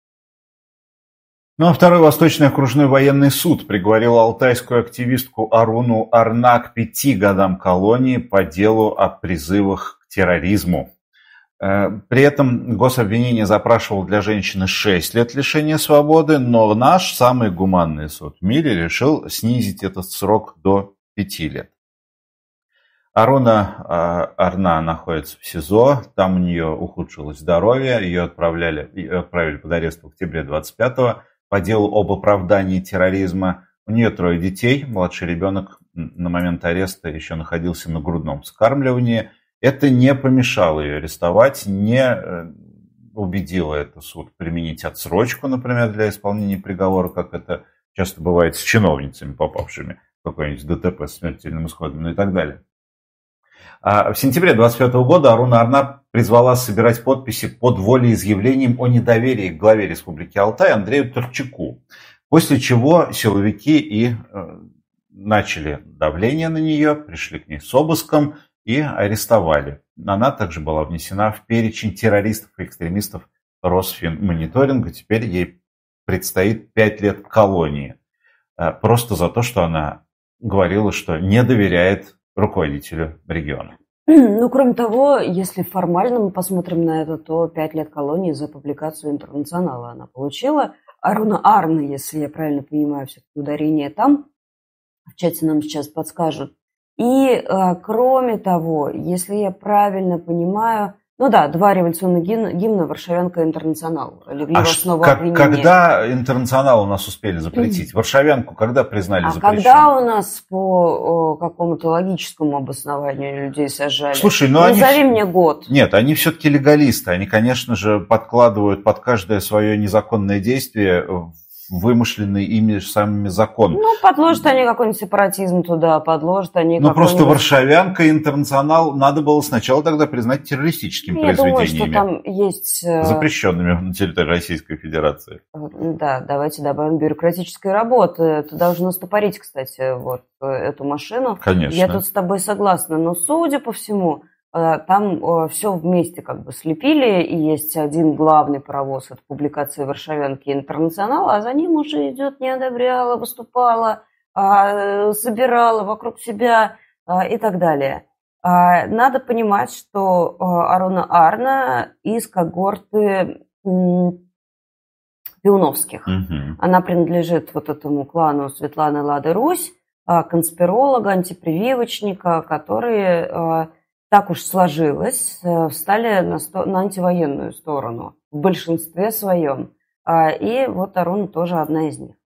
A: Ну а второй Восточный окружной военный суд приговорил алтайскую активистку Аруну Арна к пяти годам колонии по делу о призывах к терроризму. При этом гособвинение запрашивал для женщины шесть лет лишения свободы, но наш самый гуманный суд в мире решил снизить этот срок до пяти лет. Аруна Арна находится в СИЗО, там у нее ухудшилось здоровье, ее отправляли, ее отправили под арест в октябре двадцать пятого по делу об оправдании терроризма. У нее трое детей, младший ребенок на момент ареста еще находился на грудном вскармливании. Это не помешало ее арестовать, не убедило это суд применить отсрочку, например, для исполнения приговора, как это часто бывает с чиновницами, попавшими в какой-нибудь ДТП с смертельным исходом, ну и так далее. А в сентябре двадцать пятого года Аруна Арна призвала собирать подписи под волеизъявлением о недоверии к главе Республики Алтай Андрею Торчаку, после чего силовики и начали давление на нее, пришли к ней с обыском и арестовали. Она также была внесена в перечень террористов и экстремистов Росфинмониторинга. Теперь ей предстоит пять лет колонии. Просто за то, что она говорила, что не доверяет руководителю региона.
B: Ну, кроме того, если формально мы посмотрим на это, то пять лет колонии за публикацию «Интернационала» она получила. Аруна Арна, если я правильно понимаю, все-таки ударение там. В чате нам сейчас подскажут. И, кроме того, если я правильно понимаю, ну да, два революционных гимна, гимна «Варшавянка» и «Интернационал» легли
A: а
B: в основу
A: как,
B: обвинения.
A: Когда «Интернационал» у нас успели запретить? «Варшавянку» когда признали
B: а
A: запрещенной?
B: Когда у нас по о, какому-то логическому обоснованию людей сожжали?
A: Слушай, ну
B: Назови
A: они...
B: мне год.
A: Нет, они все-таки легалисты. Они, конечно же, подкладывают под каждое свое незаконное действие вымышленный ими самими закон.
B: Ну, подложат они какой-нибудь сепаратизм туда, подложат они
A: Ну, просто «Варшавянка» и «Интернационал» надо было сначала тогда признать террористическими
B: Я
A: произведениями.
B: думаю, что там есть...
A: Запрещенными на территории Российской Федерации.
B: Да, давайте добавим бюрократической работы. Это должно стопорить, кстати, вот эту машину.
A: Конечно.
B: Я тут с тобой согласна, но, судя по всему, там все вместе как бы слепили, и есть один главный паровоз от публикации «Варшавянки» и «Интернационала», а за ним уже идет, не одобряла, выступала, собирала вокруг себя и так далее. Надо понимать, что Аруна Арна из когорты Пиуновских. Угу. Она принадлежит вот этому клану Светланы Лады Русь, конспиролога, антипрививочника, которые, так уж сложилось, встали на, сто... на антивоенную сторону в большинстве своем. И вот Аруна тоже одна из них.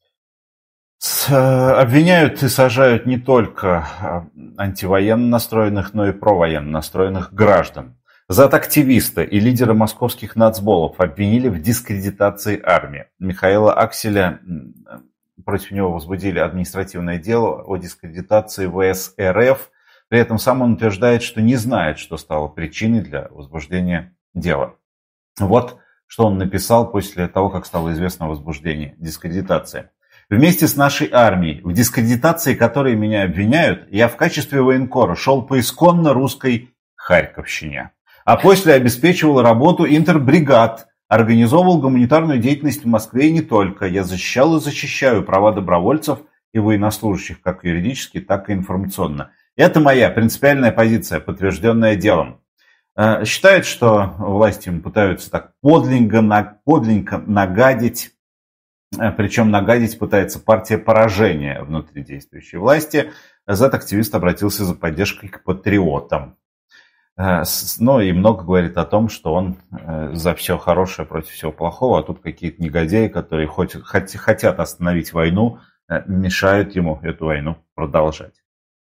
A: Обвиняют и сажают не только антивоенно настроенных, но и провоенно настроенных граждан. Зат-активиста и лидера московских нацболов обвинили в дискредитации армии. Михаила Акселя, против него возбудили административное дело о дискредитации ВС РФ. При этом сам он утверждает, что не знает, что стало причиной для возбуждения дела. Вот что он написал после того, как стало известно о возбуждении дискредитации. Вместе с нашей армией, в дискредитации которой меня обвиняют, я в качестве военкора шел по исконно русской Харьковщине. А после обеспечивал работу интербригад, организовывал гуманитарную деятельность в Москве и не только. Я защищал и защищаю права добровольцев и военнослужащих, как юридически, так и информационно. Это моя принципиальная позиция, подтвержденная делом. Считает, что власти ему пытаются так подлинно, подлинно нагадить. Причем нагадить пытается партия поражения внутри действующей власти. Зат-активист обратился за поддержкой к патриотам. Ну и много говорит о том, что он за все хорошее против всего плохого, а тут какие-то негодяи, которые хоть, хоть, хотят остановить войну, мешают ему эту войну продолжать.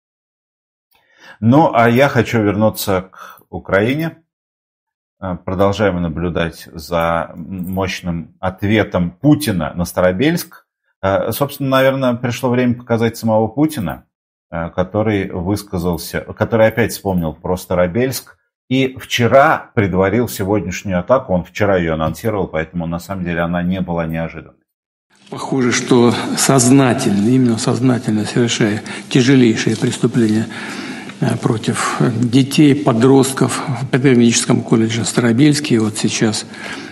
A: Ну а я хочу вернуться к Украине. Продолжаем наблюдать за мощным ответом Путина на Старобельск. Собственно, наверное, пришло время показать самого Путина, который высказался, который опять вспомнил про Старобельск. И вчера предварил сегодняшнюю атаку. Он вчера ее анонсировал, поэтому на самом деле она не была неожиданной.
H: Похоже, что сознательно, именно сознательно совершая тяжелейшие преступления против детей, подростков в педагогическом колледже Старобельске. И вот сейчас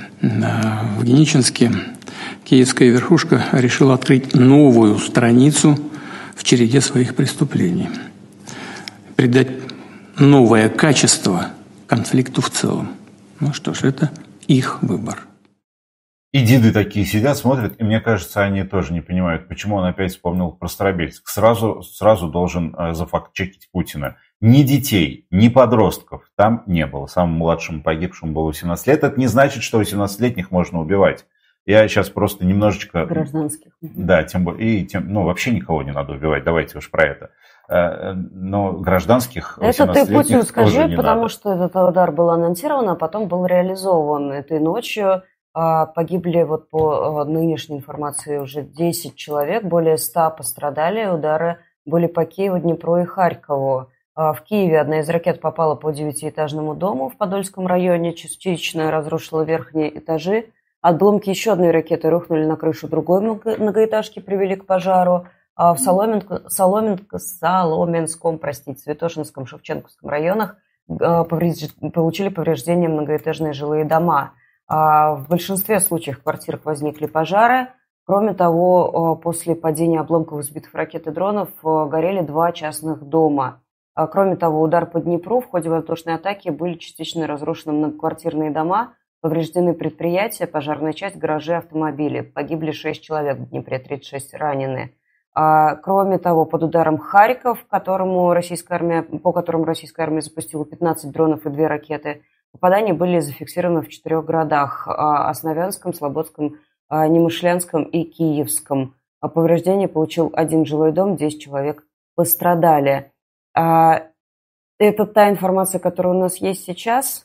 H: в Геничинске киевская верхушка решила открыть новую страницу в череде своих преступлений. Придать новое качество конфликту в целом. Ну что ж, это их выбор.
A: И диды такие сидят, смотрят, и мне кажется, они тоже не понимают, почему он опять вспомнил про Старобельск. Сразу, сразу должен э, зафакт-чекить Путина. Ни детей, ни подростков там не было. Самым младшим погибшим было восемнадцать лет. Это не значит, что восемнадцатилетних можно убивать. Я сейчас просто немножечко...
B: Гражданских.
A: Да, тем более, и тем, ну, вообще никого не надо убивать, давайте уж про это. Но гражданских восемнадцатилетних
B: это ты Путину скажи,
A: не
B: потому
A: надо.
B: что этот удар был анонсирован, а потом был реализован этой ночью. Погибли, вот по нынешней информации, уже десять человек, более ста пострадали. Удары были по Киеву, Днепру и Харькову. В Киеве одна из ракет попала по девятиэтажному дому в Подольском районе, частично разрушила верхние этажи. Обломки еще одной ракеты рухнули на крышу другой многоэтажки, привели к пожару. В Соломенко, Соломенко, Соломенском, простите, Святошинском, Шевченковском районах повреж... получили повреждения многоэтажные жилые дома. В большинстве случаев в квартирах возникли пожары. Кроме того, после падения обломков сбитых ракет и дронов горели два частных дома. Кроме того, удар по Днепру в ходе воздушной атаки были частично разрушены многоквартирные дома, повреждены предприятия, пожарная часть, гаражи, автомобили. Погибли шесть человек в Днепре, тридцать шесть ранены. Кроме того, под ударом Харьков, которому российская армия, по которому российская армия запустила пятнадцать дронов и две ракеты, попадания были зафиксированы в четырех городах – Основянском, Слободском, Немышлянском и Киевском. Повреждения получил один жилой дом, десять человек пострадали. Это та информация, которая у нас есть сейчас.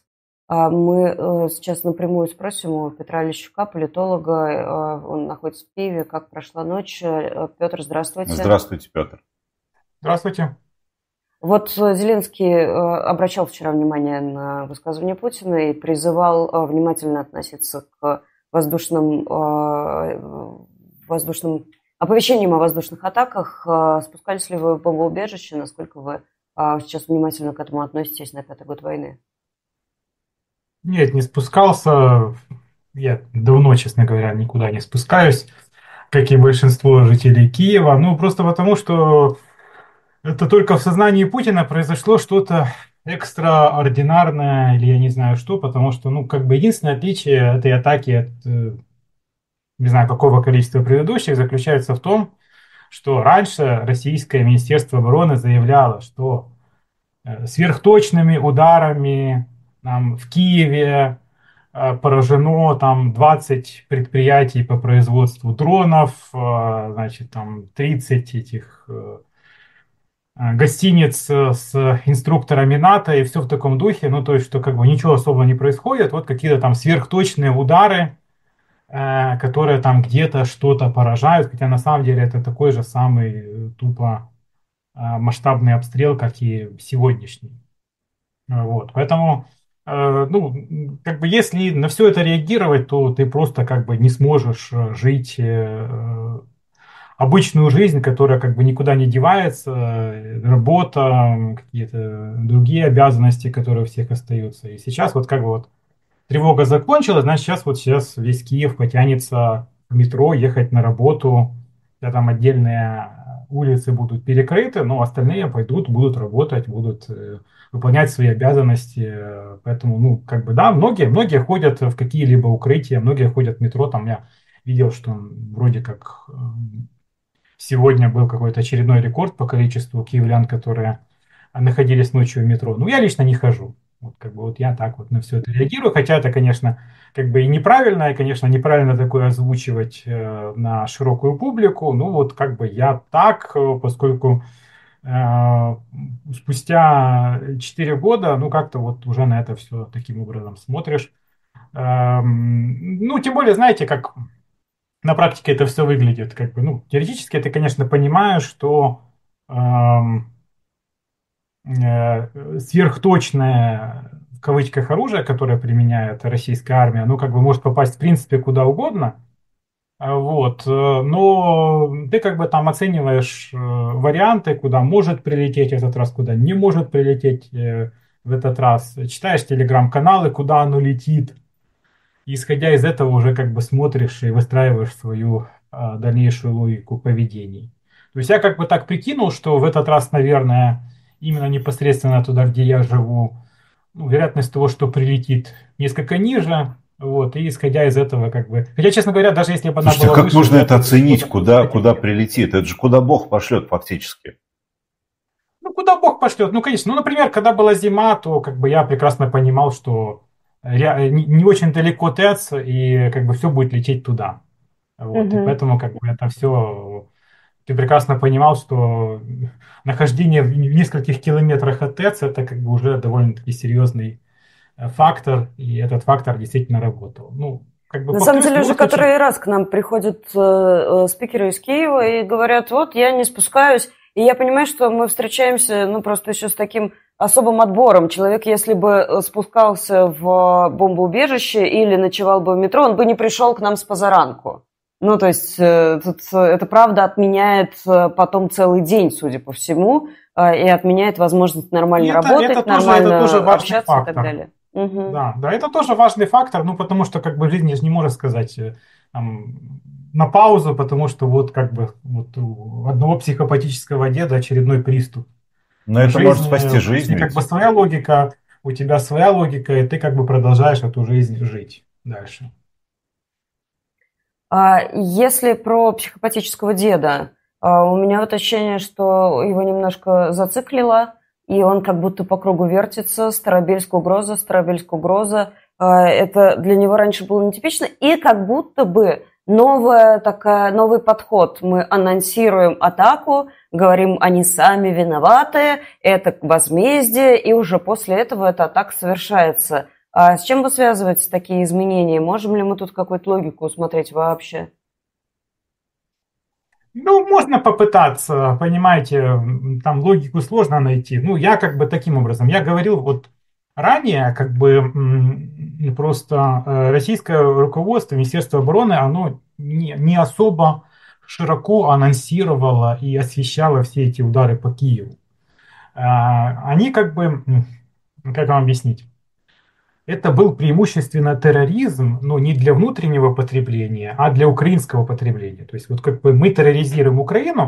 B: Мы сейчас напрямую спросим у Петра Лещука, политолога. Он находится в Киеве. Как прошла ночь? Петр, здравствуйте.
A: Здравствуйте, Петр.
D: Здравствуйте.
B: Вот Зеленский обращал вчера внимание на высказывание Путина и призывал внимательно относиться к воздушным, воздушным оповещениям о воздушных атаках. Спускались ли вы в бомбоубежище? Насколько вы сейчас внимательно к этому относитесь на пятый год войны?
I: Нет, не спускался. Я давно, честно говоря, никуда не спускаюсь, как и большинство жителей Киева. Ну, просто потому, что это только в сознании Путина произошло что-то экстраординарное, или я не знаю что, потому что, ну, как бы единственное отличие этой атаки от, э, не знаю, какого количества предыдущих, заключается в том, что раньше российское Министерство обороны заявляло, что э, сверхточными ударами там, в Киеве э, поражено там двадцать предприятий по производству дронов, э, значит, там тридцать этих э, э, гостиниц э, с инструкторами НАТО и все в таком духе, ну, то есть, что как бы ничего особо не происходит, вот какие-то там сверхточные удары, э, которые там где-то что-то поражают, хотя на самом деле это такой же самый э, тупо э, масштабный обстрел, как и сегодняшний. Э, Вот, поэтому, э, ну, м, как бы если на все это реагировать, то ты просто как бы не сможешь э, жить э, обычную жизнь, которая как бы никуда не девается, э, работа, м, какие-то другие обязанности, которые у всех остаются. И сейчас вот как бы вот тревога закончилась, значит, сейчас вот сейчас весь Киев потянется в метро, ехать на работу, когда там отдельные улицы будут перекрыты, но остальные пойдут, будут работать, будут э, выполнять свои обязанности. Э, Поэтому, ну, как бы, да, многие, многие ходят в какие-либо укрытия, многие ходят в метро, там я видел, что вроде как э, сегодня был какой-то очередной рекорд по количеству киевлян, которые находились ночью в метро. Ну, я лично не хожу. Вот как бы вот я так вот на все это реагирую, хотя это, конечно, как бы и неправильно, и, конечно, неправильно такое озвучивать э, на широкую публику. Ну, вот как бы я так, э, поскольку э, спустя четыре года, ну, как-то вот уже на это все таким образом смотришь. Эм, ну, тем более, знаете, как на практике это все выглядит, как бы, ну, теоретически ты, конечно, понимаешь, что эм, э, сверхточное, в кавычках, оружие, которое применяет российская армия, оно как бы может попасть в принципе куда угодно, а, вот, э, но ты как бы там оцениваешь э, варианты, куда может прилететь в этот раз, куда не может прилететь э, в этот раз, читаешь телеграм-каналы, куда оно летит, и исходя из этого уже как бы смотришь и выстраиваешь свою а, дальнейшую логику поведений. То есть я как бы так прикинул, что в этот раз, наверное, именно непосредственно туда, где я живу, ну, вероятность того, что прилетит, несколько ниже. Вот, и исходя из этого, как бы. Хотя, честно говоря, даже если бы она
A: Слушайте, а
I: была
A: как
I: выше,
A: можно
I: я
A: это
I: бы
A: оценить,
I: что-то
A: куда,
I: хотел.
A: куда прилетит? Это же куда Бог пошлет фактически.
I: Ну, куда Бог пошлет? Ну, конечно. Ну, например, когда была зима, то как бы я прекрасно понимал, что ре- не, не очень далеко ТЭЦ, и как бы все будет лететь туда. Вот, и
B: Мгм.
I: поэтому как бы это все, ты прекрасно понимал, что нахождение в нескольких километрах от ТЭЦ это как бы уже довольно-таки серьезный э, фактор, и этот фактор действительно работал. Ну, как бы
B: На самом
I: повторюсь, в
B: деле уже
I: любом случае,
B: который раз к нам приходят э, э, спикеры из Киева и говорят, вот я не спускаюсь, и я понимаю, что мы встречаемся, ну, просто еще с таким особым отбором. Человек, если бы э, спускался в бомбоубежище или ночевал бы в метро, он бы не пришел к нам с позаранку. Ну, то есть э, тут э, это правда отменяет э, потом целый день, судя по всему, э, и отменяет возможность
I: и
B: нормально
I: это,
B: работать,
I: это тоже, это
B: нормально
I: тоже важный
B: общаться и так
I: фактор.
B: далее. Мгм.
I: Да, да, это тоже важный фактор, ну, потому что, как бы, жизнь же не может сказать э, там, на паузу, потому что вот, как бы, вот у одного психопатического деда очередной приступ.
A: Но
I: В
A: это может
I: жизни,
A: спасти
I: в
A: жизнь
I: жизни, как бы,
A: ведь.
I: своя логика, у тебя своя логика, и ты, как бы, продолжаешь эту жизнь жить дальше.
B: А если про психопатического деда, а, у меня вот ощущение, что его немножко зациклило, и он как будто по кругу вертится, Старобельск угроза, Старобельск угроза. А, Это для него раньше было нетипично, и как будто бы новая такая, новый подход. Мы анонсируем атаку, говорим, они сами виноваты, это возмездие, и уже после этого эта атака совершается. А с чем вы связываете такие изменения? Можем ли мы тут какую-то логику усмотреть вообще?
I: Ну, можно попытаться, понимаете, м, там логику сложно найти. Ну, я как бы таким образом, я говорил вот ранее, как бы м, просто э, российское руководство, Министерство обороны, оно не, не особо широко анонсировало и освещало все эти удары по Киеву. А, Они как бы, м, как вам объяснить? Это был преимущественно терроризм, но не для внутреннего потребления, а для украинского потребления. То есть вот как бы мы терроризируем Украину,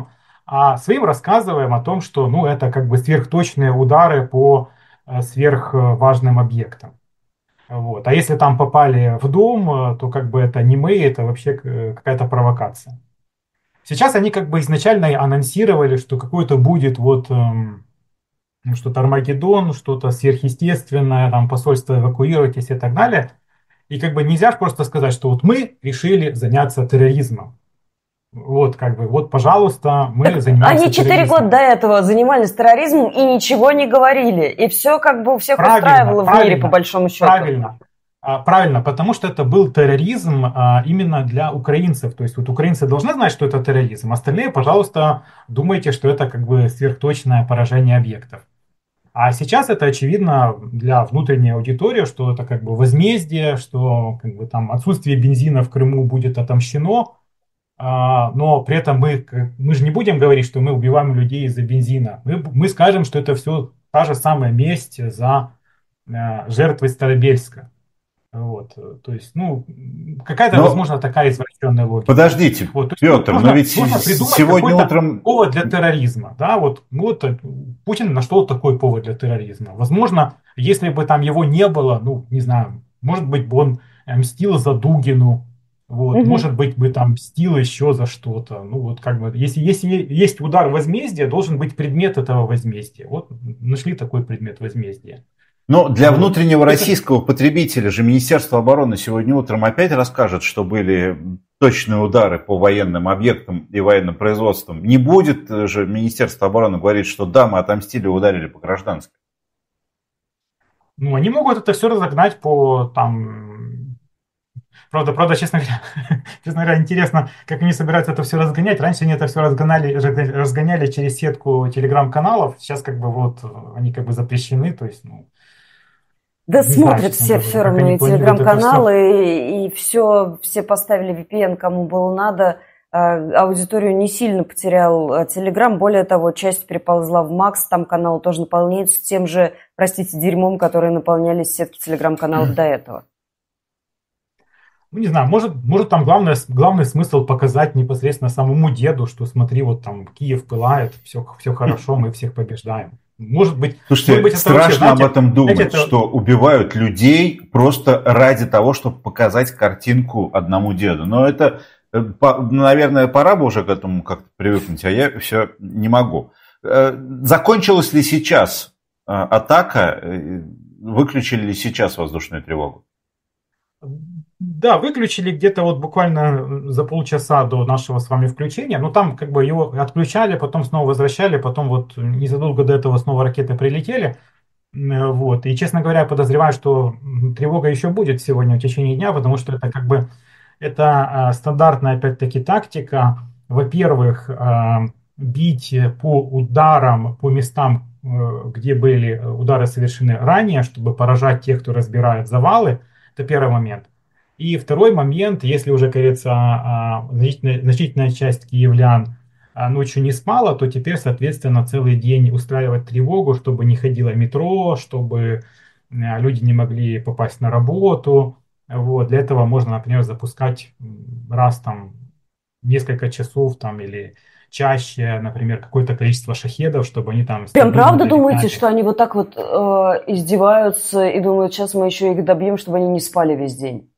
I: а своим рассказываем о том, что ну, это как бы сверхточные удары по э, сверхважным объектам. Вот. А если там попали в дом, э, то как бы это не мы, это вообще э, какая-то провокация. Сейчас они как бы изначально анонсировали, что какой-то будет вот эм, ну, что-то Армагеддон, что-то сверхъестественное, там посольство эвакуируйтесь и так далее. И как бы нельзя ж просто сказать, что вот мы решили заняться терроризмом. Вот как бы, вот, пожалуйста, мы
B: Так
I: занимаемся
B: они четыре
I: терроризмом.
B: года до этого занимались терроризмом и ничего не говорили. И все как бы у всех
I: Правильно,
B: устраивало в мире,
I: правильно,
B: по большому счету.
I: правильно. А, Правильно, потому что это был терроризм а, именно для украинцев. То есть вот украинцы должны знать, что это терроризм. Остальные, пожалуйста, думайте, что это как бы сверхточное поражение объектов. А сейчас это очевидно для внутренней аудитории, что это как бы возмездие, что как бы там отсутствие бензина в Крыму будет отомщено. А, но при этом мы, как- мы же не будем говорить, что мы убиваем людей из-за бензина. Мы, мы скажем, что это все та же самая месть за э, жертвы Старобельска. Вот, э, то есть, ну, какая-то,
A: Но
I: возможно, такая извращенная логика.
A: подождите,
I: Вот, то есть,
A: Петр, но
I: нужно,
A: ведь
I: нужно придумать
A: сегодня
I: какой-то
A: утром...
I: повод для терроризма, да, вот, ну, вот э, Путин нашел такой повод для терроризма. Возможно, если бы там его не было, ну, не знаю, может быть, бы он э, мстил за Дугину, вот,
B: Мгм.
I: может быть, бы там мстил еще за что-то. Ну, вот как бы, если, если есть удар возмездия, должен быть предмет этого возмездия. Вот нашли такой предмет возмездия.
A: Но для
I: Вот.
A: внутреннего
I: Это-
A: российского потребителя же Министерство обороны сегодня утром опять расскажет, что были точные удары по военным объектам и военным производствам. Не будет же Министерство обороны говорить, что да, мы отомстили, ударили по гражданским.
I: Ну, они могут это все разогнать по там. Правда, правда, честно говоря, честно говоря, интересно, как они собираются это все разгонять. Раньше они это все разгоняли, разгоняли через сетку телеграм-каналов. Сейчас как бы вот они как бы запрещены, то есть, ну,
B: Да
I: не знаю,
B: смотрят
I: честно
B: все
I: говоря,
B: все
I: как
B: равно
I: они
B: и
I: планируют это всё.
B: телеграм-каналы, и, все, все поставили ви пи эн, кому было надо. А, Аудиторию не сильно потерял а, Телеграм. Более того, часть переползла в Макс, там канал тоже наполняется тем же, простите, дерьмом, которые наполнялись сетки телеграм-каналов до этого.
I: Ну, не знаю, может, может там главное, главный смысл показать непосредственно самому деду, что смотри, вот там Киев пылает, все, все хорошо, мы всех побеждаем. Может быть,
A: Слушайте,
I: может быть, это
A: страшно
I: вообще, знаете,
A: об этом думать,
I: знаете, это-
A: что убивают людей просто ради того, чтобы показать картинку одному деду. Но это, э, по- наверное, пора бы уже к этому как-то привыкнуть, а я все не могу. Э, Закончилась ли сейчас э, атака? Э, Выключили ли сейчас воздушную тревогу?
I: Да, выключили где-то вот буквально за полчаса до нашего с вами включения. Ну, там как бы его отключали, потом снова возвращали, потом вот незадолго до этого снова ракеты прилетели. М, Вот. И, честно говоря, я подозреваю, что м, тревога еще будет сегодня в течение дня, потому что это как бы это а, стандартная, опять-таки, тактика. Во-первых, а, бить по ударам, по местам, э, где были удары совершены ранее, чтобы поражать тех, кто разбирает завалы. Это первый момент. И второй момент, если уже, как говорится, а, значительная, значительная часть киевлян а, ночью не спала, то теперь, соответственно, целый день устраивать тревогу, чтобы не ходило метро, чтобы а, люди не могли попасть на работу. Вот. Для этого можно, например, запускать м, раз там несколько часов там, или чаще, например, какое-то количество шахедов, чтобы они там...
B: Прям
I: стабильно
B: правда
I: долетали.
B: думаете, что они вот так вот э, издеваются и думают, сейчас мы еще их добьем, чтобы они не спали весь день?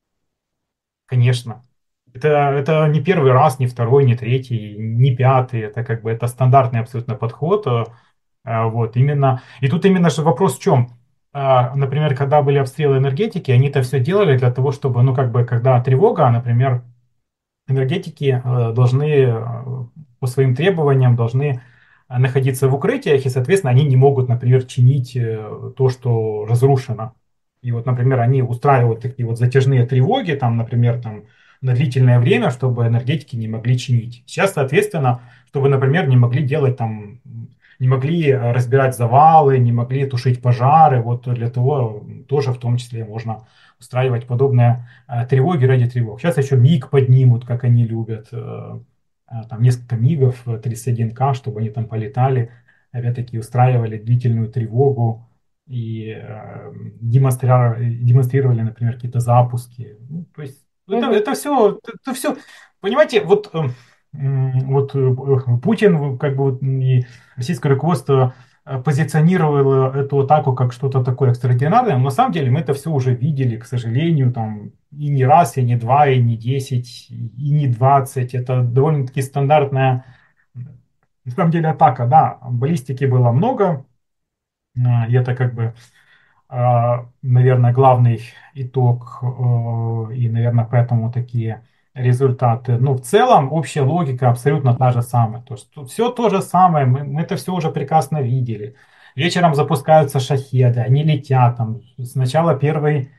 I: Конечно. Это, это не первый раз, не второй, не третий, не пятый. Это как бы это стандартный абсолютно подход. э, э, Вот, именно. И тут именно же вопрос в чем? А, Например, когда были обстрелы энергетики, они это все делали для того, чтобы, ну, как бы, когда тревога, например, энергетики э, должны э, по своим требованиям должны э, находиться в укрытиях, и, соответственно, они не могут, например, чинить э, то, что разрушено. И вот, например, они устраивают такие вот затяжные тревоги, там, например, там, на длительное время, чтобы энергетики не могли чинить. Сейчас, соответственно, чтобы, например, не могли делать там, не могли э, разбирать завалы, не могли тушить пожары, вот для того тоже в том числе можно устраивать подобные э, тревоги ради тревог. Сейчас еще МиГ поднимут, как они любят, э, э, там несколько МиГов, э, тридцать один К, чтобы они там полетали, опять-таки устраивали длительную тревогу и э, демонстрировали, демонстрировали, например, какие-то запуски. Ну, то есть это,
B: Мгм.
I: это все, это все, понимаете, вот э, вот Путин, как бы вот, и российское руководство позиционировало эту атаку как что-то такое экстраординарное, но на самом деле мы это все уже видели, к сожалению, там и не раз, и не два, и не десять, и не двадцать. Это довольно-таки стандартная, на самом деле, атака, да, баллистики было много, и это как бы, наверное, главный итог, и, наверное, поэтому такие результаты. Но в целом общая логика абсолютно та же самая. То есть все то же самое, мы, мы это все уже прекрасно видели. Вечером запускаются шахеды, они летят. Там, сначала первый,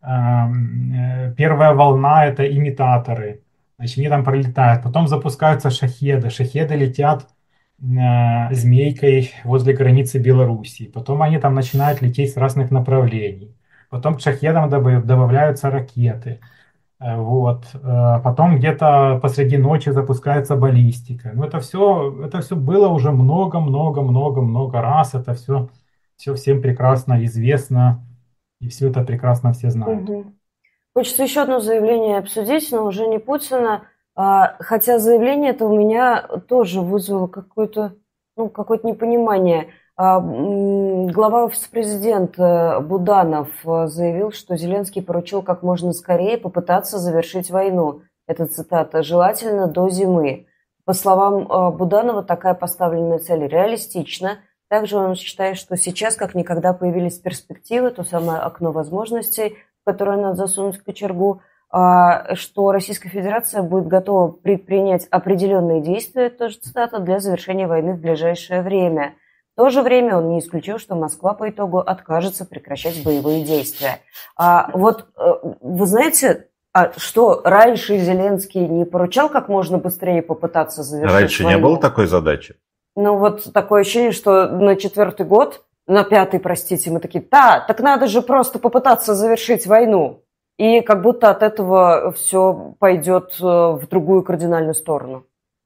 I: э, первая волна это имитаторы. Значит, они там пролетают. Потом запускаются шахеды. Шахеды летят э, змейкой возле границы Белоруссии. Потом они там начинают лететь с разных направлений. Потом к шахедам добавляются ракеты. Вот. Потом где-то посреди ночи запускается баллистика. Ну, это все, это все было уже много-много-много-много раз. Это все, все всем прекрасно известно. И все это прекрасно все знают.
B: Угу. Хочется еще одно заявление обсудить, но уже не Путина. Хотя заявление это у меня тоже вызвало какое-то, ну, какое-то непонимание. Глава офиса президента Буданов заявил, что Зеленский поручил как можно скорее попытаться завершить войну. Это цитата. «Желательно до зимы». По словам Буданова, такая поставленная цель реалистична. Также он считает, что сейчас как никогда появились перспективы, то самое окно возможностей, в которое надо засунуть кочергу, что Российская Федерация будет готова предпринять определенные действия, тоже цитата, для завершения войны в ближайшее время. В то же время он не исключил, что Москва по итогу откажется прекращать боевые действия. А вот вы знаете, а что раньше Зеленский не поручал как можно быстрее попытаться завершить
A: Раньше
B: войну?
A: Не было такой задачи?
B: Ну вот такое ощущение, что на четвертый год, на пятый, простите, мы такие, да, так надо же просто попытаться завершить войну. И как будто от этого все пойдет в другую кардинальную сторону.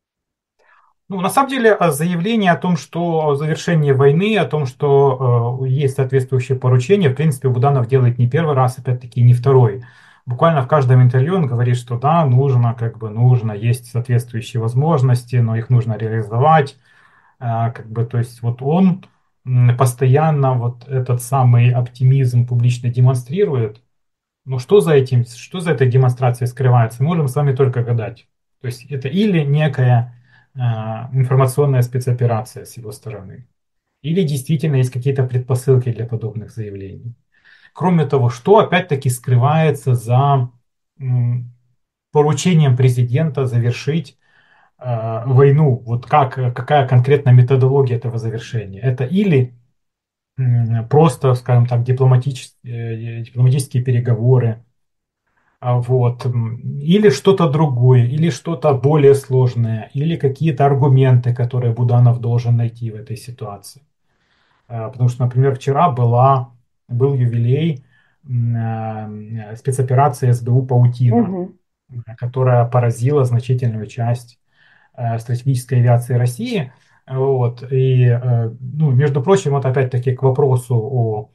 I: Ну, на самом деле, заявление о том, что завершение войны, о том, что э, есть соответствующее поручение, в принципе, Буданов делает не первый раз, опять-таки, не второй. Буквально в каждом интервью он говорит, что да, нужно, как бы нужно, есть соответствующие возможности, но их нужно реализовать. Э, как бы, то есть вот он постоянно вот этот самый оптимизм публично демонстрирует. Но что за этим, что за этой демонстрацией скрывается, мы можем с вами только гадать. То есть это или некая информационная спецоперация с его стороны. Или действительно есть какие-то предпосылки для подобных заявлений. Кроме того, что опять-таки скрывается за м, поручением президента завершить э, войну? Вот как, какая конкретная методология этого завершения? Это или м, просто, скажем так, дипломатические, дипломатические переговоры, вот. Или что-то другое, или что-то более сложное, или какие-то аргументы, которые Буданов должен найти в этой ситуации. Потому что, например, вчера была, был юбилей спецоперации СБУ «Паутина», угу. которая поразила значительную часть стратегической авиации России. Вот. И, ну, между прочим, вот опять-таки к вопросу о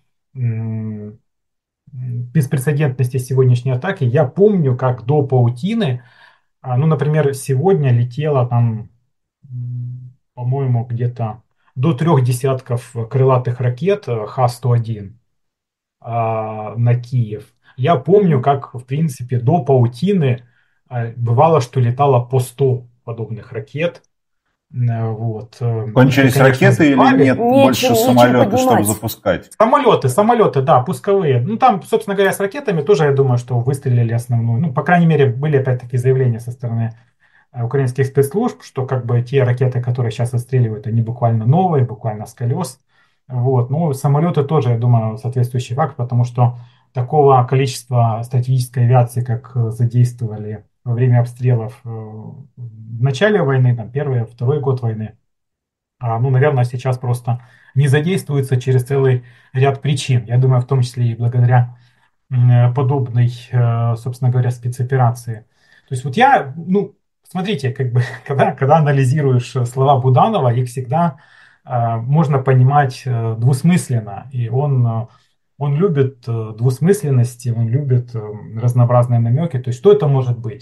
I: беспрецедентности сегодняшней атаки. Я помню, как до «Паутины», ну, например, сегодня летело там, по-моему, где-то до трех десятков крылатых ракет Х сто один на Киев. Я помню, как, в принципе, до «Паутины» бывало, что летало по сто подобных ракет. Вот.
A: Кончились это, конечно, ракеты или нет нечего, больше самолеты, чтобы запускать?
I: Самолеты, самолеты, да, пусковые. Ну, там, собственно говоря, с ракетами тоже, я думаю, что выстрелили основную. Ну, по крайней мере, были опять-таки заявления со стороны украинских спецслужб, что как бы те ракеты, которые сейчас выстреливают, они буквально новые, буквально с колес. Вот. Ну, самолеты тоже, я думаю, соответствующий факт, потому что такого количества стратегической авиации, как задействовали во время обстрелов в начале войны, там, первый, второй год войны, ну, наверное, сейчас просто не задействуется через целый ряд причин. Я думаю, в том числе и благодаря подобной, собственно говоря, спецоперации. То есть вот я, ну, смотрите, как бы, когда, когда анализируешь слова Буданова, их всегда можно понимать двусмысленно, и он... Он любит двусмысленности, он любит разнообразные намеки. То есть, что это может быть?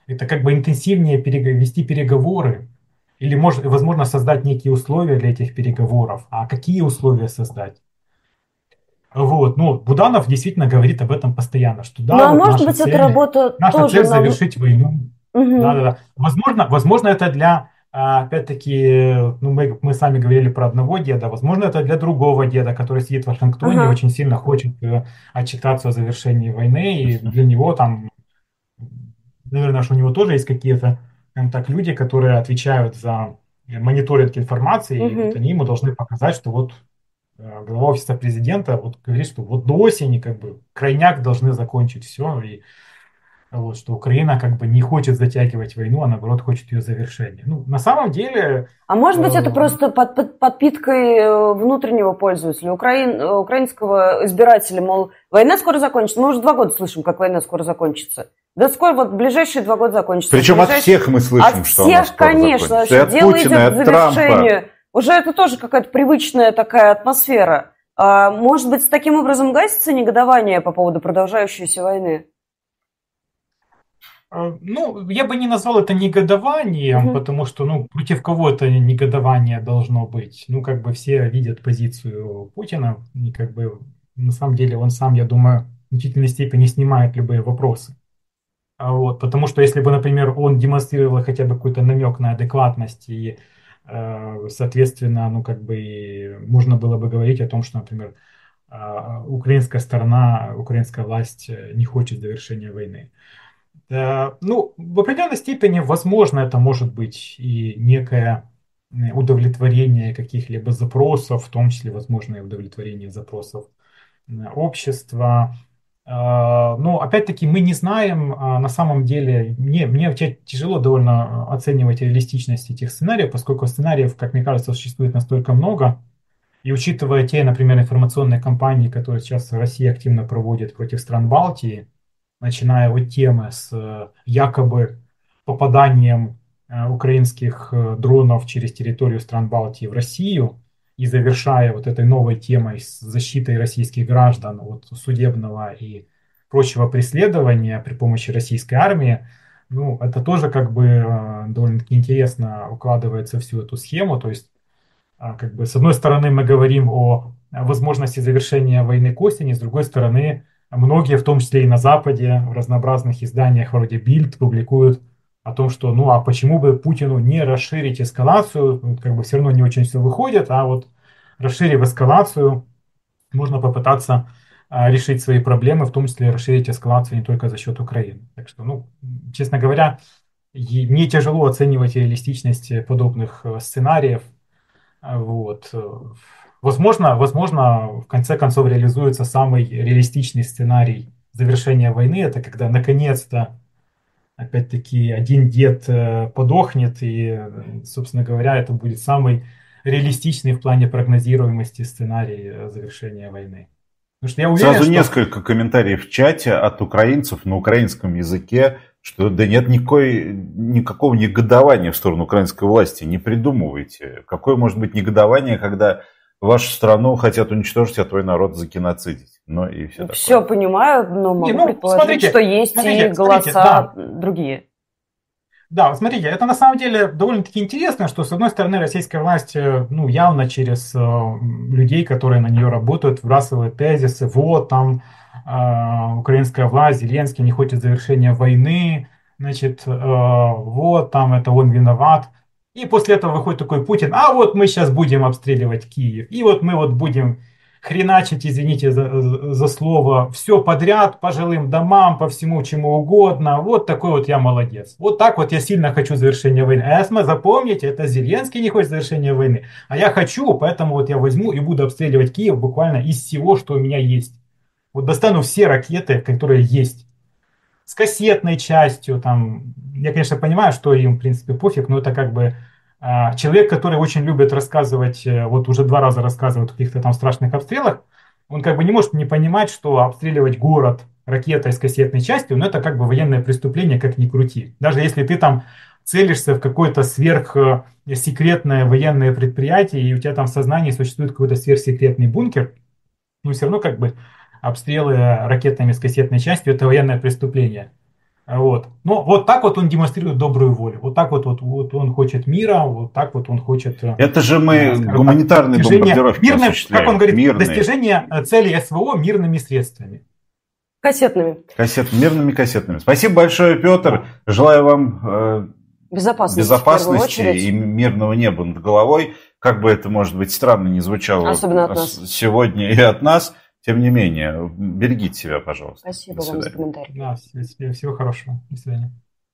I: Это как бы интенсивнее перег- вести переговоры. Или, может, возможно, создать некие условия для этих переговоров. А какие условия создать? Вот, ну, Буданов действительно говорит об этом постоянно, что
B: Ну,
I: да,
B: а
I: вот
B: может
I: наша
B: быть, эта
I: цель,
B: работа
I: наша
B: тоже
I: цель
B: нам...
I: завершить войну.
B: Мгм.
I: Да-да-да. Возможно, возможно, это для, а, опять-таки, ну, мы, мы сами говорили про одного деда, возможно, это для другого деда, который сидит в Вашингтоне и
B: Ага.
I: очень сильно хочет э, отчитаться о завершении войны, и для него там, наверное, что у него тоже есть какие-то, скажем так, люди, которые отвечают за мониторинг информации, и вот
B: Мгм.
I: они ему должны показать, что вот э, глава офиса президента вот говорит, что вот до осени как бы крайняк должны закончить все, и вот, что Украина как бы не хочет затягивать войну, а наоборот хочет ее завершения. Ну, на самом деле,
B: А может быть, это
I: э,
B: просто под, под- подпиткой э, внутреннего пользователя, украин, э, украинского избирателя, мол, война скоро закончится. Мы уже два года слышим, как война скоро закончится. Да скоро, вот ближайшие два года закончится.
A: Причем
B: Ближайшие...
A: от всех мы слышим,
B: От
A: что она
B: всех,
A: скоро
B: конечно.
A: закончится. И
B: Вообще,
A: от
B: дело
A: Путина, и
B: идет к
A: от Трампа.
B: завершению. Уже это тоже какая-то привычная такая атмосфера. А, может быть, таким образом гасится негодование по поводу продолжающейся войны?
I: э, ну, я бы не назвал это негодованием,
B: Мгм.
I: потому что, ну, против кого это негодование должно быть? Ну, как бы все видят позицию Путина, и как бы на самом деле он сам, я думаю, в значительной степени снимает любые вопросы. А вот, потому что если бы, например, он демонстрировал хотя бы какой-то намек на адекватность и, э, соответственно, ну, как бы и можно было бы говорить о том, что, например, а, украинская сторона, украинская власть э, не хочет завершения войны. Э, Ну, в определенной степени, возможно, это может быть и некое э, удовлетворение каких-либо запросов, в том числе, возможно, и удовлетворение запросов э, общества. А, Но опять-таки мы не знаем а, на самом деле, мне, мне вообще тяжело довольно оценивать реалистичность этих сценариев, поскольку сценариев, как мне кажется, существует настолько много. И учитывая те, например, информационные кампании, которые сейчас Россия активно проводит против стран Балтии, начиная от темы с э, якобы попаданием э, украинских э, дронов через территорию стран Балтии в Россию и завершая вот этой новой темой с защитой российских граждан от судебного и прочего преследования при помощи российской армии, ну, это тоже как бы э, довольно-таки интересно укладывается в всю эту схему. То есть а, как бы, с одной стороны, мы говорим о возможности завершения войны к осени, с другой стороны, многие, в том числе и на Западе, в разнообразных изданиях вроде Bild публикуют о том, что ну а почему бы Путину не расширить эскалацию, ну, как бы все равно не очень все выходит, а вот расширив эскалацию, можно попытаться а, решить свои проблемы, в том числе расширить эскалацию не только за счет Украины. Так что, ну, честно говоря, и мне тяжело оценивать реалистичность подобных э, сценариев. А, Вот. э, Возможно, возможно, в конце концов реализуется самый реалистичный сценарий завершения войны. Это когда наконец-то, опять-таки, один дед э, подохнет, и, э, собственно говоря, это будет самый реалистичный в плане прогнозируемости сценарий э, завершения войны. Потому что я уверен,
A: Сразу
I: что...
A: несколько комментариев в чате от украинцев на украинском языке, что да нет никакой, никакого негодования в сторону украинской власти, не придумывайте. Какое может быть негодование, когда вашу страну хотят уничтожить, а твой народ загеноцидить? Ну и все такое.
B: Все понимаю, но могу
I: Не, ну,
B: предположить,
I: смотрите,
B: что есть
I: смотрите,
B: и голоса
I: смотрите,
B: другие.
I: Да, вот смотрите, это на самом деле довольно-таки интересно, что с одной стороны российская власть, э, ну, явно через э, людей, которые на нее работают, вбрасывает тезисы, вот там э, украинская власть, Зеленский не хочет завершения войны, значит, э, вот там это он виноват. И после этого выходит такой Путин, а вот мы сейчас будем обстреливать Киев, и вот мы вот будем хреначить, извините за, за слово, все подряд, по жилым домам, по всему чему угодно. Вот такой вот я молодец. Вот так вот я сильно хочу завершения войны. А если запомните, это Зеленский не хочет завершения войны, а я хочу, поэтому вот я возьму и буду обстреливать Киев буквально из всего, что у меня есть. Вот достану все ракеты, которые есть. С кассетной частью, там, я, конечно, понимаю, что им, в принципе, пофиг, но это как бы а, человек, который очень любит рассказывать, э, вот уже два раза рассказывает о каких-то там страшных обстрелах, он как бы не может не понимать, что обстреливать город ракетой с кассетной частью, ну, это как бы военное преступление, как ни крути. Даже если ты там целишься в какое-то сверхсекретное военное предприятие, и у тебя там в сознании существует какой-то сверхсекретный бункер, ну, все равно как бы обстрелы ракетами с кассетной частью – это военное преступление. Вот. Но вот так вот он демонстрирует добрую волю. Вот так вот, вот, вот он хочет мира, вот так вот он хочет...
A: Это же мы
I: скажем
A: гуманитарные
I: так,
A: бомбардировки
I: мирным,
A: осуществляем.
I: как он говорит,
A: мирные.
I: достижение цели СВО мирными средствами.
B: Кассетными.
A: Кассет, мирными кассетными. Спасибо большое, Петр. Желаю вам э,
B: безопасности,
A: безопасности и мирного неба над головой. Как бы это, может быть, странно не звучало
B: особенно от нас
A: сегодня и от нас, тем не менее, берегите себя, пожалуйста.
B: Спасибо вам за комментарий.
I: Да, всего, всего хорошего. До свидания.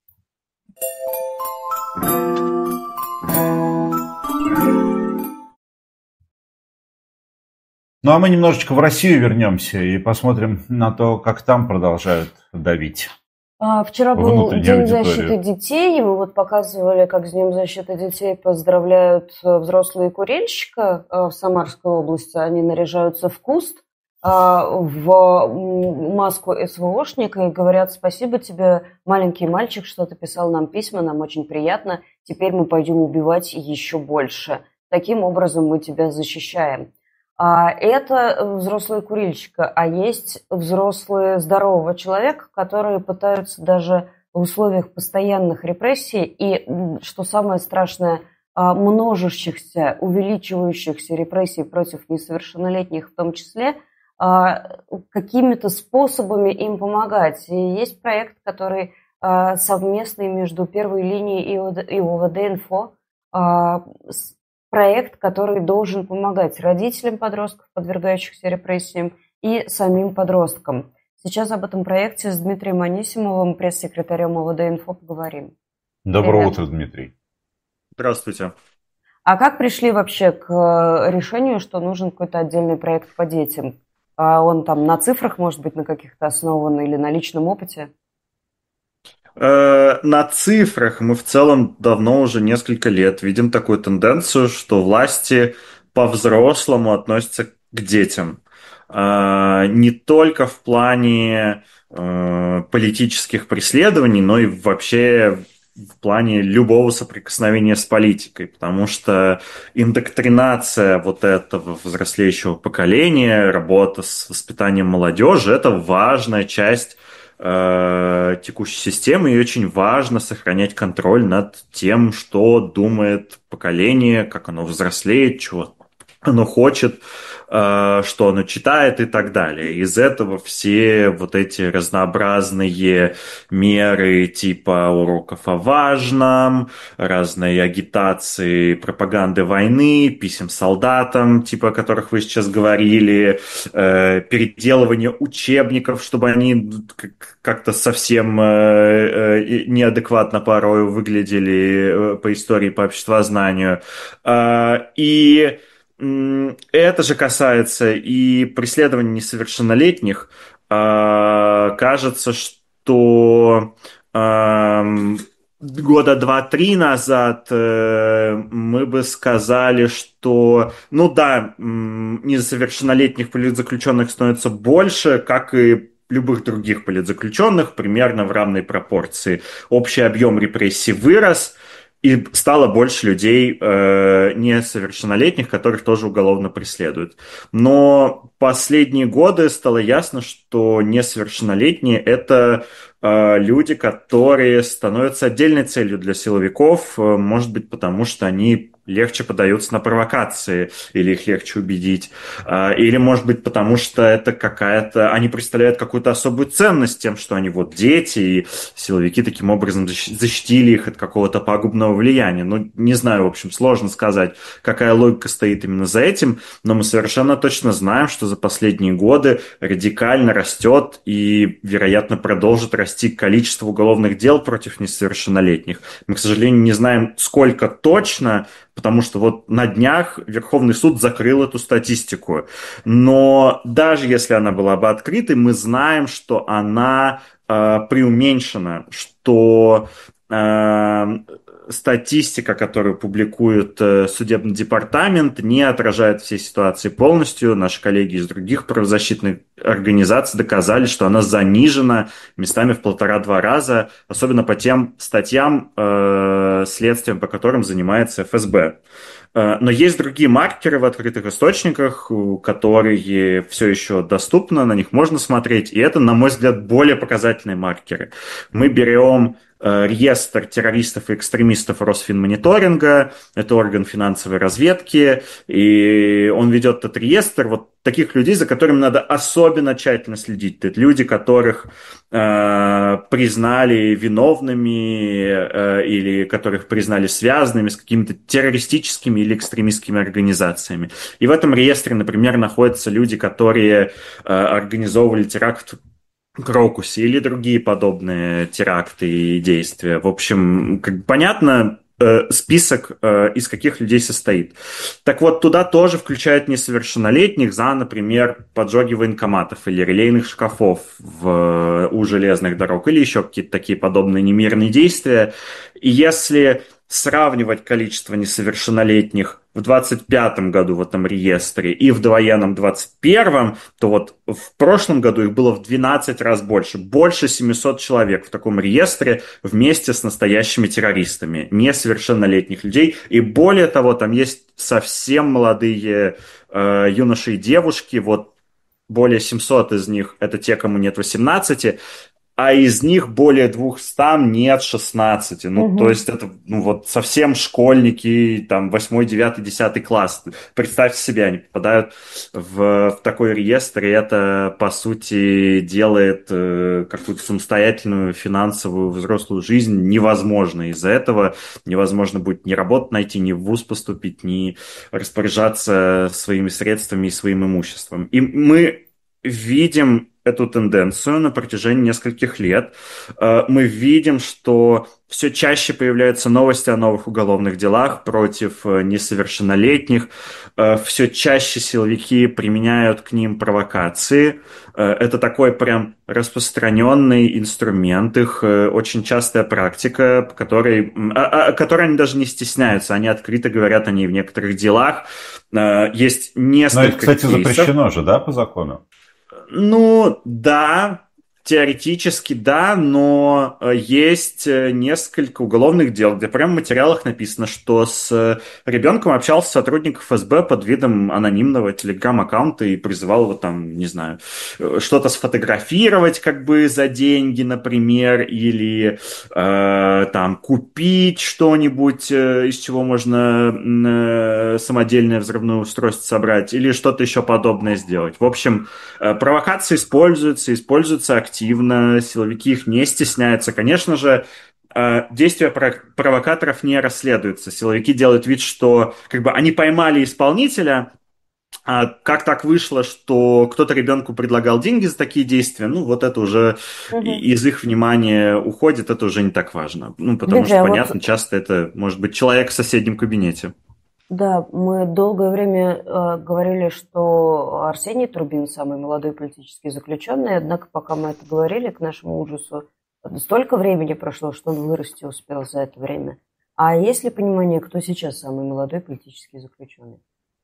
A: Ну, а мы немножечко в Россию вернемся и посмотрим на то, как там продолжают давить.
B: Вчера был День защиты детей, и мы вот показывали, как с Днем защиты детей поздравляют взрослые курильщика в Самарской области. Они наряжаются в куст, в маску СВОшника и говорят: спасибо тебе, маленький мальчик, что ты писал нам письма, нам очень приятно, теперь мы пойдем убивать еще больше. Таким образом мы тебя защищаем. А это взрослые курильщика, а есть взрослые здорового человека, которые пытаются даже в условиях постоянных репрессий и, что самое страшное, множащихся, увеличивающихся репрессий против несовершеннолетних в том числе, какими-то способами им помогать. И есть проект, который совместный между первой линией и ОВД-инфо, проект, который должен помогать родителям подростков, подвергающихся репрессиям, и самим подросткам. Сейчас об этом проекте с Дмитрием Анисимовым, пресс-секретарем ОВД-инфо, поговорим.
A: Доброе
B: Привет.
A: утро, Дмитрий.
J: Здравствуйте.
B: А как пришли вообще к решению, что нужен какой-то отдельный проект по детям? А он там на цифрах, может быть, на каких-то основан или на личном опыте?
J: На цифрах мы в целом давно, уже несколько лет, видим такую тенденцию, что власти по-взрослому относятся к детям. Не только в плане политических преследований, но и вообще в плане любого соприкосновения с политикой, потому что индоктринация вот этого взрослеющего поколения, работа с воспитанием молодежи – это важная часть текущей системы, и очень важно сохранять контроль над тем, что думает поколение, как оно взрослеет, чего оно хочет, что оно читает и так далее. Из этого все вот эти разнообразные меры типа уроков о важном, разные агитации, пропаганды войны, писем солдатам, типа о которых вы сейчас говорили, переделывание учебников, чтобы они как-то совсем неадекватно порой выглядели по истории, по обществознанию. И это же касается и преследования несовершеннолетних. Кажется, что года два-три назад мы бы сказали, что, ну да, несовершеннолетних политзаключенных становится больше, как и любых других политзаключенных, примерно в равной пропорции. Общий объем репрессий вырос, и стало больше людей э, несовершеннолетних, которых тоже уголовно преследуют. Но последние годы стало ясно, что несовершеннолетние – это э, люди, которые становятся отдельной целью для силовиков, э, может быть, потому что они легче поддаются на провокации, или их легче убедить, э, или, может быть, потому что это какая-то… Они представляют какую-то особую ценность тем, что они вот дети, и силовики таким образом защитили их от какого-то пагубного влияния. Ну, не знаю, в общем, сложно сказать, какая логика стоит именно за этим, но мы совершенно точно знаем, что за последние годы радикально растет и, вероятно, продолжит расти количество уголовных дел против несовершеннолетних. Мы, к сожалению, не знаем, сколько точно, потому что вот на днях Верховный суд закрыл эту статистику. Но даже если она была бы открытой, мы знаем, что она э, преуменьшена, что э, статистика, которую публикует судебный департамент, не отражает всей ситуации полностью. Наши коллеги из других правозащитных организаций доказали, что она занижена местами в полтора-два раза, особенно по тем статьям, э, следствием по которым занимается эф эс бэ. Но есть другие маркеры в открытых источниках, которые все еще доступны, на них можно смотреть, и это, на мой взгляд, более показательные маркеры. Мы берем реестр террористов и экстремистов Росфинмониторинга, это орган финансовой разведки, и он ведет этот реестр вот таких людей, за которыми надо особенно тщательно следить. Это люди, которых э, признали виновными э, или которых признали связанными с какими-то террористическими или экстремистскими организациями. И в этом реестре, например, находятся люди, которые э, организовывали теракт в Крокусе или другие подобные теракты и действия. В общем, как бы понятно, э, список э, из каких людей состоит. Так вот, туда тоже включают несовершеннолетних за, например, поджоги военкоматов или релейных шкафов в, у железных дорог или еще какие-то такие подобные немирные действия. И если сравнивать количество несовершеннолетних в двадцать пятом году в этом реестре и в довоенном двадцать первом, то вот в прошлом году их было в двенадцать раз больше. Больше семьсот человек в таком реестре вместе с настоящими террористами, несовершеннолетних людей. И более того, там есть совсем молодые э, юноши и девушки, вот более семьсот из них это те, кому нет восемнадцати, а из них более двухсот нет шестнадцати. Ну, угу. То есть это ну, вот совсем школьники, там, восьмой, девятый, десятый класс. Представьте себе, они попадают в, в такой реестр, и это, по сути, делает э, какую-то самостоятельную финансовую взрослую жизнь невозможной. Из-за этого невозможно будет ни работу найти, ни в вуз поступить, ни распоряжаться своими средствами и своим имуществом. И мы видим эту тенденцию на протяжении нескольких лет. Мы видим, что все чаще появляются новости о новых уголовных делах против несовершеннолетних. Все чаще силовики применяют к ним провокации. Это такой прям распространенный инструмент, их очень частая практика, которой, о, о которой они даже не стесняются. Они открыто говорят о ней в некоторых делах. Есть несколько
A: Но это, кстати,
J: кейсов.
A: запрещено же, да, по закону?
J: Ну, да, теоретически да, но есть несколько уголовных дел, где прямо в материалах написано, что с ребенком общался сотрудник эф эс бэ под видом анонимного телеграм-аккаунта и призывал его там, не знаю, что-то сфотографировать как бы за деньги, например, или э, там купить что-нибудь, из чего можно э, самодельное взрывное устройство собрать, или что-то еще подобное сделать. В общем, провокации используются, используются активно. Активно, силовики их не стесняются. Конечно же, действия провокаторов не расследуются. Силовики делают вид, что как бы они поймали исполнителя, а как так вышло, что кто-то ребенку предлагал деньги за такие действия, ну вот это уже угу. из их внимания уходит, это уже не так важно. Ну потому Дмитрий, что, понятно, вот... часто это может быть человек в соседнем кабинете.
B: Да, мы долгое время э, говорили, что Арсений Трубин самый молодой политический заключенный, однако пока мы это говорили, к нашему ужасу, столько времени прошло, что он вырасти успел за это время. А есть ли понимание, кто сейчас самый молодой политический заключенный?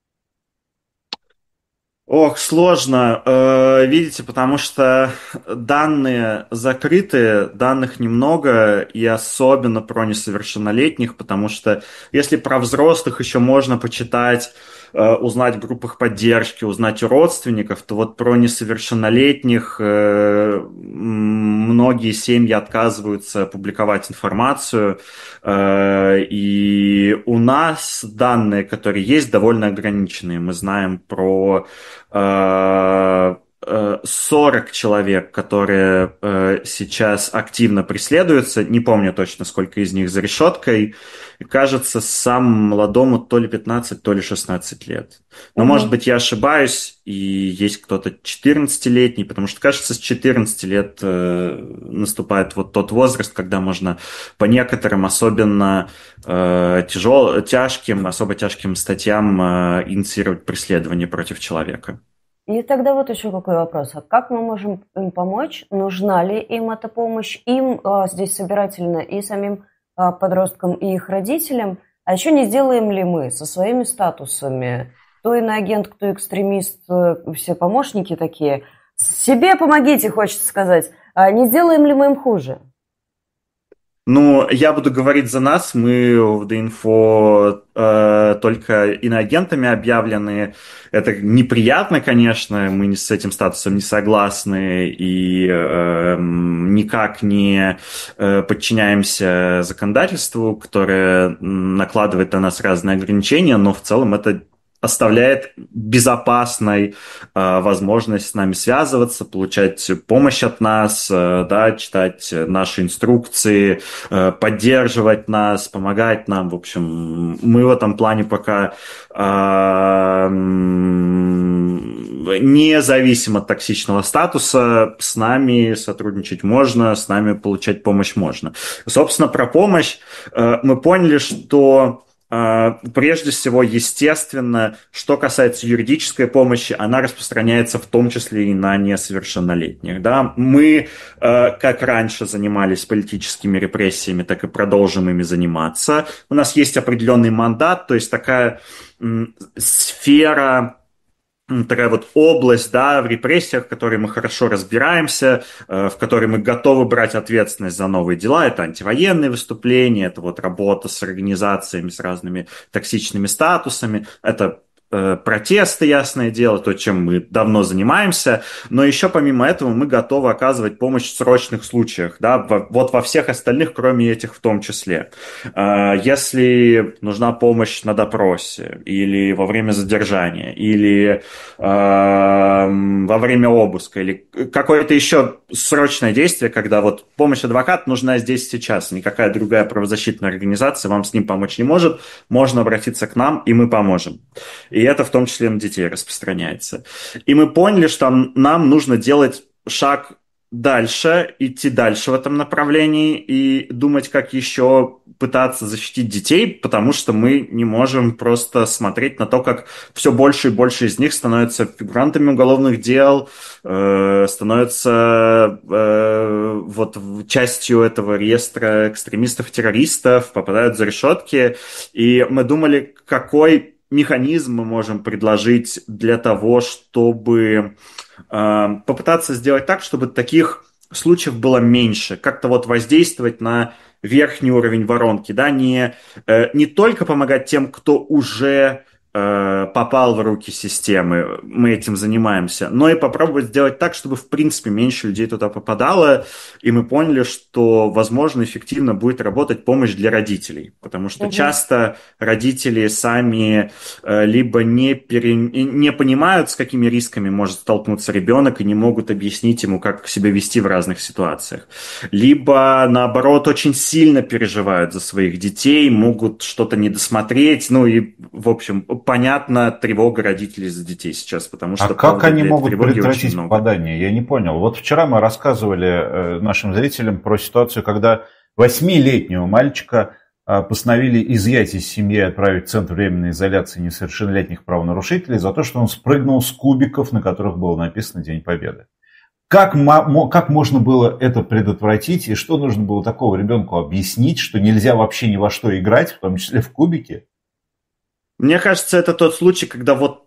J: Ох, сложно, э, видите, потому что данные закрытые, данных немного, и особенно про несовершеннолетних, потому что если про взрослых еще можно почитать, э, узнать в группах поддержки, узнать у родственников, то вот про несовершеннолетних э, многие семьи отказываются публиковать информацию, э, и у нас данные, которые есть, довольно ограниченные. Мы знаем про сорок человек, которые сейчас активно преследуются, не помню точно, сколько из них за решеткой, и, кажется, самому молодому то ли пятнадцать, то ли шестнадцать лет. Но, угу. может быть, я ошибаюсь, и есть кто-то четырнадцатилетний, потому что, кажется, с четырнадцати лет наступает вот тот возраст, когда можно по некоторым особенно тяжел, тяжким, особо тяжким статьям инициировать преследование против человека.
B: И тогда вот еще какой вопрос. А как мы можем им помочь? Нужна ли им эта помощь? Им а, здесь собирательно и самим а, подросткам, и их родителям. А еще не сделаем ли мы со своими статусами, кто иноагент, кто экстремист, все помощники такие, себе помогите, хочется сказать, а не сделаем ли мы им хуже?
J: Ну, я буду говорить за нас. Мы в Динфо э, только иноагентами объявлены. Это неприятно, конечно. Мы с этим статусом не согласны и э, никак не э, подчиняемся законодательству, которое накладывает на нас разные ограничения, но в целом это оставляет безопасной э, возможность с нами связываться, получать помощь от нас, э, да, читать наши инструкции, э, поддерживать нас, помогать нам. В общем, мы в этом плане пока э, независимо от токсичного статуса, с нами сотрудничать можно, с нами получать помощь можно. Собственно, про помощь э, мы поняли, что прежде всего, естественно, что касается юридической помощи, она распространяется в том числе и на несовершеннолетних. Да? Мы, как раньше занимались политическими репрессиями, так и продолжим ими заниматься. У нас есть определенный мандат, то есть такая сфера, такая вот область, да, в репрессиях, в которой мы хорошо разбираемся, э, в которой мы готовы брать ответственность за новые дела. Это антивоенные выступления, это вот работа с организациями с разными токсичными статусами, это э, протесты, ясное дело, то, чем мы давно занимаемся. Но еще помимо этого мы готовы оказывать помощь в срочных случаях, да, во, вот во всех остальных, кроме этих в том числе. Э, если нужна помощь на допросе или во время задержания, или во время обыска или какое-то еще срочное действие, когда вот помощь адвоката нужна здесь сейчас, никакая другая правозащитная организация вам с ним помочь не может, можно обратиться к нам, и мы поможем. И это в том числе на детей распространяется. И мы поняли, что нам нужно делать шаг дальше, идти дальше в этом направлении и думать, как еще пытаться защитить детей, потому что мы не можем просто смотреть на то, как все больше и больше из них становятся фигурантами уголовных дел, э, становятся э, вот частью этого реестра экстремистов-террористов, попадают за решетки. И мы думали, какой механизм мы можем предложить для того, чтобы попытаться сделать так, чтобы таких случаев было меньше, как-то вот воздействовать на верхний уровень воронки, да, не, не только помогать тем, кто уже попал в руки системы, мы этим занимаемся, но и попробовать сделать так, чтобы в принципе меньше людей туда попадало, и мы поняли, что, возможно, эффективно будет работать помощь для родителей, потому что угу. часто родители сами либо не, пере... не понимают, с какими рисками может столкнуться ребенок, и не могут объяснить ему, как себя вести в разных ситуациях, либо, наоборот, очень сильно переживают за своих детей, могут что-то недосмотреть, ну и, в общем, понятна тревога родителей за детей сейчас, потому что...
A: А как они могут предотвратить попадание? Я не понял. Вот вчера мы рассказывали нашим зрителям про ситуацию, когда восьмилетнего мальчика постановили изъять из семьи и отправить в Центр временной изоляции несовершеннолетних правонарушителей за то, что он спрыгнул с кубиков, на которых было написано «День Победы». Как, как можно было это предотвратить, и что нужно было такого ребенку объяснить, что нельзя вообще ни во что играть, в том числе в кубики?
J: Мне кажется, это тот случай, когда вот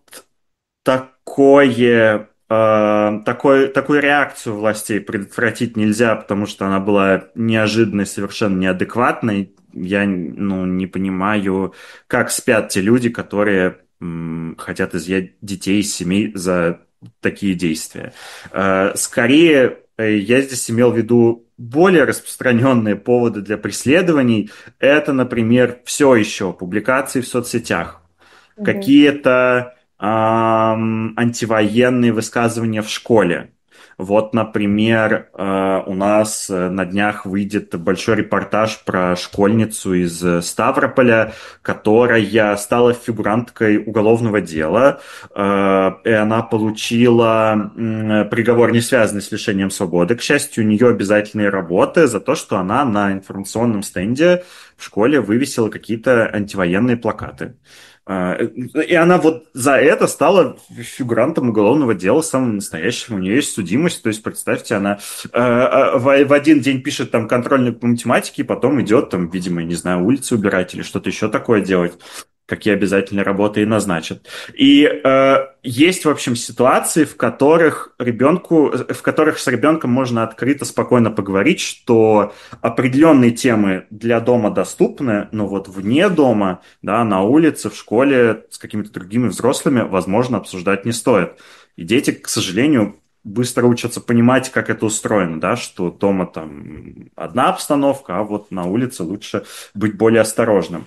J: такое, э, такой, такую реакцию властей предотвратить нельзя, потому что она была неожиданной, совершенно неадекватной. Я ну, не понимаю, как спят те люди, которые м, хотят изъять детей из семей за такие действия. Э, скорее, я здесь имел в виду более распространенные поводы для преследований. Это, например, все еще публикации в соцсетях. Mm-hmm. Какие-то эм, антивоенные высказывания в школе. Вот, например, э, у нас на днях выйдет большой репортаж про школьницу из Ставрополя, которая стала фигуранткой уголовного дела, э, и она получила э, приговор, не связанный с лишением свободы. К счастью, у нее обязательные работы за то, что она на информационном стенде в школе вывесила какие-то антивоенные плакаты. И она вот за это стала фигурантом уголовного дела самым настоящим. У нее есть судимость. То есть, представьте, она э, в, в один день пишет там контрольную по математике, и потом идет там, видимо, не знаю, улицы убирать или что-то еще такое делать, какие обязательные работы и назначат. И э, есть, в общем, ситуации, в которых ребенку, в которых с ребенком можно открыто, спокойно поговорить, что определенные темы для дома доступны, но вот вне дома, да, на улице, в школе с какими-то другими взрослыми, возможно, обсуждать не стоит. И дети, к сожалению, быстро учатся понимать, как это устроено, да, что дома там одна обстановка, а вот на улице лучше быть более осторожным.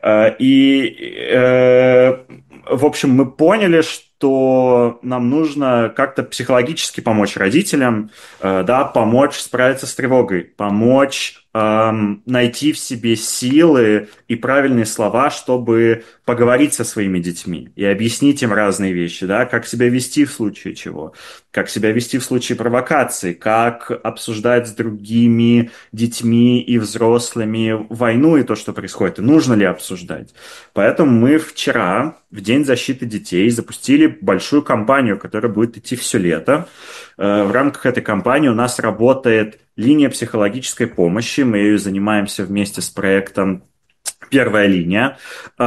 J: И, в общем, мы поняли, что нам нужно как-то психологически помочь родителям, да, помочь справиться с тревогой, помочь эм, найти в себе силы и правильные слова, чтобы поговорить со своими детьми и объяснить им разные вещи, да, как себя вести в случае чего, как себя вести в случае провокации, как обсуждать с другими детьми и взрослыми войну и то, что происходит, и нужно ли обсуждать. Поэтому мы вчера, в День защиты детей, запустили большую кампанию, которая будет идти все лето. В рамках этой кампании у нас работает линия психологической помощи. Мы ею занимаемся вместе с проектом «Первая линия».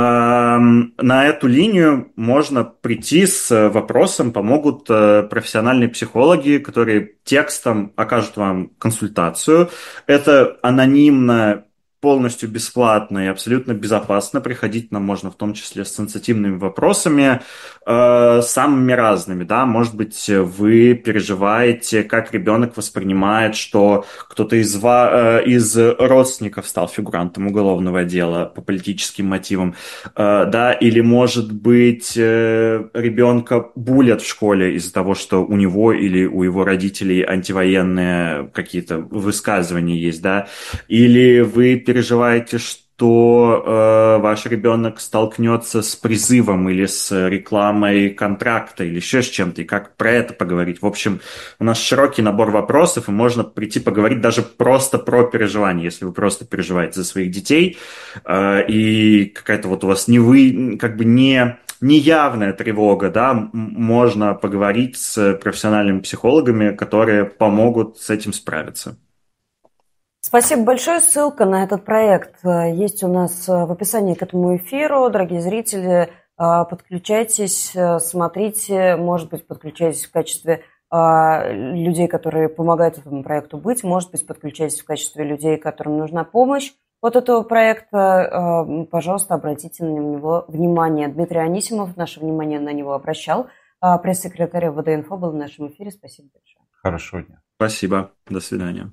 J: На эту линию можно прийти с вопросом, помогут профессиональные психологи, которые текстом окажут вам консультацию. Это анонимно, полностью бесплатно и абсолютно безопасно. Приходить нам можно в том числе с сенситивными вопросами, э, самыми разными. Да? Может быть, вы переживаете, как ребенок воспринимает, что кто-то из, э, из родственников стал фигурантом уголовного дела по политическим мотивам. Э, да? Или, может быть, э, ребенка булят в школе из-за того, что у него или у его родителей антивоенные какие-то высказывания есть. Да? Или вы переживаете, что э, ваш ребенок столкнется с призывом или с рекламой контракта или еще с чем-то, и как про это поговорить. В общем, у нас широкий набор вопросов, и можно прийти поговорить даже просто про переживания, если вы просто переживаете за своих детей, э, и какая-то вот у вас не вы, как бы не... неявная тревога, да, можно поговорить с профессиональными психологами, которые помогут с этим справиться.
B: Спасибо большое. Ссылка на этот проект есть у нас в описании к этому эфиру. Дорогие зрители, подключайтесь, смотрите, может быть, подключайтесь в качестве людей, которые помогают этому проекту быть, может быть, подключайтесь в качестве людей, которым нужна помощь от этого проекта. Пожалуйста, обратите на него внимание. Дмитрий Анисимов наше внимание на него обращал. Пресс-секретарь ВД-Инфо был в нашем эфире. Спасибо большое.
A: Хорошего дня.
J: Спасибо. До свидания.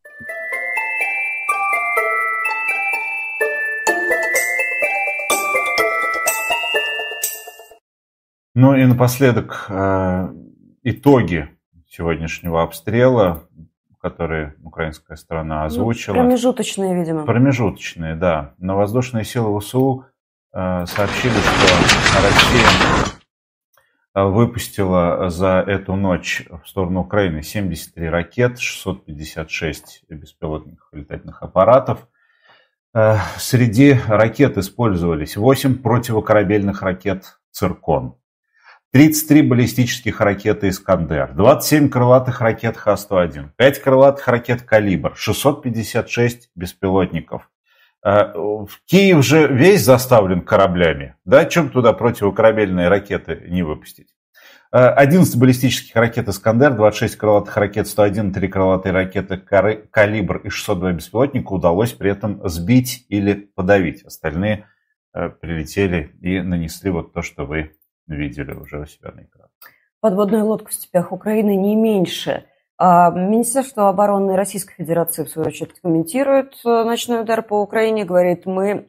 A: Ну и напоследок э, итоги сегодняшнего обстрела, которые украинская сторона озвучила.
B: Ну, промежуточные, видимо.
A: Промежуточные, да. Но воздушные силы ВСУ э, сообщили, что Россия выпустила за эту ночь в сторону Украины семьдесят три ракет, шестьсот пятьдесят шесть беспилотных летательных аппаратов. Э, среди ракет использовались восемь противокорабельных ракет «Циркон», тридцать три баллистических ракеты «Искандер», двадцать семь крылатых ракет Х сто один, пять крылатых ракет «Калибр», шестьсот пятьдесят шесть беспилотников. Киев же весь заставлен кораблями. Да, чем туда противокорабельные ракеты не выпустить? одиннадцать баллистических ракет «Искандер», двадцать шесть крылатых ракет сто один, три крылатые ракеты «Калибр» и шестьсот два беспилотника удалось при этом сбить или подавить. Остальные прилетели и нанесли вот то, что вы видели уже у себя на экране.
B: Подводная лодка в степях Украины не меньше. Министерство обороны Российской Федерации, в свою очередь, комментирует ночной удар по Украине. Говорит, мы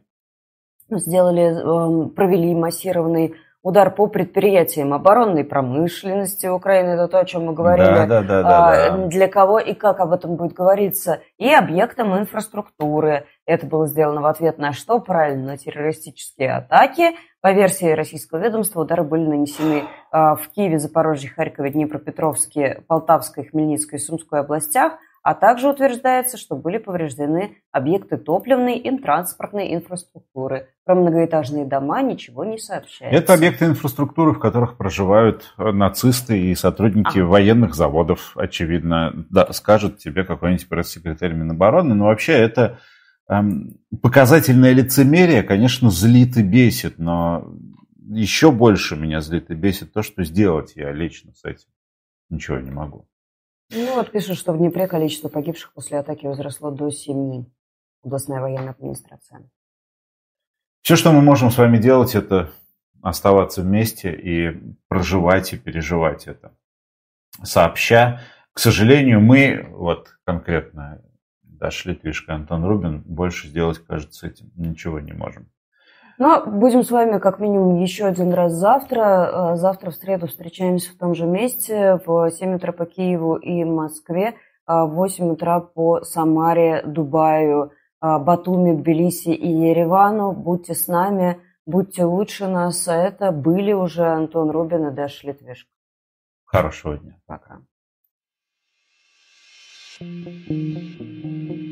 B: сделали, провели массированный удар по предприятиям оборонной промышленности Украины. Это то, о чем мы говорили.
A: Да, да, да, да, да.
B: Для кого и как об этом будет говориться. И объектам инфраструктуры. Это было сделано в ответ на что? Правильно, на террористические атаки. По версии российского ведомства, удары были нанесены в Киеве, Запорожье, Харькове, Днепропетровске, Полтавской, Хмельницкой и Сумской областях, а также утверждается, что были повреждены объекты топливной и транспортной инфраструктуры. Про многоэтажные дома ничего не сообщается.
A: Это объекты инфраструктуры, в которых проживают нацисты и сотрудники ага. военных заводов, очевидно. Да, скажет тебе какой-нибудь пресс-секретарь Минобороны, но вообще это... Показательное лицемерие, конечно, злит и бесит, но еще больше меня злит и бесит то, что сделать я лично с этим ничего не могу.
B: Ну вот пишут, что в Днепре количество погибших после атаки возросло до семи. Областная военная администрация.
A: Все, что мы можем с вами делать, это оставаться вместе и проживать и переживать это. Сообща, к сожалению, мы, вот конкретно Даша Литвишко и Антон Рубин, больше сделать, кажется, этим ничего не можем.
B: Но будем с вами как минимум еще один раз завтра. Завтра в среду встречаемся в том же месте в семь утра по Киеву и Москве, в восемь утра по Самаре, Дубаю, Батуми, Тбилиси и Еревану. Будьте с нами, будьте лучше нас. А это были уже Антон Рубин и Даша Литвишко.
A: Хорошего дня.
B: Пока.